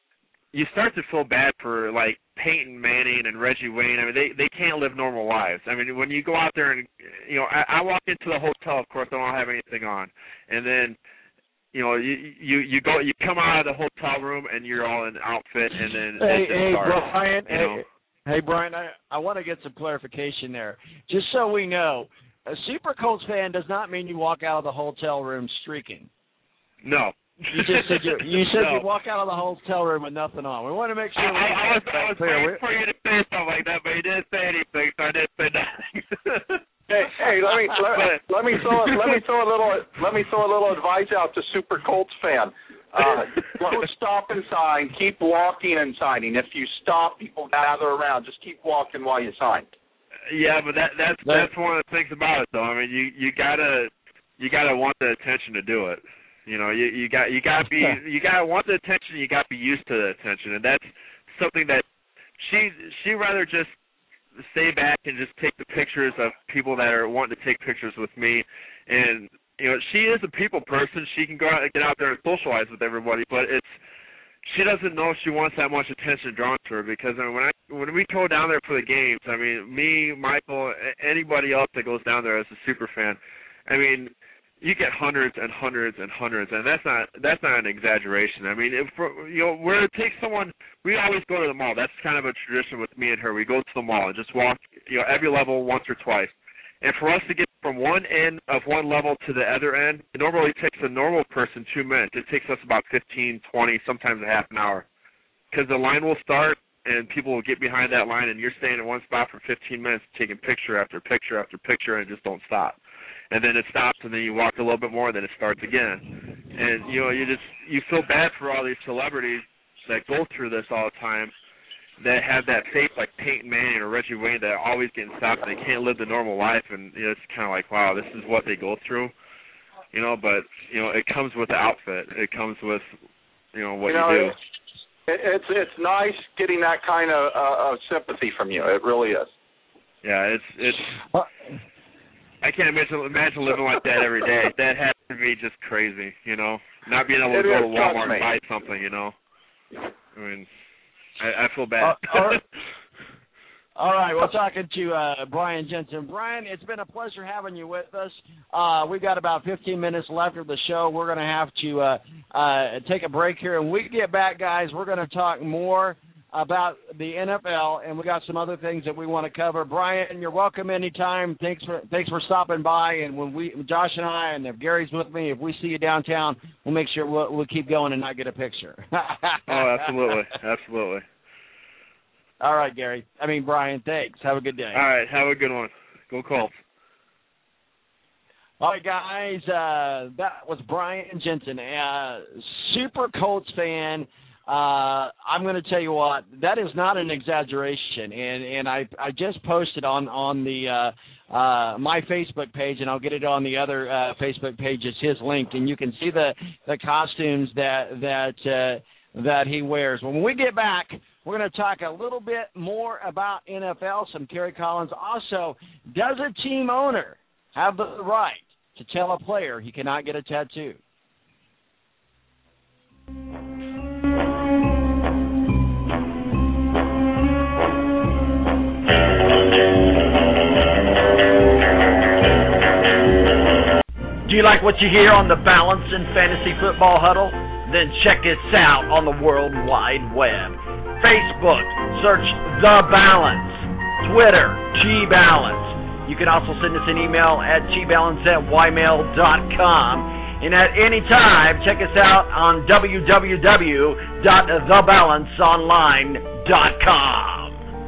you start to feel bad for like Peyton Manning and Reggie Wayne. I mean, they they can't live normal lives. I mean, when you go out there and you know, I, I walk into the hotel, of course, I don't have anything on, and then. You know, you you you go, you come out of the hotel room and you're all in outfit, and then
hey,
it just
hey,
starts.
Brian,
you know?
hey, hey, Brian, I I want to get some clarification there, just so we know. A Super Colts fan does not mean you walk out of the hotel room streaking.
No.
You just said you, you said
no.
you walk out of the hotel room with nothing on. We want to make sure.
I,
we
I, I was, I was
clear.
waiting for you to say something like that, but you didn't say anything, so I didn't say nothing.
Hey, hey, let me let, let me throw let me throw a little let me throw a little advice out to Super Colts fan. Uh, don't stop and sign. Keep walking and signing. If you stop, people gather around. Just keep walking while you sign.
Yeah, but that that's that's one of the things about it, though. I mean, you you gotta you gotta want the attention to do it. You know, you you got you gotta be you gotta want the attention. You gotta be used to the attention, and that's something that she she rather just stay back and just take the pictures of people that are wanting to take pictures with me. And, you know, she is a people person. She can go out and get out there and socialize with everybody, but it's she doesn't know she wants that much attention drawn to her because I mean, when I when we go down there for the games, I mean, me, Michael, anybody else that goes down there as a super fan, I mean, you get hundreds and hundreds and hundreds, and that's not that's not an exaggeration. I mean, if you know, where it takes someone, we always go to the mall. That's kind of a tradition with me and her. We go to the mall and just walk, you know, every level once or twice. And for us to get from one end of one level to the other end, it normally takes a normal person two minutes. It takes us about fifteen, twenty, sometimes a half an hour, because the line will start and people will get behind that line, and you're staying in one spot for fifteen minutes, taking picture after picture after picture, and it just don't stop. And then it stops, and then you walk a little bit more, and then it starts again. And, you know, you just you feel bad for all these celebrities that go through this all the time, that have that faith like Peyton Manning or Reggie Wayne that are always getting stopped, and they can't live the normal life. And you know, it's kind of like, wow, this is what they go through. You know, but, you know, it comes with the outfit. It comes with, you know, what you, know, you do.
It, it's it's nice getting that kind of, uh, of sympathy from you. It really is.
Yeah, it's it's. I can't imagine imagine living like that every day. That has to be just crazy, you know. Not being able to
it
go
is,
to Walmart and buy something, you know. I mean, I, I feel bad.
Uh, all, right. all right, we're talking to uh, Brian Jensen. Brian, it's been a pleasure having you with us. Uh, we've got about fifteen minutes left of the show. We're going to have to uh, uh, take a break here. And when we get back, guys, we're going to talk more about the N F L, and we got some other things that we want to cover. Brian, you're welcome anytime. Thanks for thanks for stopping by. And when we, Josh and I, and if Gary's with me, if we see you downtown, we'll make sure we'll, we'll keep going and not get a picture.
Oh, absolutely, absolutely.
All right, Gary. I mean, Brian, thanks. Have a good day.
All right, have a good one. Go Colts.
All right, guys, uh, that was Brian Jensen, a super Colts fan. Uh, I'm going to tell you what, that is not an exaggeration, and, and I I just posted on on the uh, uh, my Facebook page, and I'll get it on the other uh, Facebook pages, his link, and you can see the the costumes that that uh, that he wears. When we get back, we're going to talk a little bit more about N F L, some Kerry Collins. Also, does a team owner have the right to tell a player he cannot get a tattoo?
Do you like what you hear on the Balance and Fantasy Football Huddle? Then check us out on the World Wide Web. Facebook, search The Balance. Twitter, T-Balance. You can also send us an email at t balance at y mail dot com. And at any time, check us out on w w w dot the balance online dot com.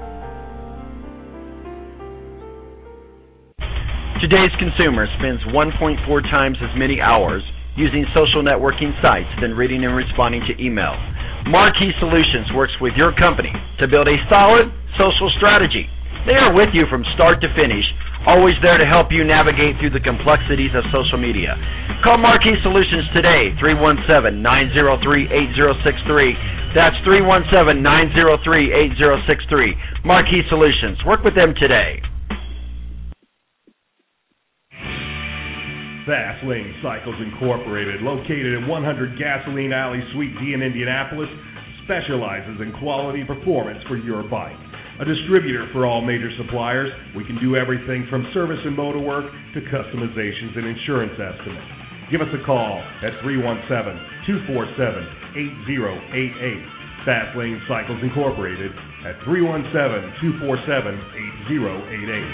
Today's consumer spends one point four times as many hours using social networking sites than reading and responding to email. Marquee Solutions works with your company to build a solid social strategy. They are with you from start to finish, always there to help you navigate through the complexities of social media. Call Marquee Solutions today, three one seven, nine zero three, eight zero six three. That's three one seven, nine zero three, eight zero six three. Marquee Solutions. Work with them today.
Fast Lane Cycles Incorporated, located at one hundred Gasoline Alley, Suite D in Indianapolis, specializes in quality performance for your bike. A distributor for all major suppliers, we can do everything from service and motor work to customizations and insurance estimates. Give us a call at three one seven, two four seven, eight zero eight eight. Fast Lane Cycles Incorporated at three one seven, two four seven, eight zero eight eight.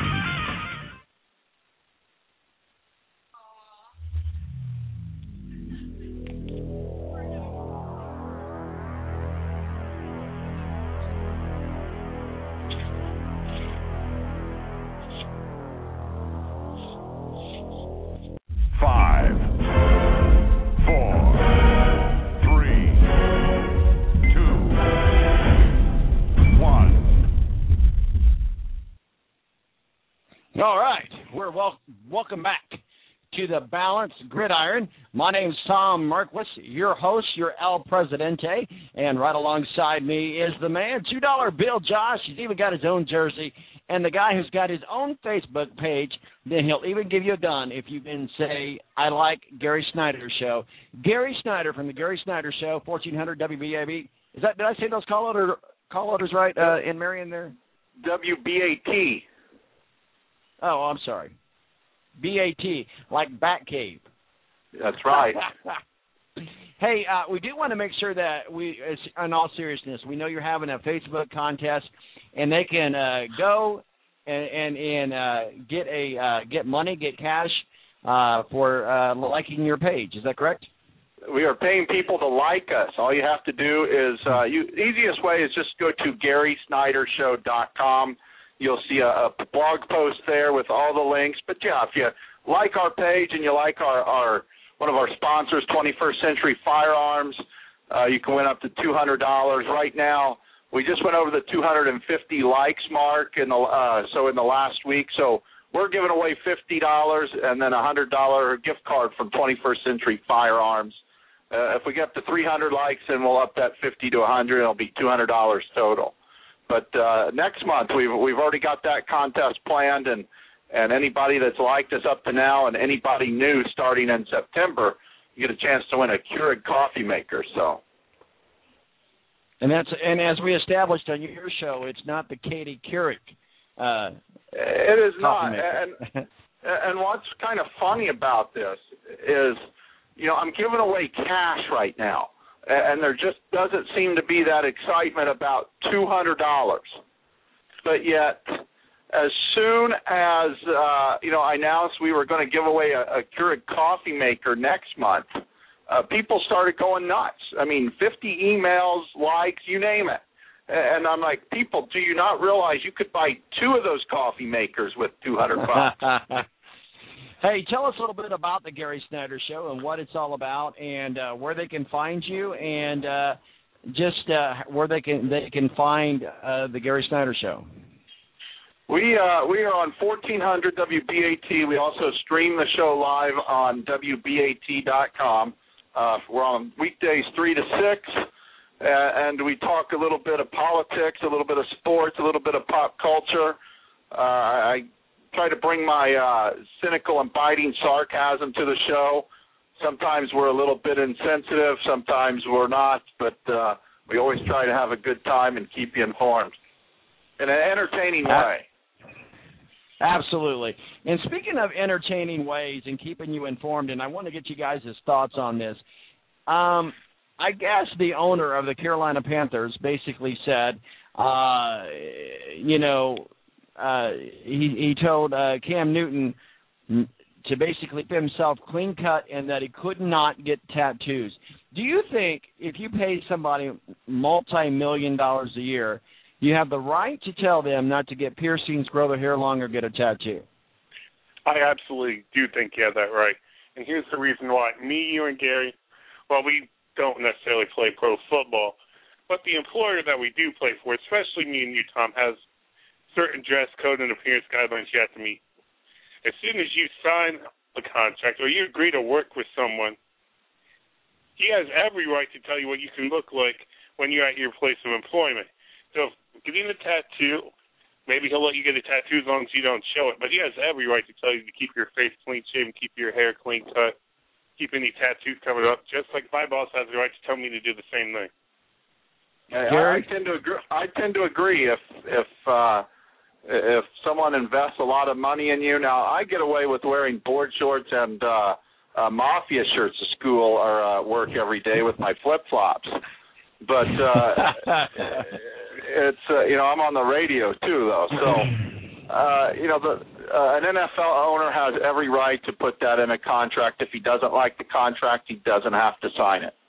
Five, four, three, two, one.
All right, we're wel- welcome back to the Balanced Gridiron. My name's Tom Merkwitz, your host, your El Presidente, and right alongside me is the man, two dollar Bill Josh. He's even got his own jersey, and the guy who's got his own Facebook page. Then he'll even give you a gun if you can say, I like Gary Snyder's show. Gary Snyder from the Gary Snyder Show, fourteen hundred W B A B. Is that, did I say those call order call orders right uh, in Marion there?
W B A T.
Oh, I'm sorry. B A T, like Batcave.
That's right.
Hey, uh, we do want to make sure that we, in all seriousness, we know you're having a Facebook contest, and they can uh, go and and, and uh, get a uh, get money, get cash uh, for uh, liking your page. Is that correct?
We are paying people to like us. All you have to do is, uh, you easiest way is just go to Gary Snyder Show dot com. You'll see a, a blog post there with all the links. But yeah, if you like our page and you like our, our one of our sponsors, twenty-first Century Firearms, uh, you can win up to two hundred dollars. Right now, we just went over the two hundred fifty likes mark in the uh, so in the last week. So we're giving away fifty dollars and then a one hundred dollars gift card from twenty-first Century Firearms. Uh, if we get up to three hundred likes, then we'll up that fifty to one hundred. It'll be two hundred dollars total. But uh, next month, we've we've already got that contest planned, and, and anybody that's liked us up to now and anybody new starting in September, you get a chance to win a Keurig coffee maker. So,
and that's and as we established on your show, it's not the Katie Keurig. Uh,
it is not.
Maker.
And and what's kind of funny about this is, you know, I'm giving away cash right now. And there just doesn't seem to be that excitement about two hundred dollars. But yet, as soon as, uh, you know, I announced we were going to give away a, a Keurig coffee maker next month, uh, people started going nuts. I mean, fifty emails, likes, you name it. And I'm like, people, do you not realize you could buy two of those coffee makers with two hundred bucks?
Hey, tell us a little bit about the Gary Snyder Show and what it's all about, and uh, where they can find you, and uh, just uh, where they can they can find uh, the Gary Snyder Show.
We uh, we are on fourteen hundred W B A T. We also stream the show live on W B A T dot com. Uh, we're on weekdays three to six, uh, and we talk a little bit of politics, a little bit of sports, a little bit of pop culture. Uh, I try to bring my uh, cynical and biting sarcasm to the show. Sometimes we're a little bit insensitive, sometimes we're not, but uh, we always try to have a good time and keep you informed in an entertaining way.
Absolutely. And speaking of entertaining ways and keeping you informed, and I want to get you guys' thoughts on this, um, I guess the owner of the Carolina Panthers basically said, uh, you know, Uh, he, he told uh, Cam Newton to basically keep himself clean cut and that he could not get tattoos. Do you think if you pay somebody multi-million dollars a year, you have the right to tell them not to get piercings, grow their hair long, or get a tattoo?
I absolutely do think you have that right. And here's the reason why. Me, you, and Gary, well, we don't necessarily play pro football, but the employer that we do play for, especially me and you, Tom, has certain dress code and appearance guidelines you have to meet. As soon as you sign a contract or you agree to work with someone, he has every right to tell you what you can look like when you're at your place of employment. So getting a tattoo, maybe he'll let you get a tattoo as long as you don't show it, but he has every right to tell you to keep your face clean shaven, keep your hair clean cut, keep any tattoos covered up, just like my boss has the right to tell me to do the same thing.
I, I tend to agree. I tend to agree. If if uh, if someone invests a lot of money in you, now I get away with wearing board shorts and uh, uh, mafia shirts to school or uh, work every day with my flip flops. But uh, it's uh, you know I'm on the radio too though, so uh, you know the uh, an N F L owner has every right to put that in a contract. If he doesn't like the contract, he doesn't have to sign it.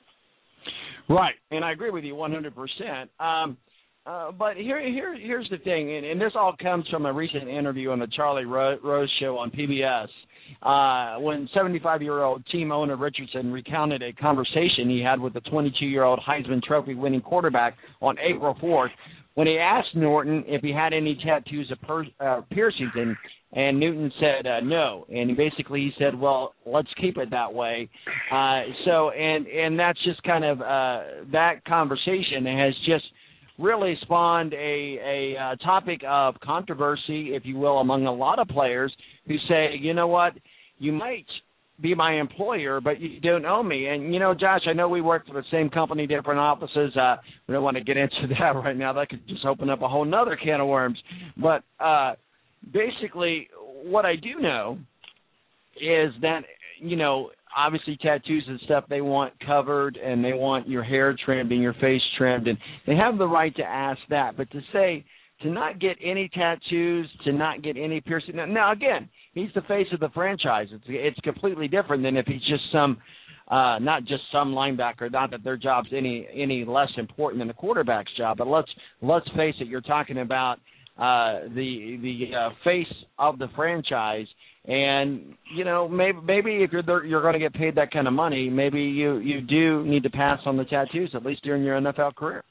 Right, and I agree with you one hundred percent. Um, uh, but here, here, here's the thing, and, and this all comes from a recent interview on the Charlie Ro- Rose Show on P B S, uh, when seventy-five-year-old team owner Richardson recounted a conversation he had with the twenty-two-year-old Heisman Trophy-winning quarterback on April fourth, when he asked Norton if he had any tattoos or per- uh, piercings, and, and Newton said uh, no. And he basically he said, well, let's keep it that way. Uh, so, and, and that's just kind of, uh, that conversation has just really spawned a, a, a topic of controversy, if you will, among a lot of players who say, you know what, you might be my employer, but you don't owe me. And, you know, Josh, I know we work for the same company, different offices. Uh, we don't want to get into that right now. That could just open up a whole nother can of worms. But uh, basically what I do know is that, you know, obviously tattoos and stuff they want covered, and they want your hair trimmed and your face trimmed, and they have the right to ask that. But to say, to not get any tattoos, to not get any piercing. Now, now again, he's the face of the franchise. It's it's completely different than if he's just some, uh, not just some linebacker. Not that their job's any any less important than the quarterback's job, but let's let's face it. You're talking about uh, the the uh, face of the franchise, and you know maybe maybe if you're there, you're going to get paid that kind of money, maybe you you do need to pass on the tattoos at least during your N F L career.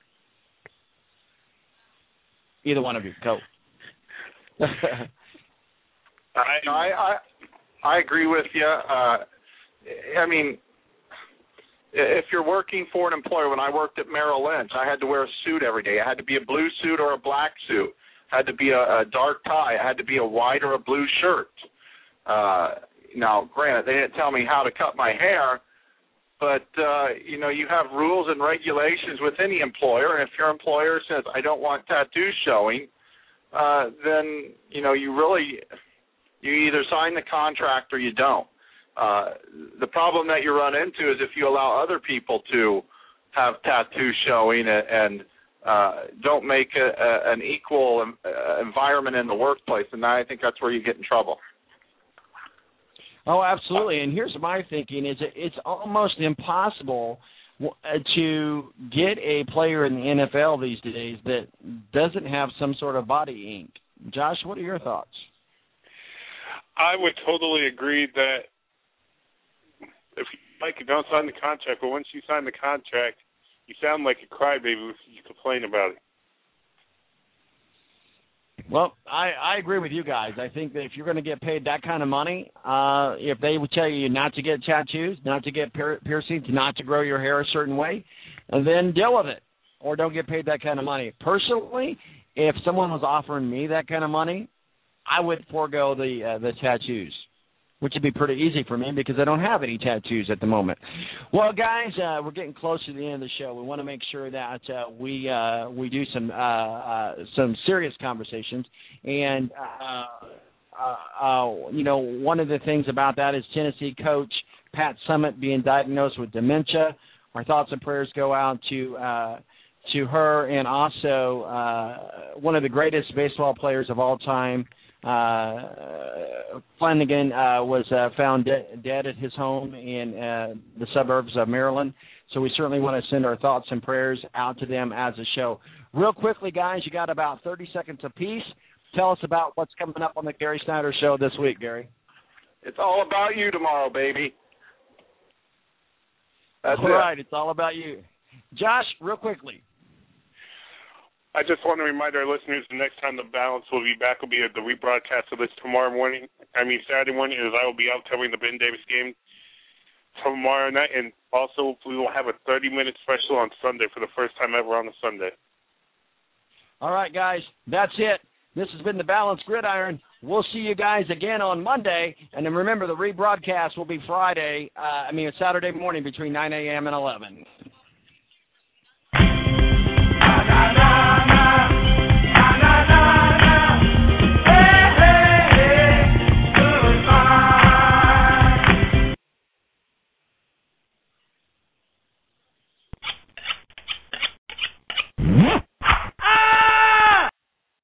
Either one of you, go.
I, I I agree with you. Uh, I mean, if you're working for an employer, when I worked at Merrill Lynch, I had to wear a suit every day. It had to be a blue suit or a black suit. It had to be a, a dark tie. It had to be a white or a blue shirt. Uh, now, granted, they didn't tell me how to cut my hair, but, uh, you know, you have rules and regulations with any employer, and if your employer says, I don't want tattoos showing, uh, then, you know, you really, you either sign the contract or you don't. Uh, the problem that you run into is if you allow other people to have tattoos showing and, and uh, don't make a, a, an equal uh, environment in the workplace, and I think that's where you get in trouble.
Oh, absolutely. And here's my thinking: is it, it's almost impossible to get a player in the N F L these days that doesn't have some sort of body ink. Josh, what are your thoughts?
I would totally agree that if you like, you don't sign the contract, but once you sign the contract, you sound like a crybaby if you complain about it.
Well, I, I agree with you guys. I think that if you're going to get paid that kind of money, uh, if they would tell you not to get tattoos, not to get pier- piercings, not to grow your hair a certain way, then deal with it, or don't get paid that kind of money. Personally, if someone was offering me that kind of money, I would forego the uh, the tattoos, which would be pretty easy for me because I don't have any tattoos at the moment. Well, guys, uh, we're getting close to the end of the show. We want to make sure that uh, we uh, we do some uh, uh, some serious conversations. And, uh, uh, uh, you know, one of the things about that is Tennessee coach Pat Summitt being diagnosed with dementia. Our thoughts and prayers go out to uh, to her, and also uh, one of the greatest baseball players of all time, Uh, Flanagan uh, was uh, found de- dead at his home in uh, the suburbs of Maryland. So we certainly want to send our thoughts and prayers out to them as a show. Real quickly, guys, you got about thirty seconds apiece. Tell us about what's coming up on the Gary Snyder Show this week, Gary.
It's all about you tomorrow, baby. That's
all
it.
right, it's all about you. Josh, real quickly.
I just want to remind our listeners the next time the Balance will be back will be at the rebroadcast of this tomorrow morning. I mean Saturday morning, as I will be out covering the Ben Davis game tomorrow night, and also we will have a thirty-minute special on Sunday for the first time ever on a Sunday.
All right, guys, that's it. This has been the Balance Gridiron. We'll see you guys again on Monday, and then remember the rebroadcast will be Friday. Uh, I mean, it's Saturday morning between nine a.m. and eleven.